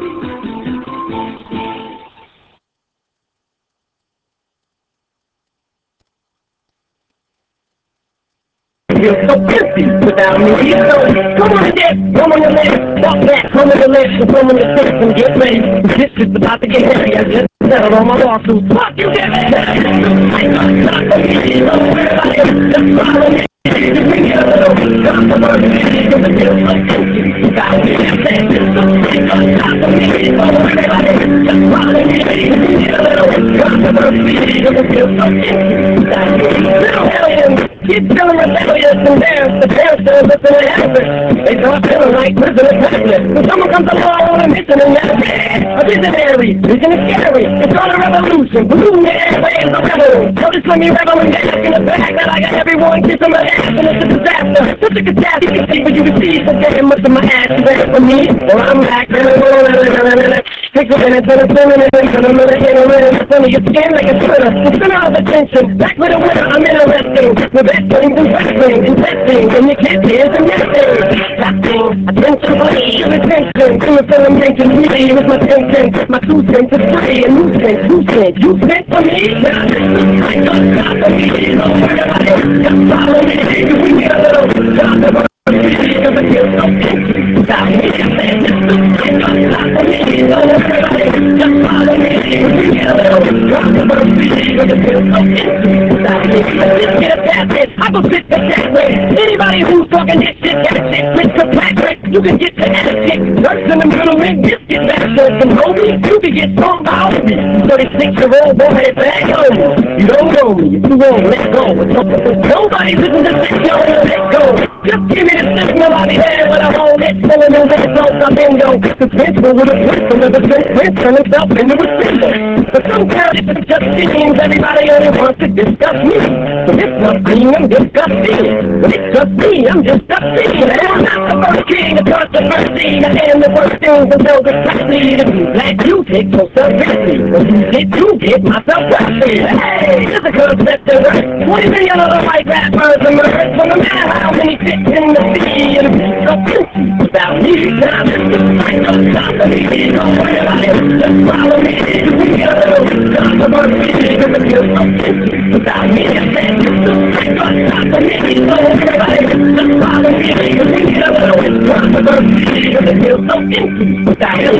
You're so empty without me. You know, come on the deck, come on the left, walk back, come on the left, and come on the six and get ready. This is about to get heavy. I just settled on my lawsuit. Fuck you, get ready. I ain't got time for me. Everybody, just follow me. You bring it a little controversy. Cause it feels like empty without me. I ain't got time for me. Everybody, just follow me. You bring it a little controversy. Cause it feels like empty without me. Little aliens keep feeling rebellious and embarrassed. The parents still listen to happen. They start feeling like prison is happening. When someone comes along on a mission and that's a visionary, vision is scary. It's not a revolution. Balloon the airwaves are rebel. Notice when me rebel and gas in the back that I got everyone kissing my ass and it's a disaster. Such a catastrophe for you to see. So damn much of my ass is back for me. Well, I'm back. Take a minute, turn a minute, turn a minute, turn a minute, turn your skin like a twitter. The center of attention. Back with a winner, I'm interesting. The best things investing, investing. And you can't see it's a nesting. Acting, attention, please, attention. Coming from the mention, me with my tension. My two cents is free, a new cent, two cents. You spent for me? I got stop for me. Everybody, just follow me. You can get a little stop for me. Cause I feel so empty without me. I got stop for me. Everybody, just follow me. You can get a little stop for me. Cause I feel so empty without me. Let's get a pass. I go sit the that way. Anybody who's talking this shit got it. Mister Patrick, you can get the ass kick. Nurse in the middle and biscuit master from Hobie. You can get strong by me. thirty-six year old boy is back home. You don't know me. If you won't let go. Nobody's listening to this, y'all. Let go. Just give me the signal. I'll be there when I'm on it. Pulling the red zone. I bend on the principle with a pistol of a prince turn himself into a symbol. But sometimes it just seems everybody only wants to discuss me. But it's not me, I'm disgusting. But it's just me, I'm just a thing. And I'm not the first king of controversy. I am the worst things until the especially to be black, you take yourself seriously. When you get, you get myself wealthy. Hey, there's a concept of earth. twenty million other white rappers emerge from no matter how many fits in the sea. And it's so empty without me. Time is the fight, don't stop me. Don't worry about it, just follow me. We got a little controversy. Cause it feels so empty without me. I said it's the fight, don't stop me. Don't worry about it, just follow me. Cause we got a little controversy. Cause it feels so empty without me.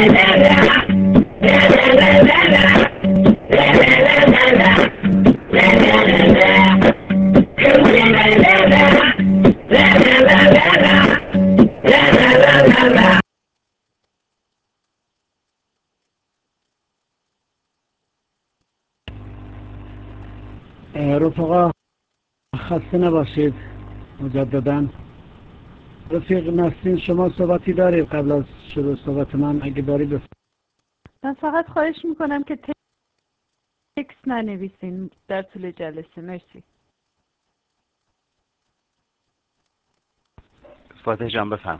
رفقا خسته نباشید مجددا. رفیق نسرین شما صحبتی دارید قبل از شروع صحبت من؟ اگه داری بفرمایید. من فقط خواهش میکنم که تکس ننویسین در طول جلسه. مرسی. فاتح جان بفهم.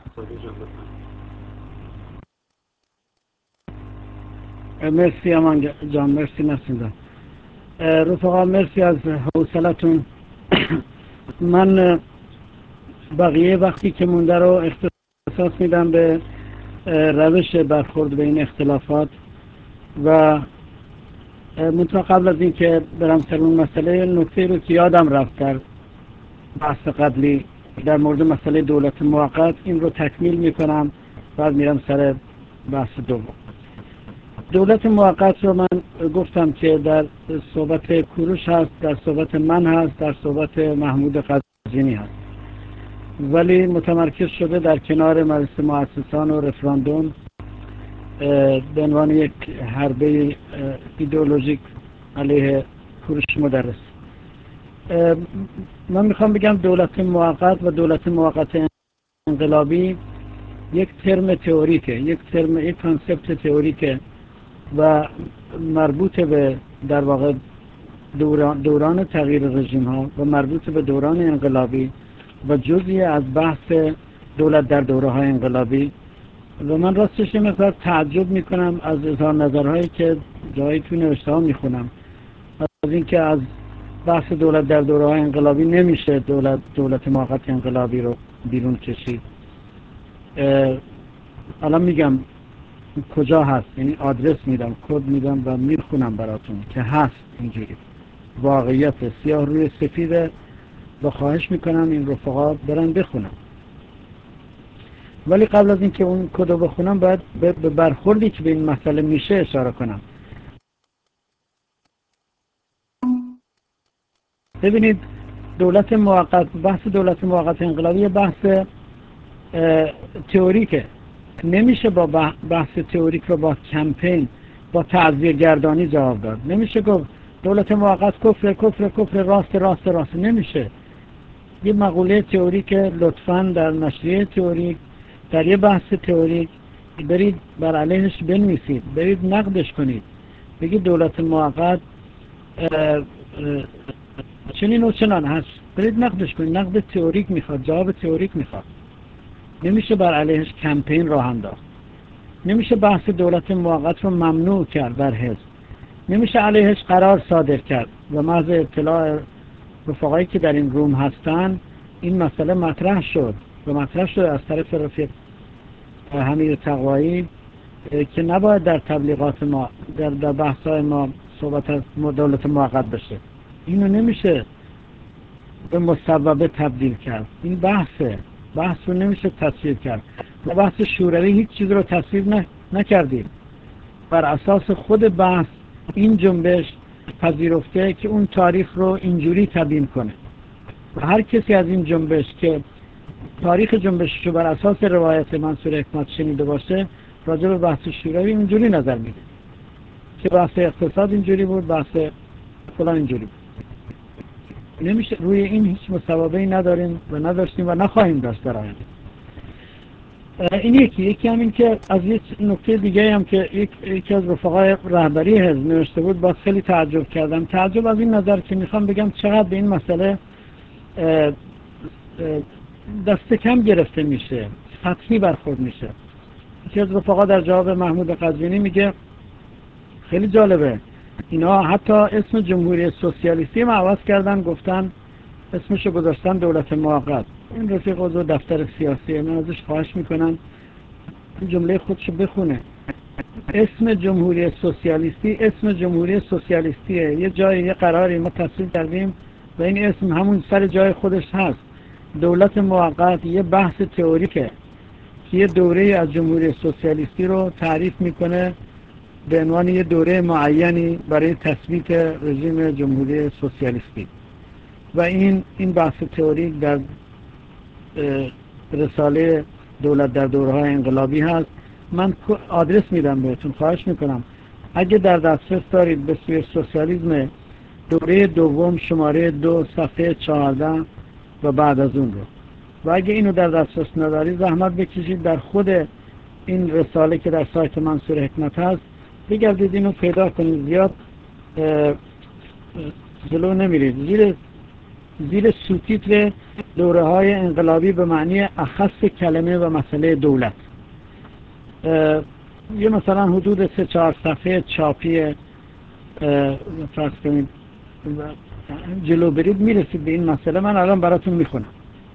مرسی امان جان، مرسی نسرین جان. رفقا مرسی از حوصلتون. من بقیه وقتی که مونده رو اختصاص میدم به روش برخورد به این اختلافات و منطقه قبل از این که برم سر اون مسئله، نکته رو که یادم رفت در بحث قبلی در مورد مسئله دولت موقت، این رو تکمیل میکنم بعد میرم سر بحث دوم. دولت موقت رو من گفتم که در صحبت کوروش هست، در صحبت من هست، در صحبت محمود قزوینی هست، ولی متمرکز شده در کنار مجلس مؤسسان و رفراندوم به عنوان یک حربه ایدئولوژیک علیه کوروش مدرس. من میخوام بگم دولت موقت و دولت موقت انقلابی یک ترم تئوریکه، یک ترم یک کانسپت تئوریکه و مربوط به در واقع دوران, دوران تغییر رژیم ها و مربوط به دوران انقلابی و جزئی از بحث دولت در دوره های انقلابی. و من راستش مقدار تعجب میکنم از اظهار نظرهایی که جایی تو نوشته ها میخونم از اینکه از بحث دولت در دوره های انقلابی نمیشه دولت دولت موقت انقلابی رو بیرون کشید. الان میگم کجا هست، یعنی آدرس میدم، کد میدم و میخونم براتون که هست اینجوری، واقعیت سیاه روی سفیده و خواهش میکنم این رفقا برن بخونم. ولی قبل از اینکه اون کد رو بخونم باید به برخوردی که به این مسئله میشه اشاره کنم. ببینید دولت موقت، بحث دولت موقت انقلابی بحث تئوریکه. نمیشه با بحث تئوریک رو با کمپین با تعزیه گردانی جواب داد. نمیشه گفت دولت موقت کفر کفر کفر راست راست راست. نمیشه. یه مقوله تئوریک لطفاً در نشریه تئوریک در یه بحث تئوریک برید بر علیهش بنویسید، برید نقدش کنید، بگید دولت موقت چنین و چنان هست، برید نقدش کنید. نقد تئوریک میخواد، جواب تئوریک میخواد. نمیشه بر علیهش کمپین راه انداخت. نمیشه بحث دولت موقت رو ممنوع کرد در حزب. نمیشه علیهش قرار صادر کرد. و محض اطلاع رفقایی که در این روم هستن این مسئله مطرح شد و مطرح شد از طرف رفیق حمید تقوایی که نباید در تبلیغات ما در, در بحثای ما صحبت از دولت موقت بشه. اینو نمیشه به مصوبه تبدیل کرد. این بحثه، بحث رو نمیشه تصویر کرد. و بحث شوروی هیچ چیز رو تصویر نه، نکردیم. بر اساس خود بحث این جنبش پذیرفته که اون تاریخ رو اینجوری تبیین کنه و هر کسی از این جنبش که تاریخ جنبشش رو بر اساس روایت منصور حکمت شنیده باشه راجع به بحث شوروی اینجوری نظر میده که بحث اقتصاد اینجوری بود، بحث فلان اینجوری بود. نمیشه. روی این هیچ مصوبه‌ای نداریم و نداشتیم و نخواهیم داشت در آینده. این یکی یکی هم این که از یک نکته دیگه هم که یک یکی از رفقای رهبری حزب نوشته بود، باز خیلی تعجب کردم. تعجب از این نظر که میخوام بگم چقدر به این مسئله دست کم گرفته میشه، سطحی برخورد میشه. یکی از رفقا در جواب محمود قزوینی میگه خیلی جالبه، اینا حتی اسم جمهوری سوسیالیستی هم عوض کردن، گفتن اسمشو گذاشتن دولت موقت. این رفیق عضو دفتر سیاسی، من ازش خواهش میکنم جمله خودشو بخونه. اسم جمهوری سوسیالیستی اسم جمهوری سوسیالیستیه، یه جایی یه قراری ما تصویب کردیم و این اسم همون سر جای خودش هست. دولت موقت یه بحث تئوریکه که یه دوره از جمهوری سوسیالیستی رو تعریف میکنه به عنوان یه دوره معینی برای تثبیت رژیم جمهوری سوسیالیستی، و این این بحث تئوریک در رساله دولت در دوره‌های انقلابی هست. من آدرس میدم بهتون، خواهش میکنم اگه در دسترس دارید به سوی سوسیالیسم دوره دوم شماره دو صفحه چهارده و بعد از اون رو، و اگه اینو در دسترس ندارید زحمت بکشید در خود این رساله که در سایت منصور حکمت هست بگردید اینو پیدا کنید. زیاد جلو نمیرید. زیر زیر سوتیتر دوره های انقلابی به معنی اخص کلمه و مسئله دولت، یه مثلا حدود سه چهار صفحه چاپی فرض کنید جلو برید میرسید به این مسئله. من الان براتون میخونم.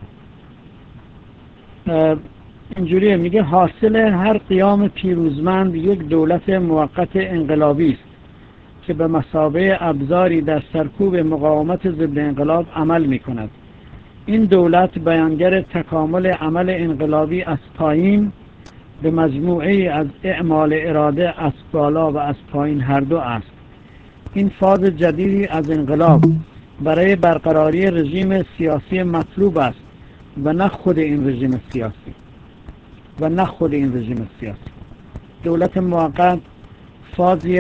اینجوریه، میگه حاصل هر قیام پیروزمند یک دولت موقت انقلابی است که به مثابه ابزاری در سرکوب مقاومت ضد انقلاب عمل میکند. این دولت بیانگر تکامل عمل انقلابی از پایین به مجموعه از اعمال اراده از بالا و از پایین هر دو است. این فاز جدیدی از انقلاب برای برقراری رژیم سیاسی مطلوب است و نه خود این رژیم سیاسی و نه خود این رژیم سیاسی. دولت موقت فازی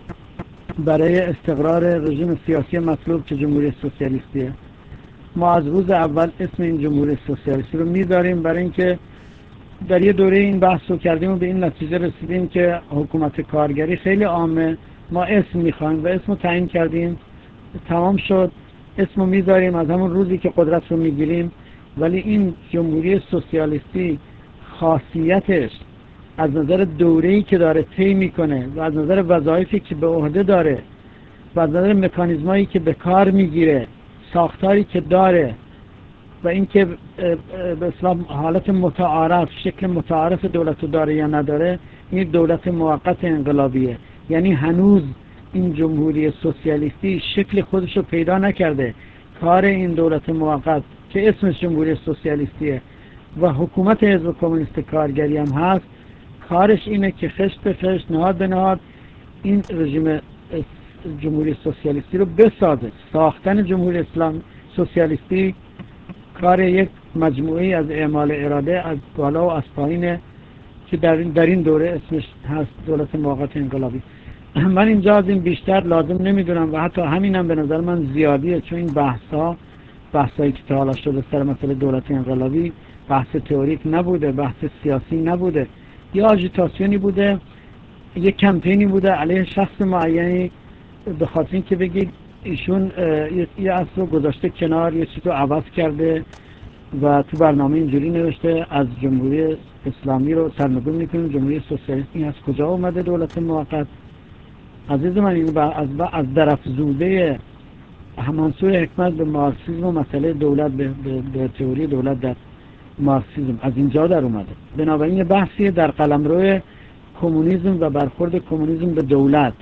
برای استقرار رژیم سیاسی مطلوب که جمهوری سوسیالیستیه. ما از روز اول اسم این جمهوری سوسیالیستی رو میذاریم برای اینکه در یه دوره این بحث رو کردیم و به این نتیجه رسیدیم که حکومت کارگری خیلی عامه، ما اسم میخوایم و اسم رو تعیین کردیم، تمام شد، اسم رو میذاریم از همون روزی که قدرت رو میگیریم. ولی این جمهوری سوسیالیستی خاصیتش از نظر دوره‌ای که داره طی میکنه و از نظر وظایفی که به عهده داره و از نظر مکانیزمایی که به کار میگیره، ساختاری که داره و اینکه به اسلام حالت متعارف، شکل متعارف دولت داره یا نداره، این دولت موقت انقلابیه. یعنی هنوز این جمهوری سوسیالیستی شکل خودش رو پیدا نکرده. کار این دولت موقت که اسمش جمهوری سوسیالیستیه و حکومت حزب کمونیست کارگری هم هست، کارش اینه که خشت به خشت، نهاد به نهاد این رژیم جمهوری سوسیالیستی رو بسازه. ساختن جمهوری اسلام سوسیالیستی کار یک مجموعه از اعمال اراده از بالا و از پایینه که در این, در این دوره اسمش هست دولت موقت انقلابی. من اینجا از این بیشتر لازم نمیدونم و حتی همینم به نظر من زیادیه، چون این بحث ها بحثایی که تا حالا شده سر مسئله دولت انقلابی بحث تئوریک نبوده، بحث سیاسی نبوده، یا آژیتاسیونی بوده، یک کمپینی بوده علیه شخص معینی به خاطر اینکه بگید ایشون یه اصل رو گذاشته کنار، یه چیز رو عوض کرده و تو برنامه اینجوری نوشته از جمهوری اسلامی رو سرنگون میکنیم جمهوری سوسیالیستی. از کجا اومده دولت موقت؟ عزیز من این از از درافزوده منصور حکمت به مارکسیسم و مسئله دولت به, به, به تئوری دولت در مارکسیسم از اینجا در اومده. بنابراین یه بحثی در قلمرو کمونیسم و برخورد کمونیسم به دولت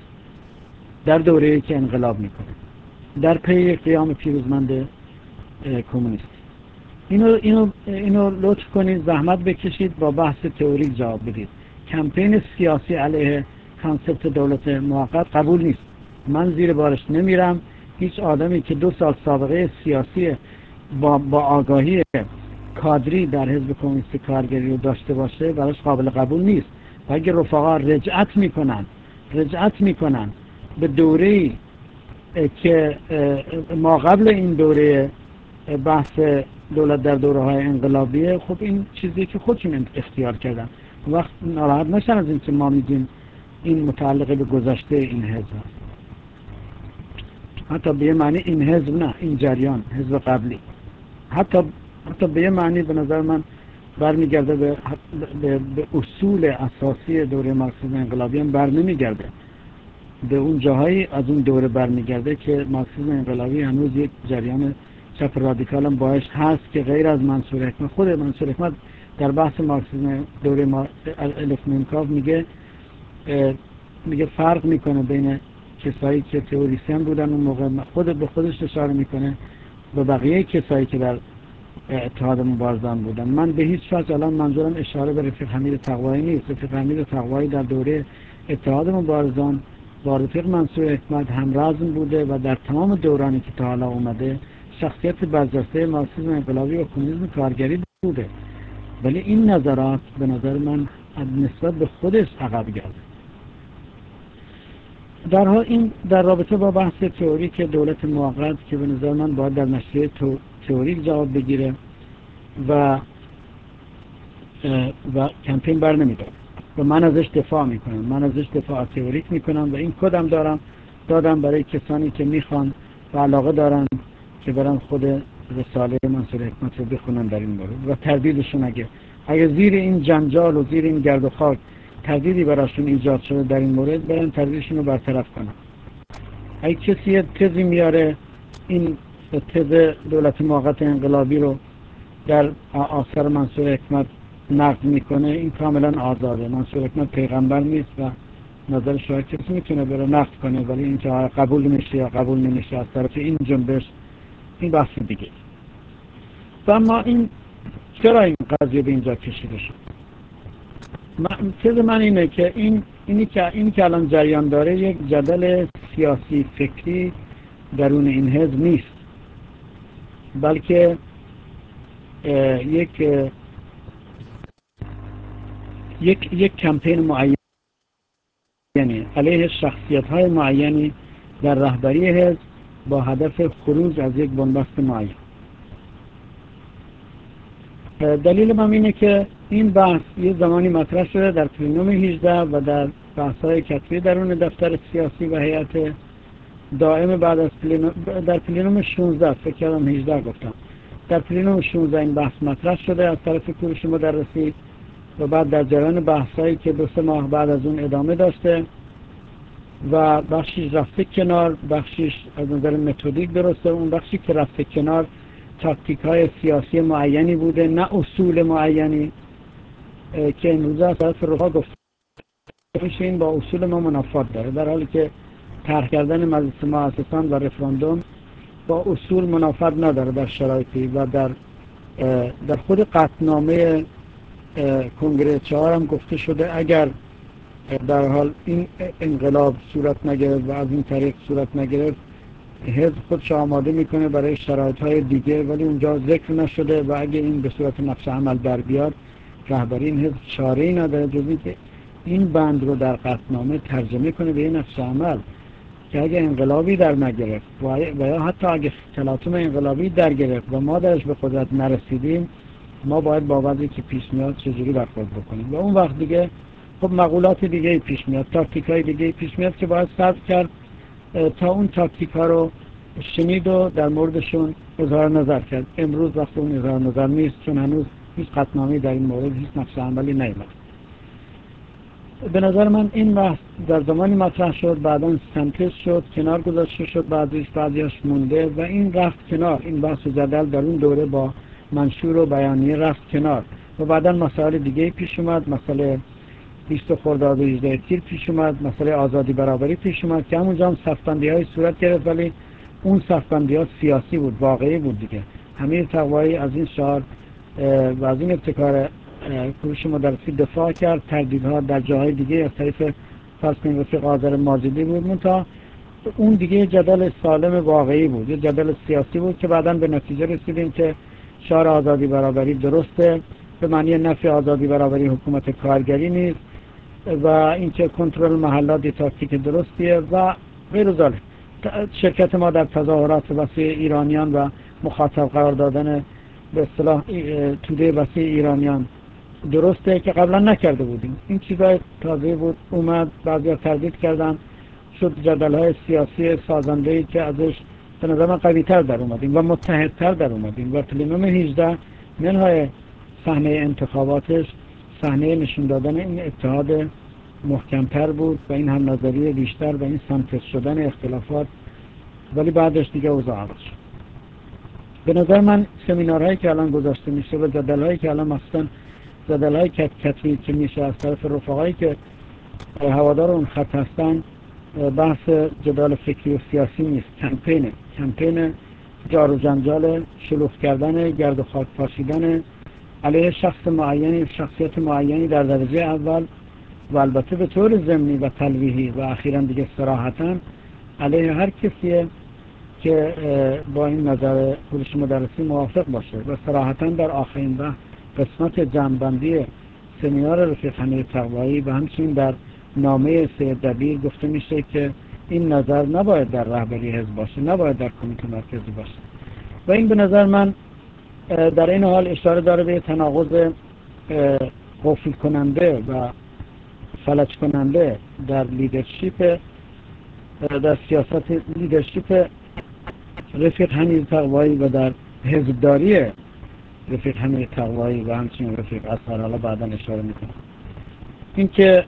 در دوره‌ای که انقلاب میکنه در پی قیام پیروزمند کمونیست. اینو اینو اینو لطف کنید زحمت بکشید با بحث تئوریک جواب بدید. کمپین سیاسی علیه کانسپت دولت موقت قبول نیست. من زیر بارش نمیرم. هیچ آدمی که دو سال سابقه سیاسی با, با آگاهی کادری در حزب کمونیست کارگری رو داشته باشه براش قابل قبول نیست. و اگه رفقا رجعت میکنن رجعت میکنن به دوره‌ای که ما قبل این دوره بحث دولت در دوره های انقلابیه، خب این چیزی که خودشون اختیار کردن. وقت ناراحت نشن از این که ما میگیم این متعلق به گذشته این حزب هست. حتی به یه معنی این حزب نه، این جریان حزب قبلی، حتی حتی به یه معنی به نظر من برمیگرده به, به, به اصول اساسی دوره مارکسیسم انقلابی هم بر نمیگرده، به اون جاهایی از اون دوره برمیگرده که مارکسیسم انقلابی هنوز یک جریان چپ رادیکال هم باش هست که غیر از منصور حکمت. خود منصور حکمت در بحث مارکسیسم دوره الفمنکاف میگه میگه فرق میکنه بین کسایی که تئوریسین بودن اون موقع، خود به خودش اشاره میکنه و بقیه کسایی که در اتحاد مبارزان بودن. من به هیچ وجه الان منظورم اشاره به رفیق حمید تقوایی نیست. رفیق حمید تقوایی در دوره اتحاد مبارزان با رفیق منصور حکمت همرزم بوده و در تمام دورانی که تا حالا اومده شخصیت برجسته مارکسیسم انقلابی و کمونیسم کارگری بوده، ولی این نظرات به نظر من نسبت به خودش عقب گرده. در حال این در رابطه با بحث تئوریک دولت موقت که به نظر من باید در نشریه تئوریک جواب بگیره و و کمپین بر نمیداره و من ازش دفاع میکنم، من ازش دفاع تئوریک میکنم و این کدم دارم دادم برای کسانی که میخوان و علاقه دارن که برن خود رساله منصور حکمت رو بخونن در این مورد و تردیدشون اگه اگه زیر این جنجال و زیر این گرد و خاک تردیدی براشون ایجاد شده در این مورد، برن تردیدشون رو برطرف کنن. اگه کسی تزی میاره این تز دولت موقت انقلابی رو در آثار منصور حکمت نقد میکنه، این کاملا آزاده. منصور حکمت پیغمبر نیست و نظر شاید کسی میتونه بره نقد کنه، ولی این که قبول نمیشه یا قبول نمیشه از طرف این جنبش، این بحث دیگه. و اما این چرا این قضیه به اینجا کشیده شد؟ تز من اینه که این اینی که اینی که الان جریان داره یک جدل سیاسی فکری درون این حزب نیست، بلکه یک یک یک کمپین معینی علیه شخصیت‌های معینی در رهبری حزب با هدف خروج از یک بنبست معین. دلیل من اینه که این بحث یه زمانی مطرح شده در پلنوم هجده و در بحث‌های کتبی درون دفتر سیاسی و هیئت دائم بعد از پلنوم در پلنوم شانزده، فکر کردم هجده گفتم، در پلنوم شانزده این بحث مطرح شده از طرف کوروش مدرسی و بعد در جریان بحثایی که دو سه ماه بعد از اون ادامه داشته و بخشیش رفته کنار، بخشیش از نظر متدیک درسته، اون بخشی که رفته کنار تاکتیک های سیاسی معینی بوده نه اصول معینی که امروزه از طرف رها گفته میشه این با اصول ما منافات داره، در حالی که طرح کردن مجلس مؤسسان و رفراندوم با اصول منافات نداره در شرایطی و در در خود قطعنامه کنگره چهار هم گفته شده اگر در حال این انقلاب صورت نگرفت و از این طریق صورت نگرفت حزب خودش آماده میکنه برای شرایط‌های دیگه، ولی اونجا ذکر نشده و اگه این به صورت نقش عمل در بیاد رهبری این حزب چاره‌ای نداره جز اینکه این بند رو در قطعنامه ترجمه کنه به این نقش عمل که اگه انقلابی در نگرفت و یا حتی اگه تلاطم انقلابی در گرفت و ما درش به قدرت نرسیدیم، ما باید با وضعی که پیش میاد چجوری برخورد بکنیم و اون وقت دیگه خب مقولات دیگه پیش میاد، تاکتیکای دیگه پیش میاد که باید صبر کرد تا اون تاکتیک ها رو شنید و در موردشون اظهار نظر کرد. امروز وقت اون اظهار نظر نیست، چون هنوز هیچ قطعنامه‌ای در این مورد، هیچ نقش عملی نیامد. به نظر من این بحث در زمانی مطرح شد، بعداً سنتز شد، کنار گذاشته شد، بعضیش بعضیش مونده و این رفت کنار. این بحث جدل در اون دوره با منشور و بیانیه رفت کنار و بعداً مسائل دیگه پیش اومد، مسئله بیست خرداد و هجده تیر پیش اومد، مسئله آزادی برابری پیش اومد که همونجا هم صفبندی های صورت گرفت، ولی اون صفبندی ها سیاسی بود، واقعی بود دیگه. حمید تقوایی از این شعار و از این ابتکار کوروش مدرسی دفاع کرد، تردیدها در جاهای دیگه از طریق فرض کنید رفیق آذر ماجدی بود، منتها اون دیگه جدل سالم واقعی بود، یه جدل سیاسی بود که بعداً به نتیجه رسیدیم که شعار آزادی برابری درسته، به معنی نفی آزادی برابری حکومت کارگری نیست و اینکه کنترل محلات تاکتیک درستیه و غیر ذلک. شرکت ما در تظاهرات وسیع ایرانیان و مخاطب قرار دادن به اصطلاح توده وسیع ایرانیان درسته که قبلا نکرده بودیم. این چیزای تازه بود، اومد، بعضیا تردید کردن، شد جدل‌های سیاسی سازنده‌ای که ازش به نظر من قوی‌تر در اومدیم و متحدتر در اومدیم و پلنوم هجده منهای صحنه انتخاباتش صحنه نشون دادن این اتحاد محکمتر بود و این هم نظریه بیشتر و این سنتز شدن اختلافات، ولی بعدش دیگه اوضاع عوض شد. به نظر من سمینارهایی که الان گذاشته میشه و جدل‌هایی که الان مثلا جدل‌های کتبی که میشه از طرف رفقایی که هوادار اون خط هستن، بحث جدال فکری و سیاسی نیست، کمپینه کمپین جار و جنجال، شلوغ کردن، گرد و خاک پاشیدن علیه شخص معینی، شخصیت معینی در درجه اول و البته به طور ضمنی و تلویحی و اخیراً دیگه صراحتاً علیه هر کسیه که با این نظر پولش مدرسی موافق باشه و صراحتاً در آخرین بحث قسمت جمع‌بندی سمینار رفیق حمید تقوایی و همچنین در نامه سید دبیر گفته میشه که این نظر نباید در رهبری حزب باشه، نباید در کمیته مرکزی باشه و این به نظر من در این حال اشاره داره به تناقض قفل کننده و فلج کننده در لیدرشپ، در سیاست لیدرشپ رفیق حمید تقوایی و در حزبداری رفیق حمید تقوایی و همچنین رفیق اصغر. حالا بعدا اشاره میکنم این که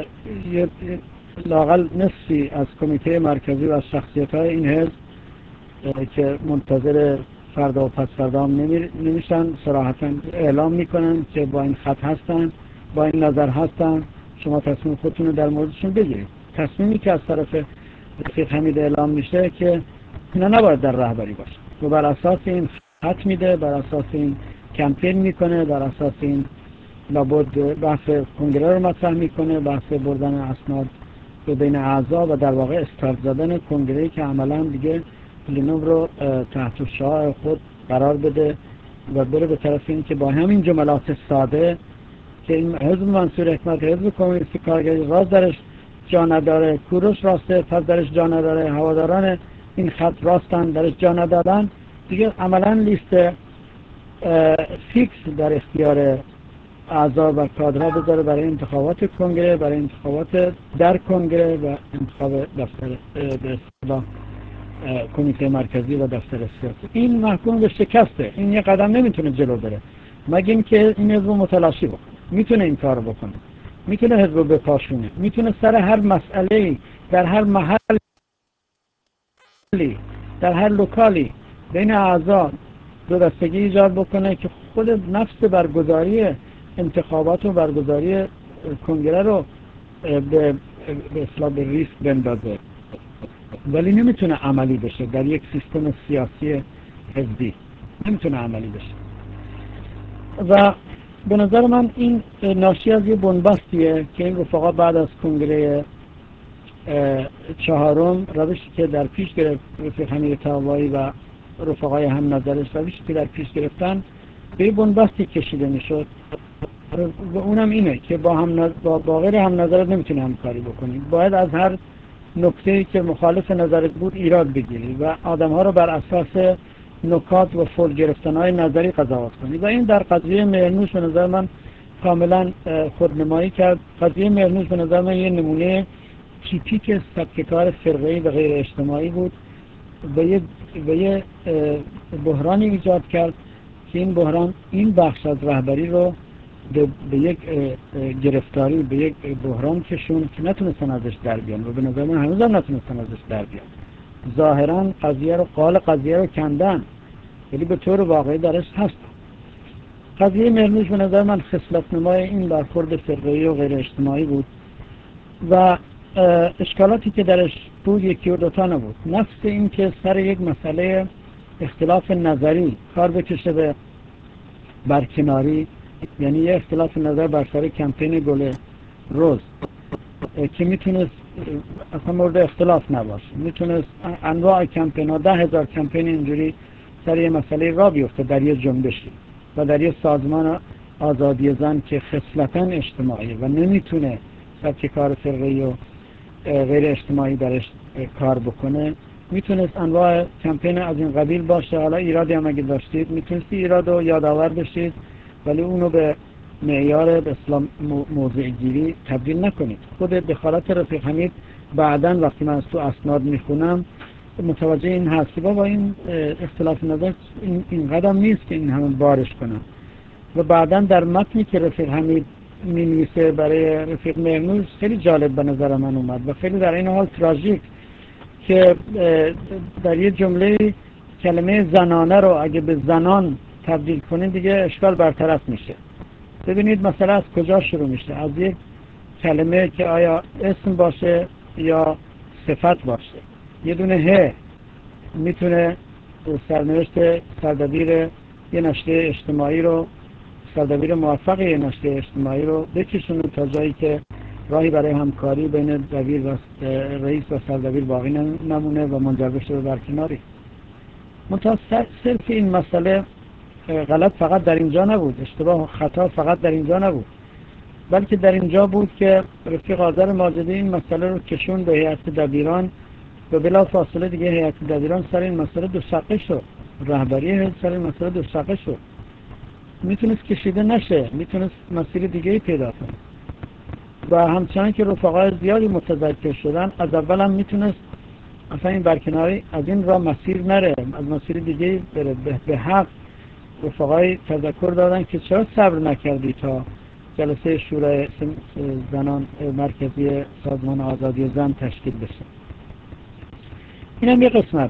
لااقل نصفی از کمیته مرکزی و از شخصیت های این حزب که منتظر فردا و پس فردا هم نمیشن، صراحتا اعلام میکنن که با این خط هستن، با این نظر هستن، شما تصمیم خودتون رو در موردشون بگیرید. تصمیمی که از طرف رفیق حمید اعلام میشه که اینا نباید در رهبری باشه و بر اساس این خط میده، بر اساس این کمپین میکنه، بر اساس این لابد بحث کنگره رو مطرح میکنه، بحث بردن اسناد به بین اعضا و در واقع استارت زدن کنگره‌ای که عملا دیگه پلنوم رو تحت شعاع خود قرار بده و بره به طرف این که با همین جملات ساده که این حزب منصور حکمت، حزب کمونیستی کارگری راست درش جا نداره، کوروش راسته پس درش جا نداره، هواداران این خط راستن درش جا ندادن، دیگه عملا لیست فیکس در اختیار اعضا و کادرها بذاره برای انتخابات کنگره، برای انتخابات در کنگره و انتخاب دفتر به اصطلاح کمیته مرکزی و دفتر سیاسی. این محکوم به شکسته، این یه قدم نمیتونه جلو بره مگه اینکه این حزب متلاشی بکنه. میتونه این کارو بکنه، میتونه حزب رو بپاشونه، میتونه سر هر مسئله در هر محلی در هر لوکالی بین اعضا دو دستگی ایجاد بکنه که خود نفس برگزاری انتخابات و برگزاری کنگره رو به اصطلاح به ریسک بندازه، ولی نمیتونه عملی بشه در یک سیستم سیاسی حزبی، نمیتونه عملی بشه. و به نظر من این ناشی از یه بنبستیه که این رفقا بعد از کنگره چهارم روشی که در پیش گرفت رفیق حمید تقوایی و رفقای هم نظرش، روشی که در پیش گرفتن به بنبستی کشیده میشد و اونم اینه که با هم با باقی هم نظرت نمیتونی همکاری بکنی، باید از هر نکته‌ای که مخالف نظرت بود ایراد بگیری و آدم‌ها رو بر اساس نکات و فول گرفتن‌های نظری قضاوت کنی و این در قضیه مهرنوش به نظر من کاملا خودنمایی کرد. قضیه مهرنوش به نظر من یه نمونه تیپیک سبک کار فرقه‌ای و غیر اجتماعی بود و یه و یه بحرانی ایجاد کرد که این بحران این بخش از رهبری رو به, به یک گرفتاری، به یک بحران کشون که نتونستن ازش در بیان و به نظر من هنوز هم نتونستن ازش در بیان. ظاهرا قضیه رو قال قضیه رو کندن ولی به طور واقعی درش هست. قضیه مهرنوش به نظر من خصلت نمای این برخورد فرقه‌ای و غیر اجتماعی بود و اشکالاتی که درش بود یکی و دوتا نبود. نفس این که سر یک مسئله اختلاف نظری کار بکشه به برکناری، یعنی یه اختلاف نظر بر سر کمپین گل روز که میتونست اصلا مورد اختلاف نباشه، میتونست انواع کمپین ها ده هزار کمپین اینجوری سر یه مسئله را بیفته در یه جنبشی و در یه سازمان آزادی زن که خصلتاً اجتماعی و نمیتونه سبک کار فرقه‌ای و غیر اجتماعی درش کار بکنه، میتونست انواع کمپین از این قبیل باشه. حالا ایرادی هم اگه داشتید میتونستی ایراد رو یادآور بشید، ولی اونو به معیار به اسلام موضع گیری تبدیل نکنید. خود دخالت رفیق حمید بعداً وقتی من از تو اسناد میخونم متوجه این هست که بابا این اختلاف نظر این, این قدم نیست که این همون بارش کنم. و بعداً در متنی که رفیق حمید مینویسه برای رفیق مرنوز خیلی جالب به نظر من اومد و خیلی در این حال تراژیک که در یه جمله کلمه زنانه رو اگه به زنان تبدیل کنید دیگه اشکال برطرف میشه. ببینید مثلا از کجا شروع میشه، از یک کلمه که آیا اسم باشه یا صفت باشه. یه دونه ه میتونه سرنوشت سردبیر یه نشریه اجتماعی رو، سردبیر موفق یه نشریه اجتماعی رو بکشونه تا جایی که راهی برای همکاری بین دبیر و رئیس و سردبیر باقی نمونه و منجر بشه به برکناری. منتها صرف این مسئله غلط فقط در اینجا نبود، اشتباه و خطا فقط در اینجا نبود، بلکه در اینجا بود که رفیق آذر ماجدی این مسئله رو کشون به هیئت دبیران و بلا فاصله دیگه هیئت دبیران سر این مسئله دو شقه شد، رهبری هیئت سر این مسئله دو شقه شد. میتونست کشیده نشه، میتونست مسیر دیگه پیدا کنه و همچنان که رفقای زیادی متذکر شدن از اول هم میتونست اصلا این برکناری از این راه مسیر نره، از مسیر دیگه بره. به حق رفقای تذکر دادن که چرا صبر نکردی تا جلسه شورای زنان مرکزی سازمان آزادی زن تشکیل بشه. این هم یه قسمت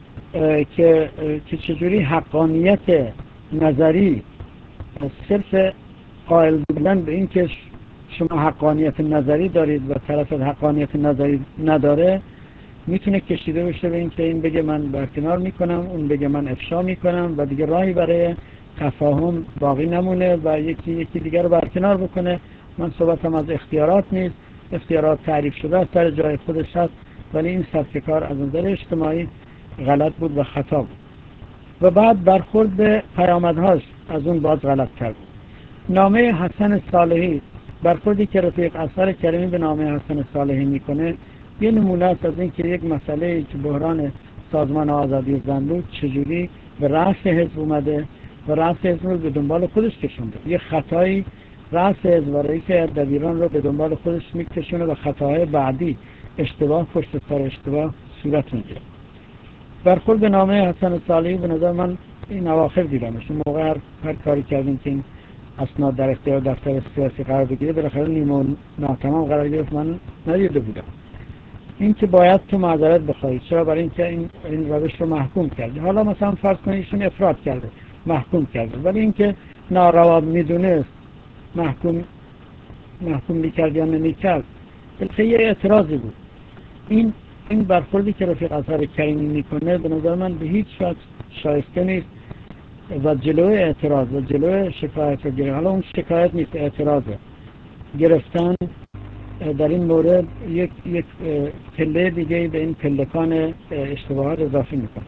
که که چجوری حقانیت نظری صرف قائل بودن به این که شما حقانیت نظری دارید و طرف حقانیت نظری نداره میتونه کشیده بشه به این که این بگه من برکنار میکنم، اون بگه من افشا میکنم و دیگه راهی برای تفاهم باقی نمونه و یکی یکی دیگر رو برکنار بکنه. من صحبتم از اختیارات نیست، اختیارات تعریف شده از سر جای خودش هست، ولی این سبک کار از نظر اجتماعی غلط بود و خطا بود. و بعد برخورد به پیامدهاش از اون باز غلط کرد. نامه حسن صالحی، برخوردی که رفیق اثر کریمی به نامه حسن صالحی میکنه یه نمونه است از این که یک مسئله که بحران سازمان آزادی زن بود چجوری به رأس حزب اومده و رأس حزب رو به دنبال خودش کشونده. یه خطایی رأس حزب و رئیس دبیران رو به دنبال خودش میکشونه و خطاهای بعدی اشتباه پشت سر اشتباه صورت میگیره. برخورد به نامه حسن صالحی به نظر من این اواخر دیدمش. اون موقع هر, هر کاری کردیم که این اسناد در اختیار دفتر سیاسی قرار بگیره بالاخره نیمه ناتمام قرار گرفت، من ندیده بودم. این که باید تو معذرت بخوایی، چرا؟ برای اینکه این این روش رو محکوم کردی. حالا مثلا فرض کنید ایشون افراد کرده، محکوم کرده، ولی اینکه ناروا میدونست محکوم محکوم میکرد یا نمیکرد بلکه یه اعتراضی بود. این این برخوردی که رفیق اثر کریمی میکنه به نظر من به هیچ وجه شایسته نیست و جلوی اعتراض و جلوی شکایت رو گرفت. حالا اون شکایت نیست، اعتراضه. گرفتن در این مورد یک یک پله دیگه به این پلکان اشتباهات اضافه میکنه.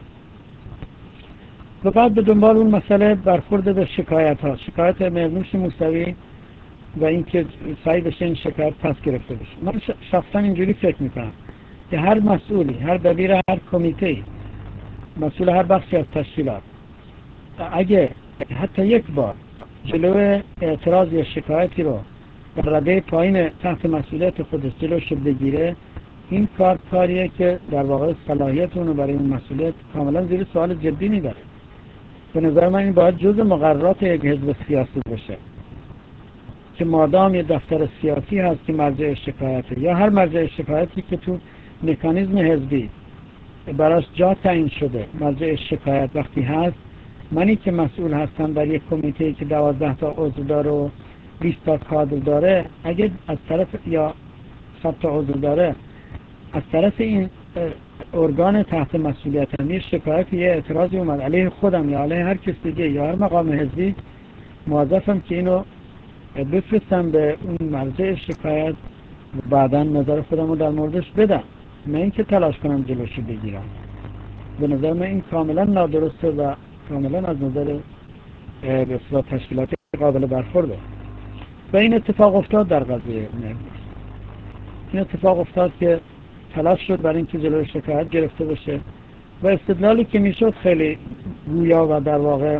و بعد به دنبال اون مسئله برخورد به شکایت ها، شکایت مرنوش موسوی و اینکه سعی بشه این شکایت پس گرفته بشه. من شخصا اینجوری فکر میکنم که هر مسئولی، هر دبیر هر کمیته، مسئول هر بخشی از تشکیلات اگه حتی یک بار جلوی اعتراض یا شکایتی رو در رده پایین تحت مسئولیت خودش جلوش بگیره، این کار کاریه که در واقع صلاحیت اونو برای این مسئولیت کاملا زیر سوال جدی میبره. به نظر من این باید جزء مقررات یک حزب سیاسی بشه که مادام یه دفتر سیاسی هست که مرجع شکایته یا هر مرجع شکایتی که تو مکانیزم حزبی براش جا تعیین شده مرجع شکایت وقتی هست، منی که مسئول هستم در یک کمیته که دوازده تا عضو داره و بیست تا کادر داره، اگه از طرف یا صد تا عضو داره از طرف این ارگان تحت مسئولیتم یه شکایت یه اعتراضی اومد علیه خودم یا علیه هر کس دیگه یا هر مقام حزبی، موظفم که اینو بفرستم به اون مرجع شکایت و بعدا نظر خودم رو در موردش بدم، نه اینکه تلاش کنم جلوشو بگیرم. به نظر من این کاملا نادرسته و کاملا از نظر به اصطلاح تشکیلاتی قابل برخورده. و این اتفاق افتاد در قضیه مرنوش. این اتفاق افتاد که تلاش شد برای اینکه جلوی شکایت گرفته بشه و استدلالی که میشد خیلی گویا و در واقع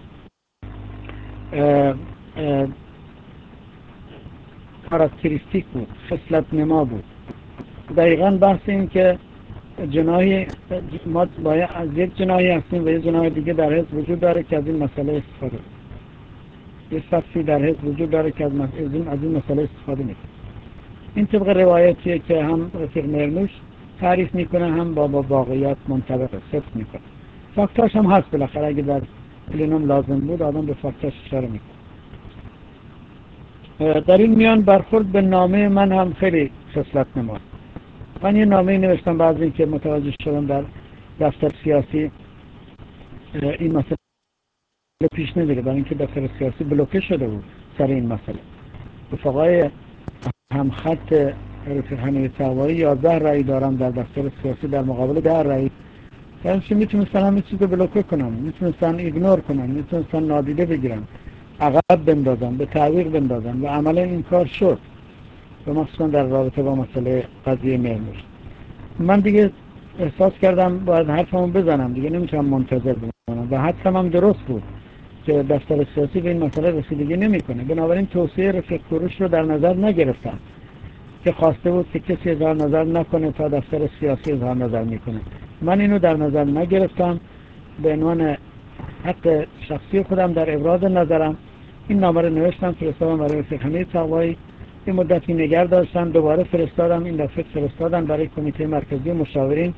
کاراکتریستیک بود، خصلت نما بود. دقیقاً بحث این که جناحی ما باید از یک جناحی هستیم و یک جناح دیگه در حزب وجود داره که از این مسئله استفاده یک صفی در حزب وجود داره که از این از این مسئله استفاده میکنه. این طبق روایتیه که هم رفیق مرنوش تعریف میکنه هم با با واقعیت منطبق صدق میکنه. فاکتاش هم هست بالاخره، اگه در پلنوم لازم بود آدم به فاکتاش اشاره میکنه. در این میان برخورد به نامه من هم خیلی خصلت نماست. من یه نامه نوشتم بعد از اینکه متوجه شدم در دفتر سیاسی این مسئله پیش نمیره، برای اینکه دفتر سیاسی بلوکه شده بود سر این مسئله. رفقای هم خط رفیق حمید تقوایی یازده رأی دارم در دفتر سیاسی در مقابل ده رأی. یعنی میتونستن همه چیز رو بلوکه کنن، میتونستن ایگنور کنن، میتونستن نادیده بگیرن، عقب بندازن، به تعویق بندازن و عملا این کار شد و مخصوصا در رابطه با مسئله قضیه مرنوش. من دیگه احساس کردم باید حرفمو بزنم، دیگه نمیتونم منتظر بمونم و حدسم هم درست بود که دفتر سیاسی به این مسئله رسیدگی نمیکنه. بنابراین توصیه رفیق کوروش رو در نظر نگرفتم که خواسته بود که کسی اظهار نظر نکنه تا دفتر سیاسی اظهار نظر میکنه. من اینو در نظر نگرفتم، به عنوان حق شخصی خودم در ابراز نظرم این نامه رو نوشتم، فرستادم برای رفیق حمید تقوایی. یه مدتی نگه داشتم، دوباره فرستادم، این دفعه فرستادم برای کمیته مرکزی مشاورین.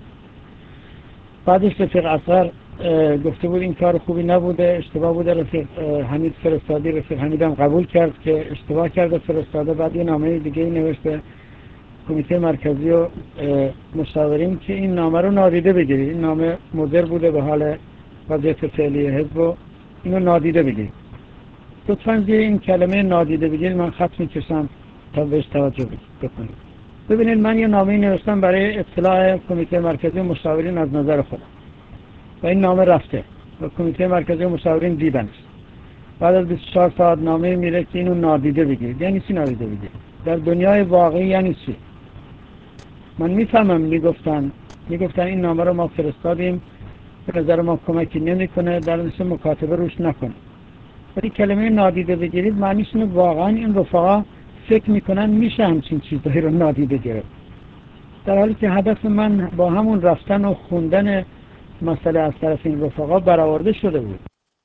بعدش رفیق اصغر گفته بود این کار خوبی نبوده، اشتباه بوده، رفیق حمید فرستادی، رفیق حمیدم قبول کرد که اشتباه کرده فرستاده. بعد یه نامه دیگه نوشته کمیته مرکزی و مشاورین که این نامه رو نادیده بگیرید، این نامه مضر بوده به حال وضعیت فعلی حزب و اینو نادیده بگیرید. لطفاً زیر این کلمه نادیده بگیرید من خط میکشم تا بهش توجه بکنید. ببینید من یه نامه نوشتم برای اطلاع کمیته مرکزی مشاورین از نظر خودم و این نامه رفته و کمیته مرکزی مشاورین دیدنش. بعد از بیست و چهار ساعت نامه میره که اینو نادیده بگیرید. یعنی چی نادیده بگیرید؟ در دنیای واقعی یعنی چی؟ من میفهمم میگفتن میگفتن این نامه رو ما فرستادیم، به نظر ما کمکی نمیکنه، در نتیجه مکاتبه روش نکنه. ولی کلمه نادیده بگیرید معنیش اینه واقعا این رفقا فکر میکنن میشه همچین چیزایی رو نادیده گرفت، در حالی که هدف من با همون رفتن و خوندن مسئله از طرف این رفقا برآورده شده بود.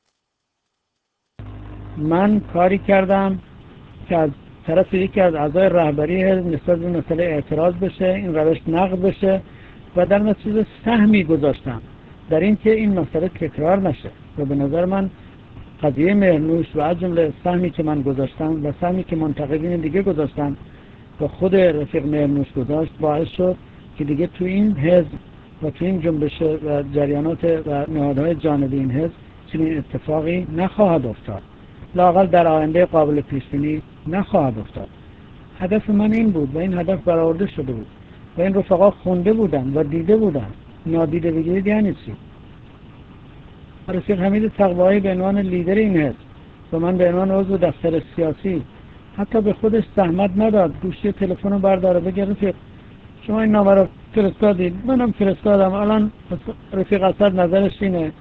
من کاری کردم که از طرف یکی از اعضای رهبری نسبت به مسئله اعتراض بشه، این روش نقد بشه و در نتیجه سهمی گذاشتم در این که این مسئله تکرار نشه و به نظر من قضیه مرنوش و از جمله سهمی که من گذاشتم و سهمی که منتقدین دیگه گذاشتن و خود رفیق مرنوش گذاشت باعث شد که دیگه تو این حزب و تو این جنبش و جریانات و نهادهای جانبی این حزب چنین اتفاقی نخواهد افتاد، لااقل در آینده قابل پیش بینی نخواهد افتاد. هدف من این بود و این هدف برآورده شده بود و این رفقا خونده بودن و دیده بودن. نادیده بگیرید یعنی چی؟ رفیق حمید تقوایی به عنوان لیدر این حزب و من به عنوان عضو دفتر سیاسی حتی به خودش زحمت نداد گوشی تلفن رو برداره بگه رفیق شما این نامه رو فرستادید، منم فرستادم، الان رفیق اسد نظرش اینه،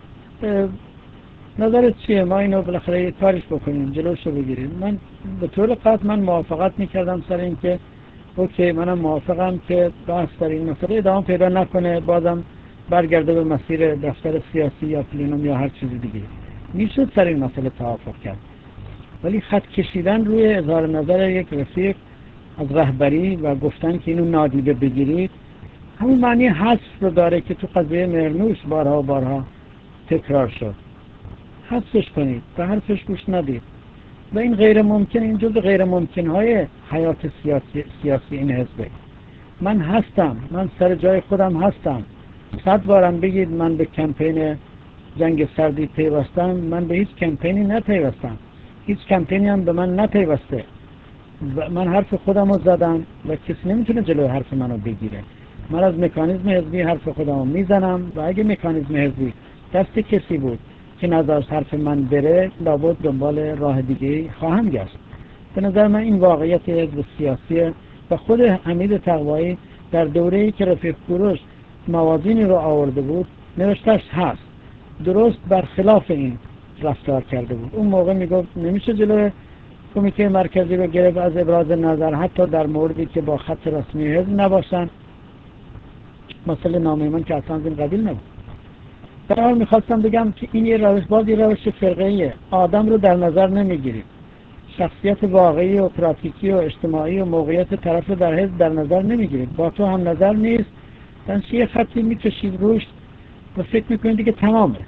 نظرت چیه؟ ما اینو بالاخره یه کارش بکنیم، جلوشو بگیریم. من به طور قطع من موافقت میکردم سر این که اوکی منم موافقم که بحث در این مسئله ادامه پیدا نکنه، بازم برگرده به مسیر دفتر سیاسی یا پلنوم یا هر چیز دیگه. میشد سر این مسئله توافق کرد، ولی خط کشیدن روی اظهار نظر یک رفیق از رهبری و گفتن که اینو نادیده بگیرید همون معنی حذف رو داره که تو قضیه مرنوش بارها و بارها تکرار شد. حذفش کنید، به حرفش گوش ندید و این غیر ممکن، این جزء غیر ممکن های حیات سیاسی, سیاسی این حزبه. من هستم، من سر جای خودم هستم. صد بارم بگید من به کمپین جنگ سردی پیوستم، من به هیچ کمپینی نپیوستم، هیچ کمپینی هم به من نپیوسته. من حرف خودم رو زدم و کسی نمیتونه جلوی حرف منو بگیره. من از مکانیزم حزبی حرف خودم رو میزنم و اگه مکانیزم حزبی دست کسی بود که نذاشت حرف من بره، لابد دنبال راه دیگه خواهم گشت. به نظر من این واقعیت حزب سیاسیه و خود حمید تقوایی در دوره‌ای که رفیق کوروش موازینی رو آورده بود نوشتش هست، درست برخلاف این رفتار کرده بود. اون موقع میگفت نمیشه جلوی کمیته مرکزی رو گرفت از ابراز نظر، حتی در موردی که با خط رسمی حزب نباشن. مسئله نامه من که اصلا از این قبیل نبود. در حال میخواستم بگم که این یه روش بازی روش فرقه‌ایه. آدم رو در نظر نمیگیریم، شخصیت واقعی و پراتیکی و اجتماعی و موقعیت طرف در حزب در نظر نمیگیرید. با تو هم نظر نیست، تنش یه خطی میکشید روش و فکر میکنید که تمامه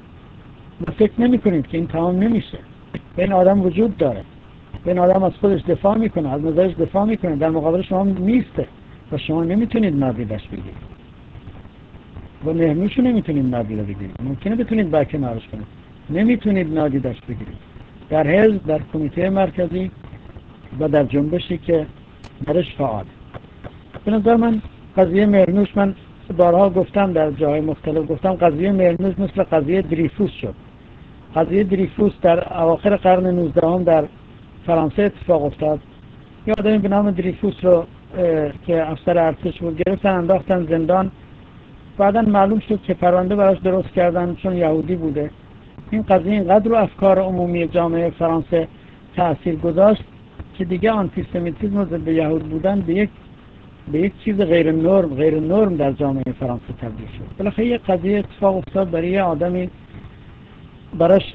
و فکر نمیکنید که این تمام نمیشه. به این آدم وجود داره، به این آدم از خودش دفاع میکنه، از نظرش دفاع میکنه، در مقابل شما میسته و شما نمیتونید نادیدش بگیرید و مهموشو نمیتونید نادیده بگیرید. ممکنه بتونید برکنارش کنید، نمیتونید نادیدش بگیرید. در حزب، در کمیته مرکزی و در جنبشی که درش فعال. به نظر من قضیه مرنوش، من بارها گفتم در جاهای مختلف، گفتم قضیه مرنوش مثل قضیه دریفوس شد. قضیه دریفوس در اواخر قرن نوزدهم در فرانسه اتفاق افتاد. یه آدمی به نام دریفوس رو که افسر ارتش بود گرفتن انداختن زندان. بعدا معلوم شد که پرونده براش درست کردن چون یهودی بوده. این قضیه اینقدر رو افکار عمومی جامعه فرانسه تأثیر گذاشت که دیگه آنتیسمیتیسم و ضد یهود بودن به یک به یک چیز غیر نرم غیر نرم در جامعه فرانسه تبدیل شد. بالاخره یک قضیه اتفاق افتاد برای یه آدمی، براش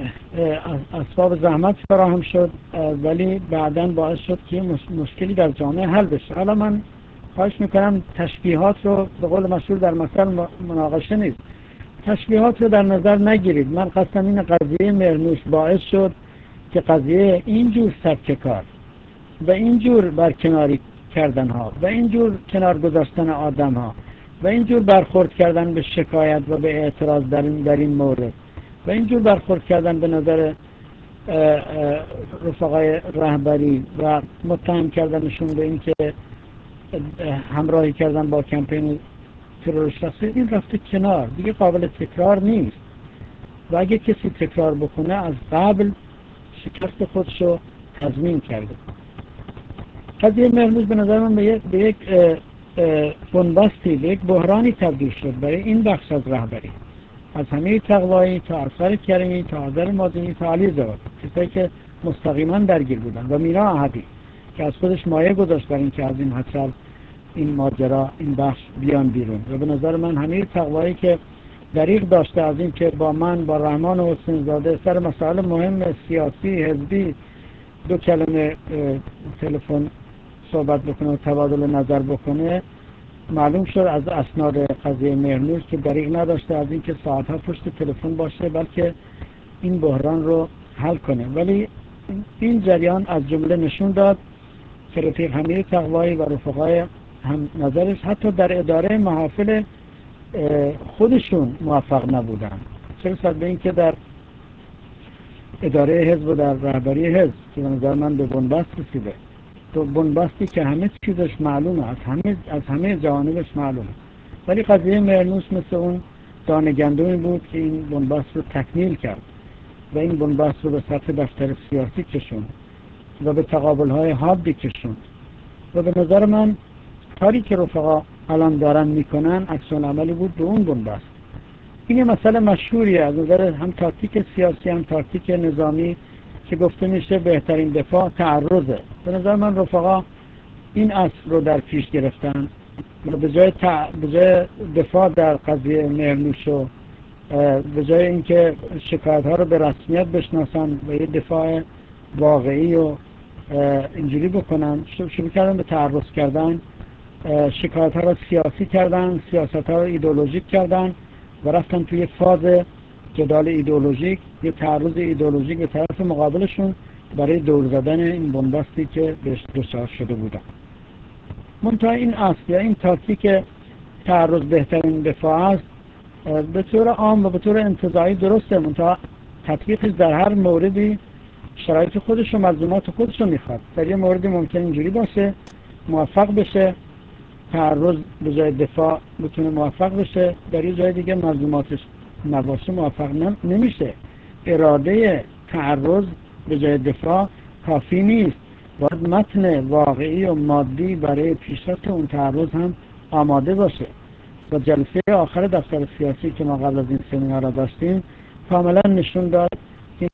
اسباب زحمت فراهم شد ولی بعداً باعث شد که مشکلی در جامعه حل بشه. حالا من خواهش میکنم تشبیهات رو به قول مشهور در مثل مناقشه نیست، تشبیهات رو در نظر نگیرید. من قصدم این قضیه مرنوش باعث شد که قضیه اینجور سبک کار و اینجور برکناری کردن ها و اینجور کنار گذاشتن آدم ها و اینجور برخورد کردن به شکایت و به اعتراض در این, در این مورد و اینجور برخورد کردن به نظر رفقای رهبری و متهم کردنشون به این که همراهی کردن با کمپین تروریستی، این رفته کنار، دیگه قابل تکرار نیست و اگه کسی تکرار بکنه از قبل شکست خودشو تضمین کرده. قضیه مرموز به نظر من به یک به یک بنبستی، به یک بحرانی تبدیل شد برای این بخش از رهبری، از همه تقوایی تا اصغر کریمی تا آذر مازنی تا علی زواد، کسایی که مستقیما درگیر بودن و میرا احدی که از خودش مایه گذاشت برای اینکه از این حصل این ماجرا این بخش بیان بیرون. و به نظر من همه تقوایی که دریغ داشته از این که با من با رحمان حسین زاده سر مسائل مهم سیاسی حزبی دو کلمه تلفن صحبت بکنه و تبادل نظر بکنه، معلوم شد از اسناد قضیه مرنوش که دریغ نداشته از این که ساعتها پشت تلفن باشه بلکه این بحران رو حل کنه. ولی این جریان از جمله نشون داد که رفیق حمید تقوایی و رفقای هم نظرش حتی در اداره محافل خودشون موفق نبودن، چه رسد به این که در اداره حزب و در رهبری حزب که به نظر من به بنبست رسیده، تو بنبستی که همه چیزش معلومه، از همه از همه جوانبش معلومه. ولی قضیه مرنوش مثل اون دانه گندمی بود که این بنبست رو تکمیل کرد و این بنبست رو به سطح دفتر سیاسی کشوند و به تقابل‌های حادی کشوند و به نظر من کاری که رفقا الان دارن میکنن عکس العملی بود به اون بنبست. این یه مسئله مشهوریه از نظر هم تاکتیک سیاسی هم تاکتیک نظامی که گفته میشه بهترین دفاع تعرضه. به نظر من رفقا این اصل رو در پیش گرفتن و به جای, تع... به جای دفاع در قضیه مرنوش و به جای اینکه شکایت ها رو به رسمیت بشناسن و یه دفاع واقعی و اینجوری بکنن، شروع کردن به تعرض کردن، شکایت ها رو سیاسی کردن، سیاست ها رو ایدئولوژیک کردن و رفتن توی فاز جدال ایدئولوژیک، یه تعرض ایدئولوژیک به طرف مقابلشون برای دور زدن این بنبستی که بهش دچار شده بودن. منتها این اصل یا این تاکتیک تعرض بهترین دفاع است به طور عام و به طور انتزاعی درسته، منتها تطبیقش در هر موردی شرایط خودش و ملزومات خودش رو میخواد. در یه موردی ممکن اینجوری باشه موفق بشه، تعرض به جای دفاع بتونه موفق بشه، در یه جای دیگه ملزوماتش نباشه موفق نمیشه. اراده تعرض به جای دفاع کافی نیست باید متن واقعی و مادی برای پیشرفت اون تعرض هم آماده باشه. و جلسه آخر دفتر سیاسی که ما قبل از این سمینار را داشتیم کاملا نشون داد که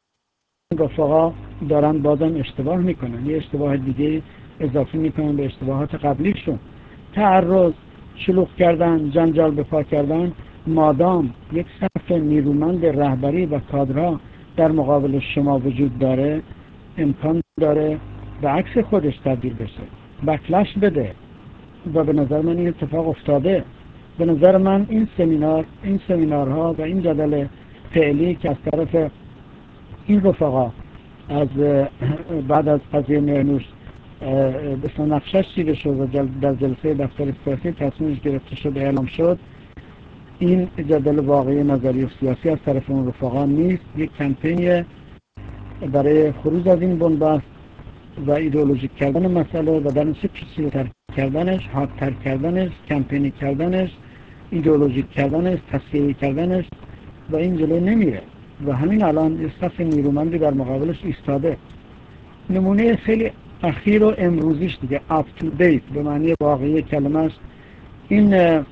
رفقا دارن بازم اشتباه میکنن، یه اشتباه دیگه اضافه میکنن به اشتباهات قبلیشون. تعرض، شلوغ کردن، جنجال به پا کردن، مادام یک صف نیرومند رهبری و کادرها در مقابل شما وجود داره، امکان داره به عکس خودش تبدیل بشه، بکلش بده. و به نظر من این اتفاق افتاده. به نظر من این سمینار این سمینارها و این جدل فعلی که از طرف این رفقا از بعد از قضیه مرنوش به نقشش چیده شد و در جلسه دفتر سیاسی تصمیمش گرفته شد اعلام شد، این جدل واقعی نظری و سیاسی از طرف اون رفقا نیست. یک کمپینی برای خروج از این بنبست و ایدئولوژیک کردن مسئله و در نتیجه پیچیده‌تر کردنش، حادتر کردنش، کمپینی کردنش، ایدئولوژیک کردنش، تصفیه کردنش و این جلوی نمیره و همین الان یه صف نیرومندی در مقابلش ایستاده. نمونه خیلی اخیر و امروزیش دیگه up to date به معنی واقعی کلمه‌اش این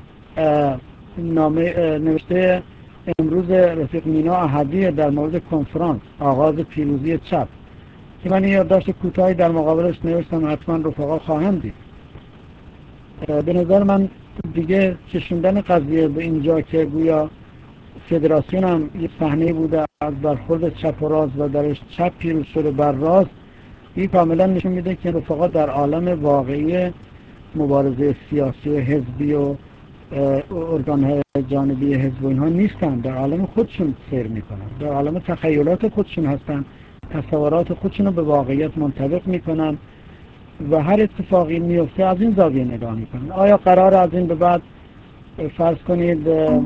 نامه نوشته امروز رفیق مینا احدی در مورد کنفرانس آغاز پیروزی چپ که من یادداشت کوتاهی در مقابلش نوشتم، حتما رفقا خواهم دید. به نظر من دیگه کشوندن قضیه به اینجا که گویا فدراسیون هم یه صحنه بوده از برخورد چپ و راست و درش چپ پیروز شده بر راست، این کاملا نشون میده که رفقا در عالم واقعی مبارزه سیاسی حزبی و ارگان‌های جانبی حزب و اینها نیستن، در عالم خودشون سیر میکنن، در عالم تخیلات خودشون هستن، تصورات خودشون رو به واقعیت منطبق میکنن و هر اتفاقی میفته از این زاویه نگاه میکنن. آیا قرار از این به بعد فرض کنید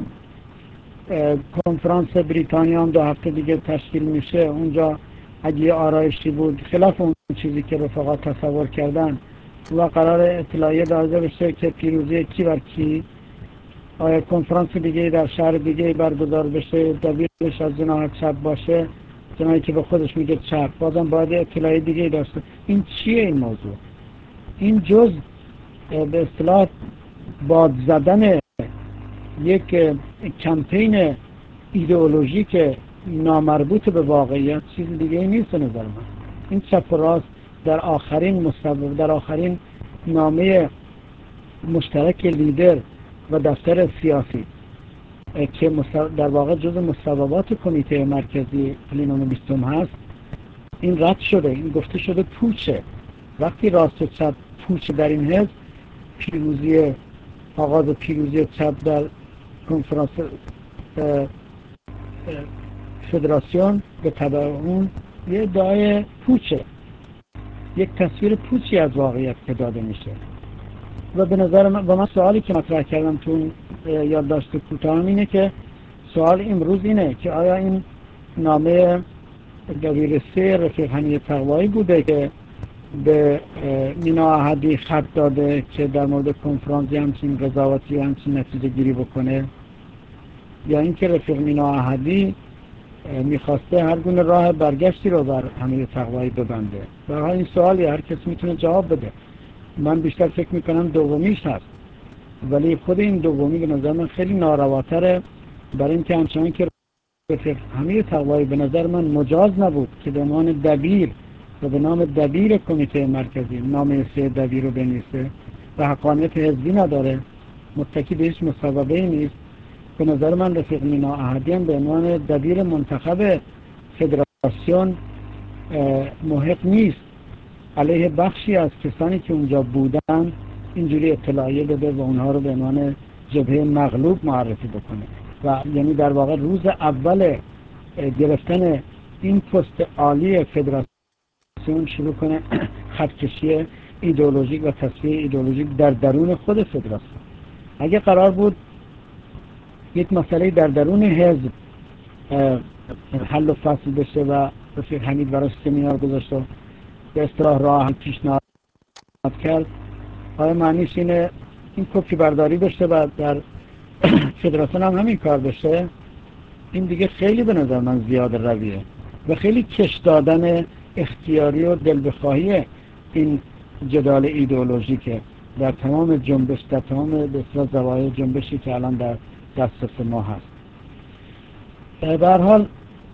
کنفرانس بریتانیا هم دو هفته دیگه تشکیل میشه، اونجا اگه آرایشی بود خلاف اون چیزی که رفقا تصور کردن و قرار اطلاعیه داده بشه که پیروزی کی بر کی، آیا کنفرانس دیگه در شهر دیگه برگزار بشه، دبیرش از جناح چپ باشه، جناحی که به خودش میگه چپ، بازم باید اطلاعیه دیگه داشته. این چیه این موضوع؟ این جز به اصطلاح باد زدن یک کمپین ایدئولوژیک نامربوط به واقعیت چیز دیگه نیست به نظر من. این چپ و راست در آخرین مصوب در آخرین نامه مشترک لیدر و دفتر سیاسی که در واقع جز مصوبات کمیته مرکزی پلنوم بیستم هست، این رد شده، این گفته شده پوچه. وقتی راست و چپ پوچ در این حزب، پیروزی آغاز پیروزی چپ در کنفرانس فدراسیون به تبع اون یه ادعای پوچه، یک تصویر پوچی از واقعیت که داده میشه. و به نظر من و من سوالی که مطرح کردم تو یادداشت کوتاهم اینه که سوال امروز اینه که آیا این نامه دبیرسه رفیق حمید تقوایی بوده که به مینا احدی خط داده که در مورد کنفرانسی همچین قضاوتی همچین نتیجه گیری بکنه، یا اینکه رفیق مینا احدی میخواسته هر گونه راه برگشتی رو بر حمید تقوایی ببنده؟ برای این سوالی هر کسی میتونه جواب بده. من بیشتر فکر میکنم دومیش هست، ولی خود این دومی به نظر من خیلی نارواتره، برای اینکه همچنان که رفیق حمید تقوایی به نظر من مجاز نبود که به عنوان دبیر و به نام دبیر کمیته مرکزی نام سه دبیر رو بنویسه و حقانیت حزبی نداره، متکی به هیچ مصوبه نیست. به نظر من رفیق مینا احدی هم به عنوان دبیر منتخب فدراسیون محق نیست علیه بخشی از کسانی که اونجا بودن اینجوری اطلاعیه بده و اونها رو به عنوان جبهه مغلوب معرفی بکنه و یعنی در واقع روز اول گرفتن این پست عالی فدراسیون شروع کنه خطکشی ایدئولوژیک و تصفیه ایدئولوژیک در درون خود فدراسیون. اگه قرار بود یک مسئله در درون حزب حل و فصل بشه و رفیق حمید براش سمینار گذاشت و به اصطلاح راه پیشنهاد کرد، آیا معنیش اینه این کپی برداری بشه و در فدراسیون هم همین کار بشه؟ این دیگه خیلی به نظر من زیاد رویه و خیلی کش دادن اختیاری و دل بخواهیه این جدال ایدئولوژیکه در تمام جنبش، در تمام بسیار زوایای جنبشی که الان در دسترس ما هست. به هر حال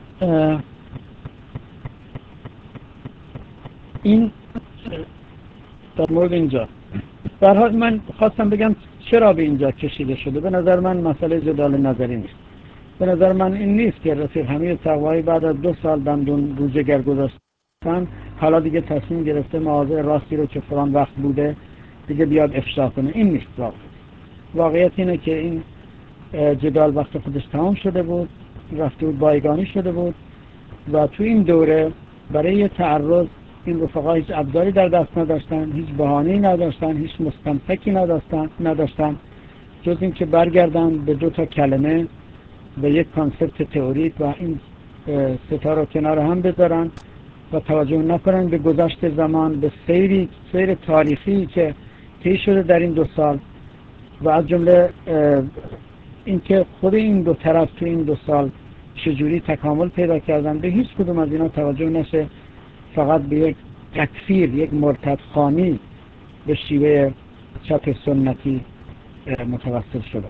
این در مورد اینجا به هر حال من خواستم بگم چرا به اینجا کشیده شده. به نظر من مسئله جدال نظری نیست. به نظر من این نیست که رفیق حمید تقوایی بعد از دو سال دندون رو جگر گذاشتن حالا دیگه تصمیم گرفته مواضع راستی رو که فلان وقت بوده دیگه بیاد افشا کنه. این نیست. واقع. واقعیت اینه که این جدال وقت خودش تمام شده بود، رفته بود بایگانی شده بود و تو این دوره برای یه تعرض این رفقا هیچ ابزاری در دست نداشتن، هیچ بهانه‌ای نداشتن، هیچ مستمسکی نداشتن نداشتن جز این که برگردن به دو تا کلمه و یک کانسپت تئوریک و این ستا رو کنار هم بذارن و توجه نکنن به گذشت زمان، به سیری سیر تاریخی که طی شده در این دو سال و از جمله اینکه خود این دو طرف تو این دو سال چجوری تکامل پیدا کردن. به هیچ کدوم از اینا توجه نشه، فقط به یک تکفیر، یک مرتدخوانی به شیوه چپ سنتی متوسل شده.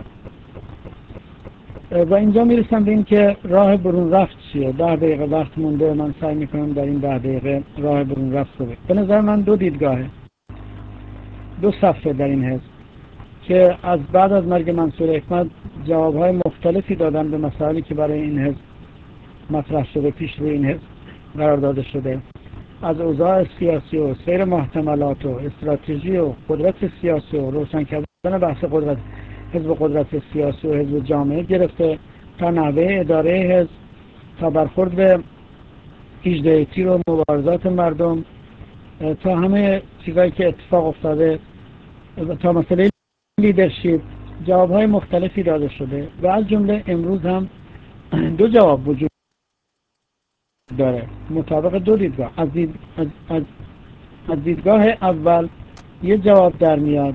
و اینجا میرسم به این که راه برون رفت چیه. ده دقیقه وقت مونده، من سعی میکنم در این ده دقیقه راه برون رفت رو بگم. به نظر من دو دیدگاهه، دو صفحه در این حزب که از بعد از مرگ منصور حکمت جوابهای مختلفی دادن به مسائلی که برای این حزب مطرح شده، پیش روی این حزب قرار داده شده، از اوضاع سیاسی و سیر محتملات و استراتژی و قدرت سیاسی و روشن کردن بحث قدرت حزب، قدرت سیاسی و حزب جامعه گرفته تا نحوه اداره حزب، تا برخورد به هجده تیر و مبارزات مردم، تا همه چیزایی که اتفاق افتاده، تا مسئله لیدرشپ جوابهای مختلفی داده شده و از جمله امروز هم دو جواب وجود داره مطابق دو دیدگاه. از, دید... از... از... از دیدگاه اول یه جواب در میاد،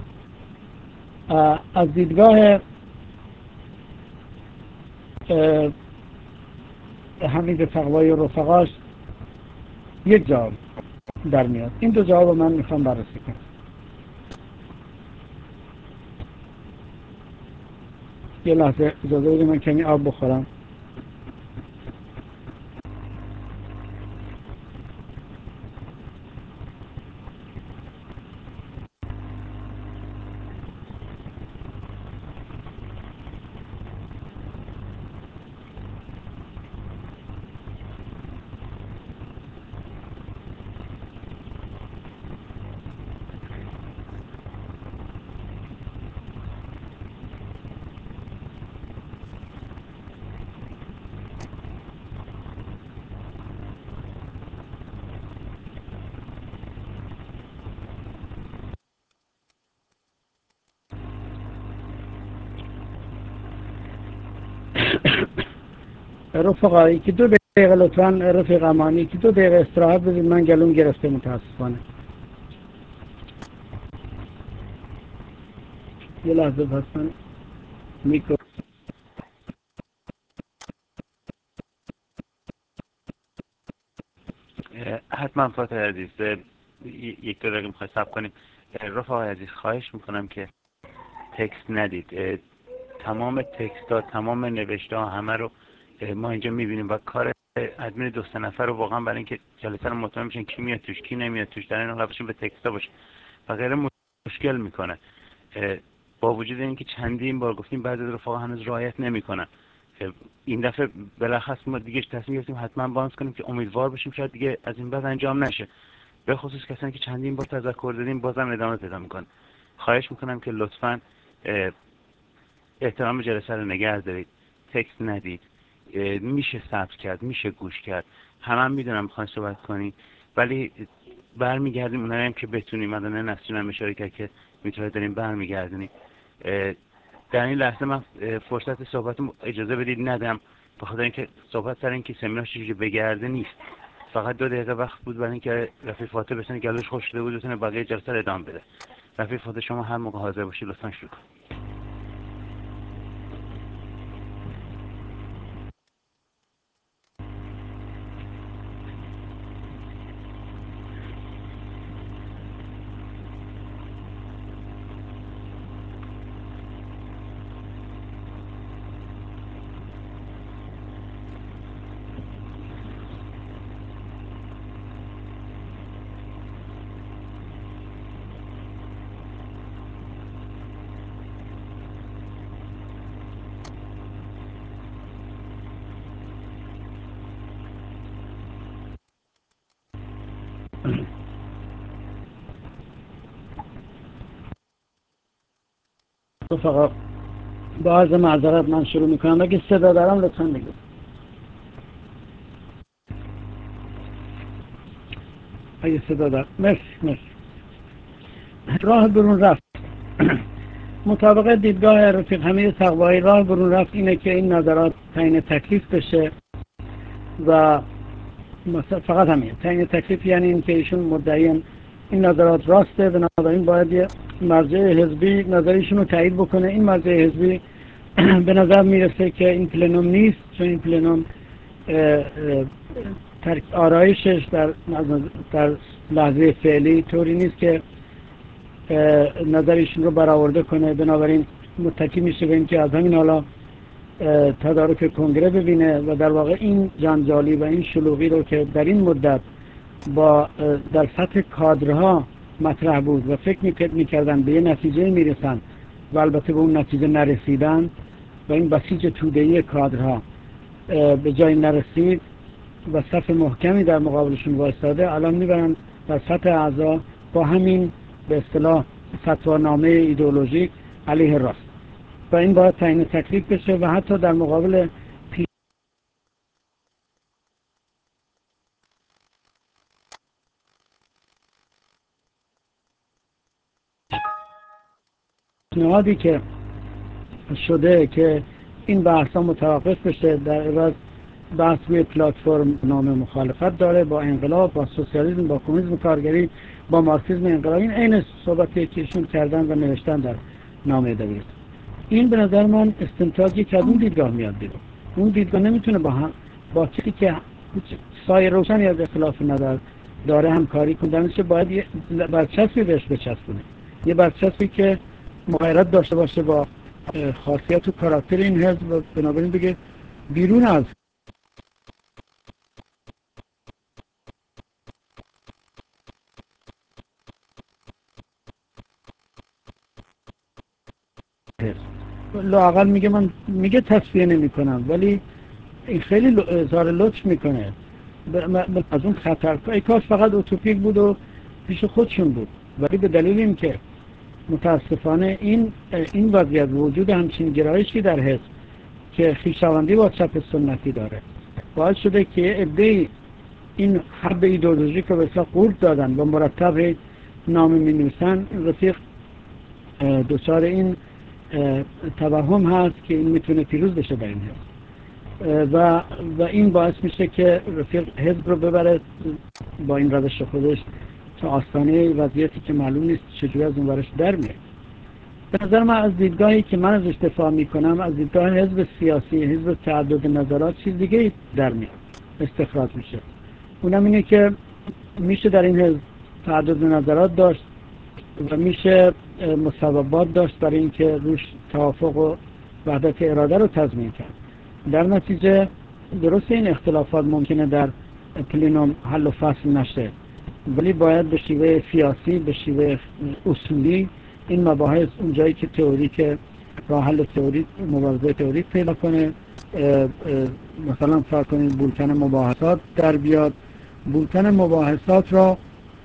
از دیدگاه حمید تقوایی و رفقاش یک جواب در میاد. این دو جواب من میخوام بررسی کنم. یه لحظه اجازه بدید من کمی آب بخورم. رفقایی که دو دقیقه لطفاً رفیق امانی که دو دقیقه استراحت بدید، من گلوم گرفته متاسفانه. یه لحظه پس من میکرو حتما فاتح عزیز یک دو دقیقه میخوای صبر کنیم. رفقای عزیز خواهش میکنم که تکست ندید. تمام تکست ها، تمام نوشته ها همه رو ما اینجا میبینیم و کار ادمین دو سه نفر رو واقعا برای اینکه جلسه رو مطمئن بشن کی میاد توش کی نمیاد توش در این حال بشین به تکست ها باشه و غیره مشکل میکنه. با وجود اینکه چندین بار گفتیم بعضی از رفقا هنوز رعایت نمیکنن. این دفعه بالاخص ما دیگه تصمیم گرفتیم حتما بانس کنیم که امیدوار باشیم شاید دیگه از این بعد انجام نشه، به خصوص کسانی که چندین بار تذکر دادیم بازم ادامه پیدا میکنن. خواهش میکنم که لطفاً احترام جلسه رو نگه دارید، تکست ندید. میشه ثبت کرد، میشه گوش کرد، همه هم میدونم میخواین صحبت کنید ولی برمیگردیم اونایی هم که بتونیم. مثلا نسرین هم اشاره کرد که میتونه داریم برمیگردونیم. در این لحظه من فرصت صحبت اجازه بدید ندم، بخاطر اینکه صحبت سر اینکه سمینار چجوری بگرده نیست، فقط دو دقیقه وقت بود برای اینکه رفیق فاطمه بتونه گلوش خوش شده بود بتونه بقیه جلسه رو ادامه بده. رفیق فاطمه شما هر موقع حاضر باشید لطفا شروع کنید. فقط با عرض معذرت من شروع میکنم. اگه صدا دارم لطفا بگید. اگه صدا دارم. مرسی مرسی. راه برون رفت مطابق دیدگاه رفیق همه تقوایی، راه برون رفت اینه که این نظرات تعیین تکلیف بشه و فقط همین تعیین تکلیف، یعنی این که ایشون مدعیان این نظرات راسته، بنابراین باید یه مرجع حزبی نظریشون رو تایید بکنه. این مرجع حزبی به نظر میرسه که این پلنوم نیست، چون این پلنوم آرایشش در در لحظه فعلی طوری نیست که نظرشون رو برآورده کنه. بنابراین متکی میشه به این که از همین حالا تدارک کنگره ببینه و در واقع این جنجالی و این شلوغی رو که در این مدت با در سطح کادرها مطرح بود و فکر میکردن به یه نتیجه میرسن و البته به اون نتیجه نرسیدن و این بسیج توده‌ای کادرها به جای نرسید و صف محکمی در مقابلشون وایستاده، الان میبرن در سطح اعضا با همین به اصطلاح فتوانامه ایدئولوژیک علیه راست و این باید تعیین تکلیف بشه و حتی در مقابل پیشنهادی که شده که این بحثا متوقف بشه، در عوض بحث روی پلتفرم نام مخالفت داره با انقلاب، با سوسیالیسم، با کمونیسم کارگری، با مارکسیسم انقلابی. این عین صحبتی که ایشون کردن و نوشتن در نامه دبیر. این به نظر من استنتاجی که از اون دیدگاه میاد بیرون. اون دیدگاه نمیتونه با هم با کسی که سایه روشنی از اختلاف نظر داره همکاری کنه. میشه باید یه برچسبی بهش بچسبونه، یه برچسبی که مغایرت داشته باشه با خاصیت و کاراکتر این حزب و بنابراین بگه بیرون از لااقل میگه من میگه تصفیه نمی کنم، ولی این خیلی اظهار لطف میکنه از اون خطر. ای کاش فقط اوتوپیک بود و پیش خودشون بود، ولی به دلیل این که متاسفانه این این وضعیت وجود همچین گرایشی در حزب که خویشاوندی با چپ سنتی داره باعث شده که عده‌ای این حرب ایدئولوژیک رو به اصطلاح قورت دادن و مرتب نامه می‌نویسن. رفیق دچار این توهم هست که این میتونه پیروز بشه در این حزب و و این باعث میشه که رفیق حزب رو ببره با این روش خودش تا آستانه وضعیتی که معلوم نیست چجوری از اون ورش در میاد. به نظر من از دیدگاهی که من ازش دفاع میکنم، از دیدگاه حزب سیاسی، حزب تعدد نظرات، چیز دیگه در میاد استخراج میشه. اونم اینه که میشه در این حزب تعدد نظرات داشت و میشه مسببات داشت برای اینکه روش توافق و وحدت اراده رو تضمین کرد. در نتیجه درست این اختلافات ممکنه در پلنوم حل و فصل نشه، ولی باید به شیوه سیاسی، به شیوه اصولی این مباحث اونجایی که تئوریک راه حل تئوریک مبارزه تئوریک پیدا کنه. مثلا فرض کنید بولتن مباحثات در بیاد. بولتن مباحثات را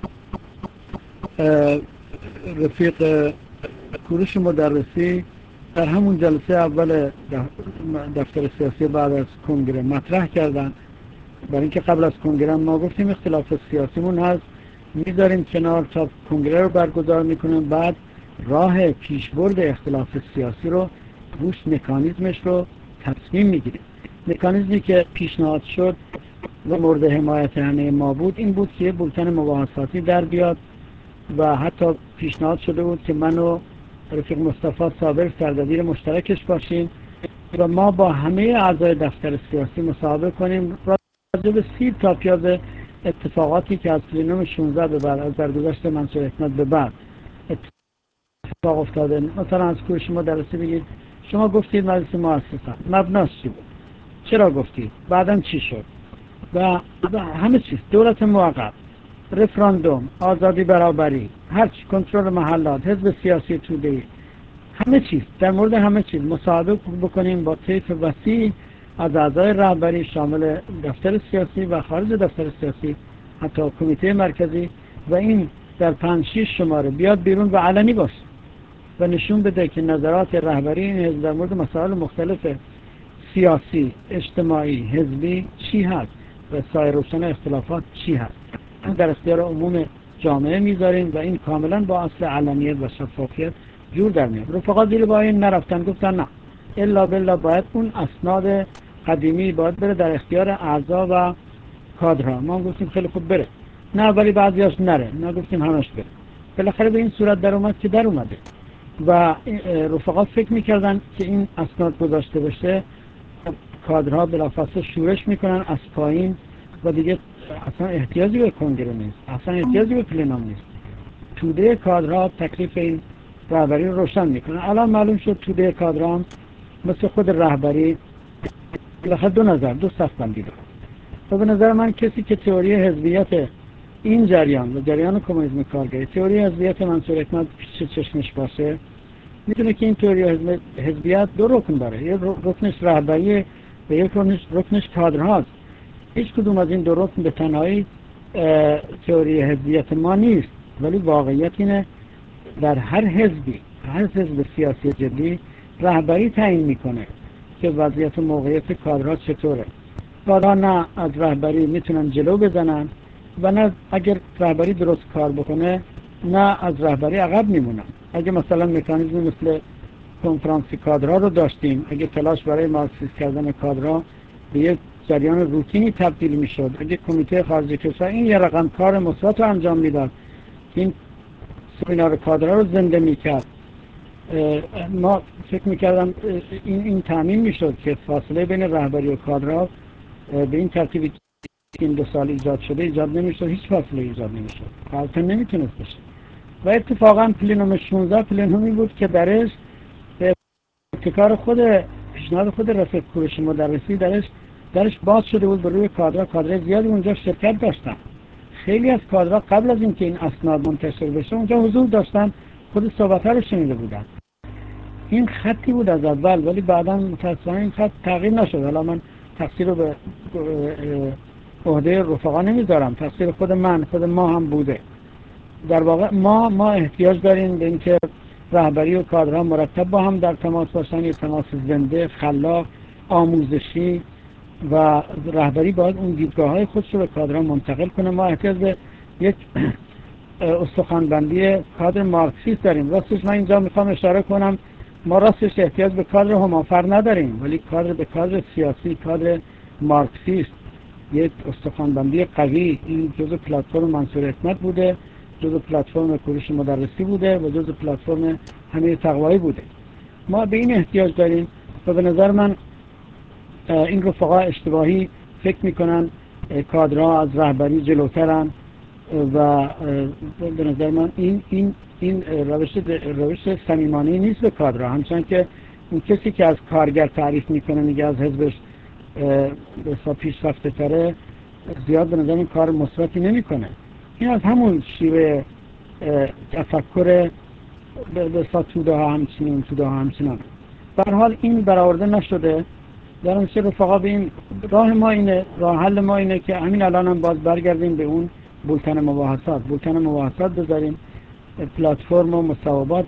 رفیق کوروش مدرسی در همون جلسه اول دفتر سیاسی بعد از کنگره مطرح کردن. برای اینکه قبل از کنگره ما گفتیم اختلاف سیاسیمون هست، میذاریم کنار تا کنگره رو برگزار میکنیم، بعد راه پیشبرد اختلاف سیاسی رو روش مکانیزمش رو تصمیم میگیریم. مکانیزمی که پیشنهاد شد و مورد حمایت همه ما بود این بود که بولتن مباحثاتی در بیاد و حتی پیشنهاد شده بود که من و رفیق مصطفی صابر سردبیر مشترکش باشیم و ما با همه اعضای دفتر سیاسی مصاحبه کنیم راجع به سی تا پیاز اتفاقاتی که از پلنوم شانزده به بعد، از درگذشت منصور حکمت به بعد اتفاق افتاده. مثلا از کوروش مدرسی بگید شما گفتید مجلس مؤسسه مبناش چی بود، چرا گفتید، بعدم چی شد و همه چیز، دولت موقت، رفراندوم، آزادی برابری، هرچی، کنترل محلات، حزب سیاسی توده‌ای، همه چیز، در مورد همه چیز مصاحبه بکنیم با طیف وسیع از اعضای رهبری شامل دفتر سیاسی و خارج دفتر سیاسی حتی کمیته مرکزی و این در پنج شیش شماره بیاد بیرون و علنی باشه و نشون بده که نظرات رهبری این حزب در مورد مسائل مختلف سیاسی، اجتماعی، حزبی چی هست و سایر روشن اختلافات چی هست. این در اختیار عموم جامعه میذاریم و این کاملا با اصل علنیت و شفافیت جور در میاد. رفقا زیر با این نرفتن، گفتن نه الا بالله باید اون اسناد قدیمی باید بره در اختیار اعضا و کادرها. ما گفتیم خیلی خوب بره، نه ولی بعضیاش نره، نه گفتیم همش بره. بالاخره به این صورت در اومد که در اومده و رفقا فکر میکردن که این اسناد گذاشته بشه کادرها بلافاصله شورش میکنن از پایین و دیگه اصلا احتیاجی به کنگره نیست، اصلا احتیاجی به پلنام نیست. توده کادرها تکلیف این رهبری رو روشن میکنن. الان معلوم شد توده کادرها مثل خود رهبری بالاخره دو نظر دو صف بندی داره و به نظر من کسی که تئوری حزبیت این جریان و جریان کمونیسم کارگری تئوری حزبیت منصور حکمت پیش چشمش باشه میتونه که این تئوری حزبیت دو رکن داره، یک رکنش رهبری و یک رکنش کادرهاست. هیچ کدوم از این دو رکن به تنهایی تئوری حزبیت ما نیست، ولی واقعیت اینه در هر حزبی، هر حزب سیاسی جدی رهبری تعیین میکنه که وضعیت موقعیت کادرها چطوره. کادرها نه از رهبری میتونن جلو بزنن و نه اگر رهبری درست کار بکنه نه از رهبری عقب میمونن. اگه مثلا مکانیزم مثل کنفرانسی کادرها رو داشتیم، اگه تلاش برای مارکسیست کردن کادرها به یک جریان روتینی تبدیل میشد، اگه کمیته خارجه کشور این یه رقم کار مثبت رو انجام میداد، این سمینار کادرها رو زنده میکرد، ما فکر میکردم این این تامین میشد که فاصله بین رهبری و کادرها به این ترتیبی که این دو سال ایجاد شده ایجاد نمیشد، هیچ فاصله ایجاد نمیشد، البته نمیتونست بشه. و اتفاقا پلنوم شانزده پلنومی بود که درش به ابتکار خود پیشنهاد خود رفیق کوروش مدرسی درش درش باز شده بود به روی کادرها. کادرهای زیادی اونجا شرکت داشتن. خیلی از کادرها قبل از اینکه این اسناد منتشر بشه اونجا حضور داشتن، خود صحبت‌ها رو شنیده بودن. این خطی بود از اول، ولی بعدا متأسفانه این خط تغییر نشد. حالا من تقصیر رو به عهده رفقا نمیذارم، تقصیر خود من، خود ما هم بوده. در واقع ما ما احتیاج داریم به اینکه رهبری و کادرها مرتب با هم در تماس باشن، یک تماس زنده، خلاق، آموزشی و رهبری باید اون دیدگاه‌های خودش رو به کادرها منتقل کنه. ما احتیاج به یک استخوان‌بندی کادر مارکسیست داریم. راستش من اینجا میخوام اشاره کنم ما راستش احتیاج به کادر همافر نداریم، ولی کادر به کادر سیاسی، کادر مارکسیست، یک استخوان‌بندی قوی. این جزء پلتفرم منصور حکمت بوده، جزء پلتفرم کوروش مدرسی بوده و جزء پلتفرم حمید تقوایی بوده. ما به این احتیاج داریم و به نظر من این رفقا اشتباهی فکر میکنن کادرها از رهبری جلوترن و به نظر من این این این روش روش صمیمانه نیست به کادرها. همچنان که اون کسی که از کارگر تعریف میکنه میگه از حزبش به حساب پیشرفته تره، زیاد به نظر من کار مثبتی نمیکنه. این از همون شیوه تفکر به حساب توده ها همچنین توده ها همچنان. به هر حال این برآورده نشده. در نتیجه رفقا به این راه ما اینه، راه حل ما اینه که همین الان هم باز برگردیم به اون بولتن مباحثات بولتن مباحثات بذاریم، پلتفرم و مصوبات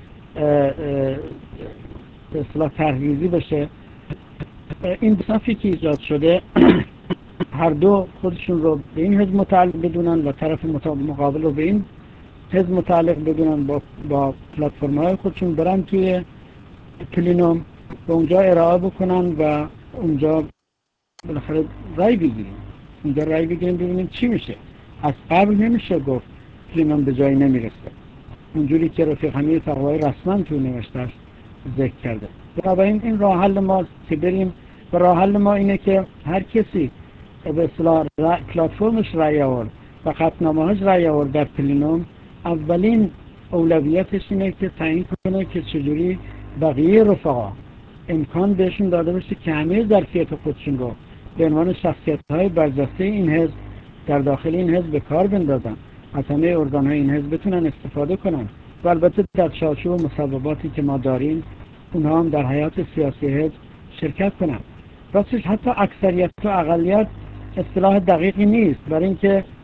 به اصطلاح تحریزی بشه. این صفی که ایجاد شده هر دو خودشون رو به این حزب متعلق بدونن و طرف مقابل رو به این حزب متعلق بدونن، با, با پلتفرم های خودشون برن توی پلینوم و اونجا ارائه بکنن و اونجا بالاخره رای بگیریم اونجا رای بگیریم ببینیم چی میشه. از قبل نمیشه گفت پلینوم به جایی نمیرسه اونجوری که رفیق حمید تقوایی رسما تو نوشتهش ذکر کرده. بنابراین این راه حل ما که بریم و راه حل ما اینه که هر کسی به اصطلاح پلتفرمش رای آورد و خطنامه‌هاش رای آورد در پلینوم، اولین اولویتش اینه که تعیین کنه که چجوری بقیه رفقا امکان بهشون داده بشه که همه ظرفیت خودشون رو به عنوان شخصیت‌های برجسته این حزب در داخل این حزب به کار بندازن، از همه ارگان‌های این حزب بتونن استفاده کنن و البته در چارچوب مصوباتی که ما داریم اونها هم در حیات سیاسی حزب شرکت کنن. راستش حتی اکثریت و اقلیت اصطلاح دقیقی نیست، برای اینکه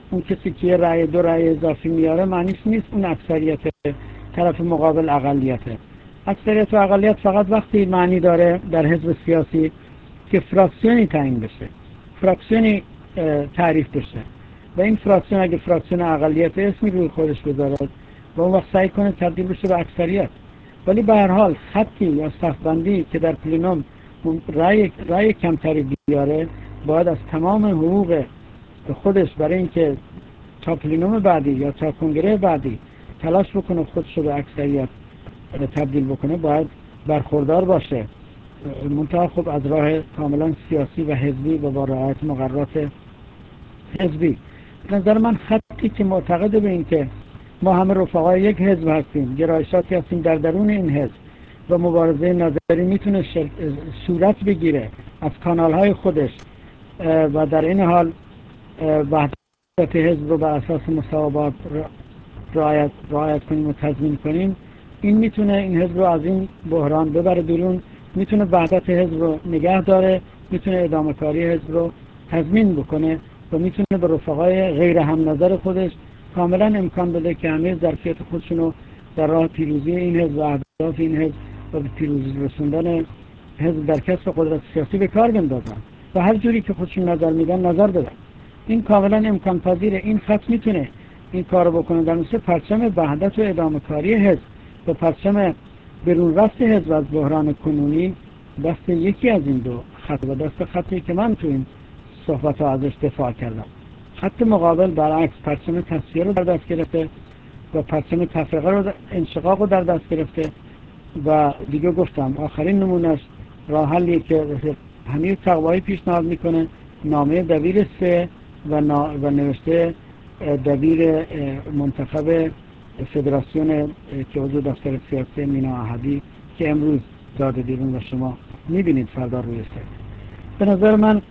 اون کسی که رأی دو رأی اضافی میاره معنیش نیست اون اکثریت طرف مقابل اقلیته. اکثریت و اقلیت فقط وقتی معنی داره در حزب سیاسی که فراکسیونی تعیین بشه، فراکسیونی تعریف بشه و این فراکسیون اگه فراکسیون اقلیت اسمی روی خودش بذاره و اون وقت سعی کنه تبدیل بشه به اکثریت. ولی به هر حال خطی یا صفبندی که در پلینوم رأی رأی کمتری بیاره باید از تمام حقوق خودش برای اینکه تا پلینوم بعدی یا تا کنگره بعدی تلاش بکنه خودش رو به اکثریت تبدیل بکنه باید برخوردار باشه، منتها خب از راه کاملا سیاسی و حزبی و با رعایت مقررات حزبی. به نظر من خطی که معتقد به این که ما همه رفقای یک حزب هستیم، گرایشاتی هستیم در درون این حزب و مبارزه نظری میتونه صورت بگیره از کانالهای خودش و در این حال وحدت حزب رو بر اساس مساوات رعایت رعایت کنیم و تضمین کنیم، این میتونه این حزب رو از این بحران ببره بیرون، میتونه وحدت حزب رو نگه داره، میتونه ادامه کاری حزب رو تضمین بکنه و میتونه به رفقای غیر هم نظر خودش کاملا امکان بده که همه ظرفیت خودشون رو در راه پیروزی این حزب و اهداف این حزب و به پیروزی رسوندن حزب در کسب قدرت سیاسی به کار بندازن و هر جوری که خودشون نظر میدن نظر بدن. این کاملا امکان پذیره. این خط میتونه این کارو بکنه. در مثل پرچم وحدت و ادامه کاری حزب و پرچم برون رفت حزب از بحران کنونی دست یکی از این دو خط و دست خطی که من تو این صحبت ها ازش دفاع کردم. خط مقابل برعکس پرچم تصفیه رو در دست گرفته و پرچم تفرقه رو انشقاق رو در دست گرفته و دیگه گفتم آخرین نمونش راه حلی که حمید تقوایی پیشنهاد میکنه نامه دبیر سه و, نا... و نوشته دبیر منتخب فدراسیون که عضو دفتر سیاسی مینا احدی که امروز داده بیرون و شما میبینید فردا روی سه. به نظر من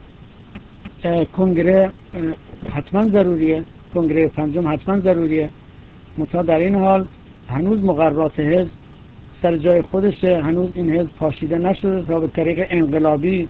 کنگره حتما ضروریه، کنگره پنجم حتما ضروریه، منتها در این حال هنوز مقررات حزب سر جای خودشه، هنوز این حزب پاشیده نشده تا به طریق انقلابی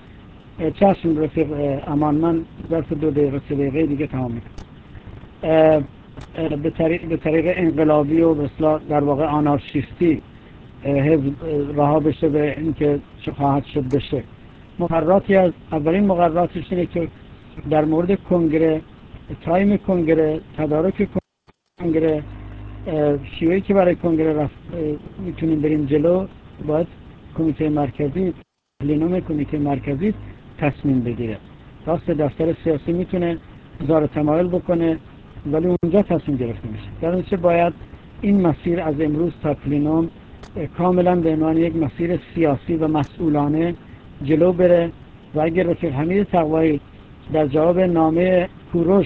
چشم رفیق امان من ظرف دو دقیقه سه دقیقه دیگه تمام میکنم به طریق, به طریق انقلابی و مثلا در واقع آنارشیستی حزب رها بشه به اینکه چه خواهد شد بشه. مقرراتی از اولین مقرراتش اینه که در مورد کنگره، تایم کنگره، تدارک کنگره، شیوهی که برای کنگره رفت میتونیم بریم جلو باید کمیته مرکزی، پلنوم کمیته مرکزی تصمیم بگیره. راست دفتر سیاسی میتونه اظهار تمایل بکنه ولی اونجا تصمیم گرفته میشه. در نتیجه باید این مسیر از امروز تا پلنوم کاملا به عنوان یک مسیر سیاسی و مسئولانه جلو بره و اگر رفیق حمید تقوایی در جواب نامه کوروش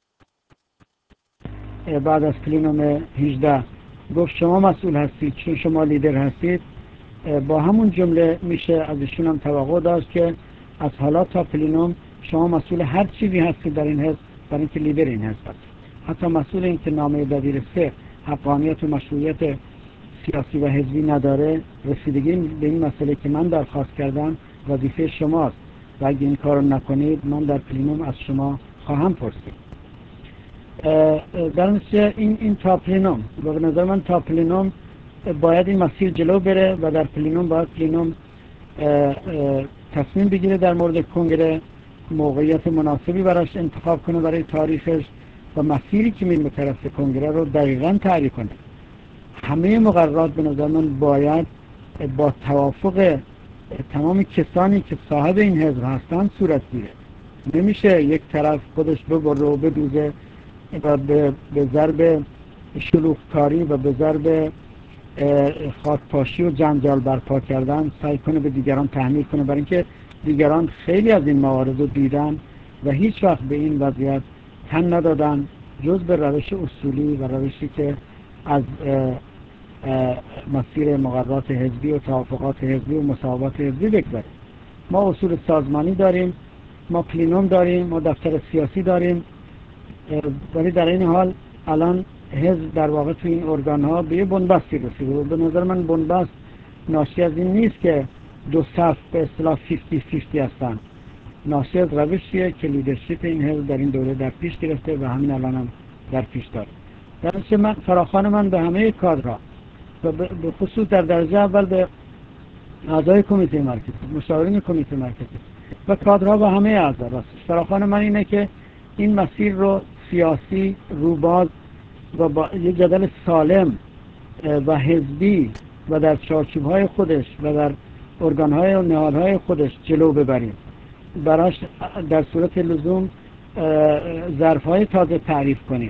بعد از پلنوم هجده گفت شما مسئول هستید چون شما لیدر هستید، با همون جمله میشه از ایشون هم توقع داشت که از حالا تا پلنوم شما مسئول هر چیزی هستید در این حزب برای اینکه لیدر این حزب هستید، حتی مسئول این که نامه دبیر سه حقانیت و مشروعیت سیاسی و حزبی نداره. رسیدگی به این مسئله که من درخواست کردم وظیفه شماست و اگه این کارو نکنید من در پلنوم از شما خواهم پرسید. در نتیجه این این تا پلنوم و به نظر من تا پلنوم باید این مسیر جلو بره و در پلنوم باید پلنوم تصمیم بگیره در مورد کنگره، موقعیت مناسبی براش انتخاب کنه برای تاریخش و مسیری که میره به طرف کنگره رو دقیقاً تعریف کنه. همه مقررات به نظر من باید با توافق تمام کسانی که صاحب این حزب هستن صورت گیره. نمیشه یک طرف خودش ببره و بدوزه و به ضرب شلوغکاری و به ضرب خاکپاشی و جنجال برپا کردن سعی کنه به دیگران تحمیل کنه، برای اینکه دیگران خیلی از این موارد رو دیدن و هیچ وقت به این وضعیت تن ندادن جز به روش اصولی و روشی که از اه اه مسیر مقررات حزبی و توافقات حزبی و مساوات حزبی بگذاریم. ما اصول سازمانی داریم، ما پلنوم داریم، ما دفتر سیاسی داریم، ولی در این حال الان حزب در واقع تو این ارگان ها به یه بنبستی رسیده و به نظر من بنبست ناشی از این نیست که دو صف به اصطلاح پنجاه پنجاه هستن. ناشی از روشیه که لیدرشپ این حزب در این دوره در پیش گرفته و همین الان هم در پیش داره. در من فراخوان من به همه کادرها و به خصوص در درجه اول به اعضای کمیته مرکزی، مشاورین کمیته مرکزی و کادرها و همه اعضا راستش فراخوان من اینه که این مسیر رو سیاسی روباز و با یک جدل سالم و حزبی و در چارچوب‌های خودش و در ارگان‌های و نهادهای خودش جلو ببریم. براش در صورت لزوم ظرف‌های تازه تعریف کنیم.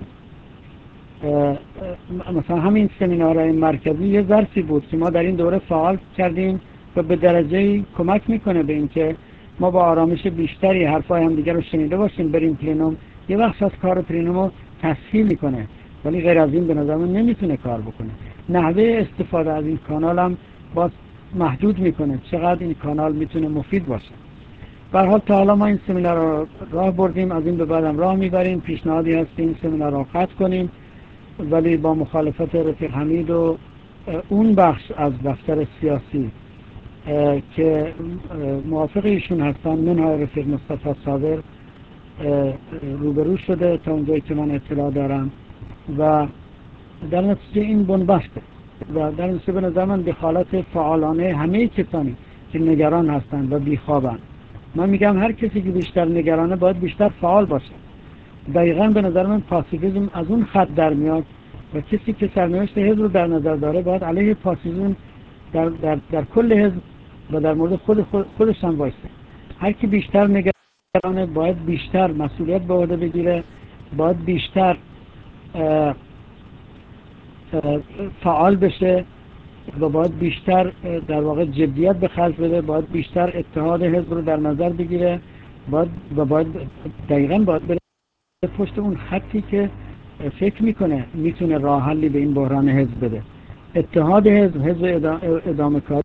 مثلا همین سمینارهای مرکزی یه ظرفی بود که ما در این دوره فعال کردیم و به درجه‌ای کمک میکنه به اینکه ما با آرامش بیشتری حرفای هم دیگر رو شنیده باشیم، بریم پلنوم. یه وقت از کار پلنوم رو تسهیل میکنه ولی غیر از این به نظر من نمیتونه کار بکنه. نحوه استفاده از این کانال هم باز محدود میکنه چقدر این کانال میتونه مفید باشه. به هر حال تا حالا ما این سمینار رو راه بردیم، از این به بعدم راه میبریم. پیشنهادی هست این سمینار رو قطع کنیم ولی با مخالفت رفیق حمید و اون بخش از دفتر سیاسی که موافق ایشون هستن، منهای رفیق مصطفی صابر، روبرو شده تا اونجایی که من اطلاع دارم و در نتیجه این بنبسته و در نتیجه به نظر من دخالت فعالانه همه کسانی که نگران هستند و بیخوابند. من میگم هر کسی که بیشتر نگرانه باید بیشتر فعال باشه. دقیقاً به نظر من پاسیفیسم از اون خط در میاد و کسی که سرنوشت حزب رو در نظر داره باید علیه پاسیفیسم در, در, در کل حزب و در مورد خود, خود خودش هم وایسه. هر کی بیشتر نگرانه باید بیشتر مسئولیت به عهده بگیره، باید بیشتر اه اه فعال بشه و باید بیشتر در واقع جدیت به خرج بده، باید بیشتر اتحاد حزب رو در نظر بگیره، باید و باید دقیقاً باید بره پشت اون خطی که فکر میکنه میتونه راه حلی به این بحران حزب بده. اتحاد حزب، حزب ادامه کاری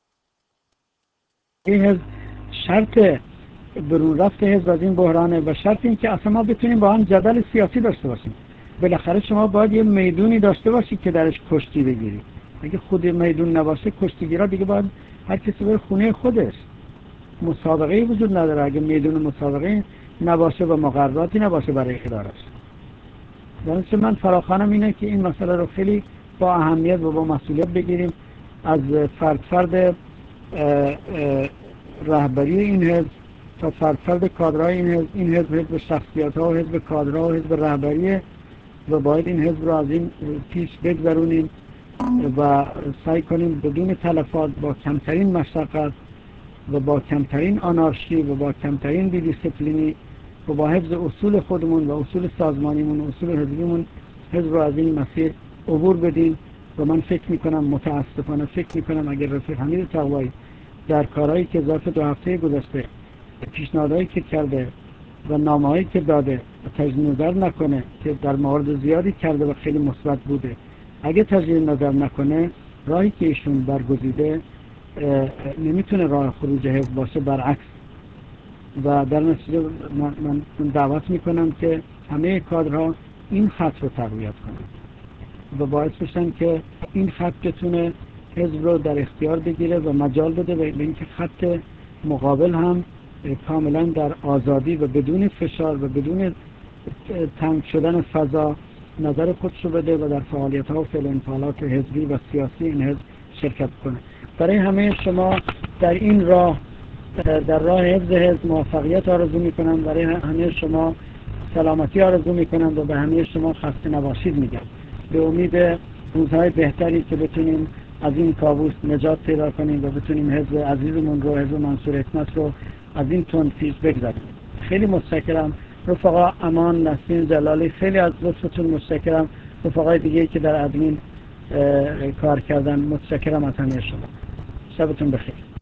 حزب شرط برون رفت حزب از این بحرانه و شرط این که اصلا ما بتونیم با هم جدل سیاسی داشته باشیم. بالاخره شما باید یه میدونی داشته باشید که درش کشتی بگیری. اگه خود میدون نباشه کشتیگیرا دیگه باید هر کسی بره خونه خودش. مسابقه وجود نداره اگه میدون مسابقه نباشه و مقرراتی نباشه برای ادارش. درسته من فراخوانم اینه که این مسئله رو خیلی با اهمیت و با مسئولیت بگیریم، از فرد فرد اه اه رهبری این حزب تا فرد فرد کادرهای این حزب. این حزب حزب شخصیت ها و حزب کادرها و حزب رهبریه و باید این حزب رو از این پیش بگذرونیم و سعی کنیم بدون تلفات با کمترین مشقت و با کمترین آنارشی و با کمترین بی دیسپلینی و با حفظ اصول خودمون و اصول سازمانیمون و اصول حزبیمون حزب رو از این مسیر عبور بدیم. و من فکر میکنم متاسفانه فکر میکنم اگر رفیق حمید تقوایی در کارهایی که ظرف دو هفته گذشته پیشنهادهایی که کرده و نامه‌هایی که داده تجدید نظر نکنه که در موارد زیادی کرده و خیلی مثبت بوده، اگه تجدید نظر نکنه راهی که ایشون برگزیده نمیتونه راه خروج حزب باشه، برعکس. و در نتیجه من, من دعوت میکنم که همه کادرها این خط رو تقویت کنن و باعث بشن که این خط بتونه حزب رو در اختیار بگیره و مجال بده به اینکه خط مقابل هم کاملا در آزادی و بدون فشار و بدون تنگ شدن فضا نظر خودش رو بده و در فعالیت ها و فعل انفعالات حزبی و سیاسی این حزب شرکت کنه. برای همه شما در این راه، در راه حفظ حزب موفقیت آرزو میکنم. برای همه شما سلامتی آرزو میکنم و به همه شما خسته نباشید میگم، به امید روزهای بهتری که بتونیم از این کابوس نجات پیدا کنیم و بتونیم حزب عزیزمون رو، حزب منصور حکمت رو از این تندخیز بگذاریم. خیلی متشکرم رفقا امان، نسیم، جلالی، خیلی از لطفتون متشکرم. رفقای دیگه که در ادمین کار کردن متشکرم از همه شما. شبتون بخیر.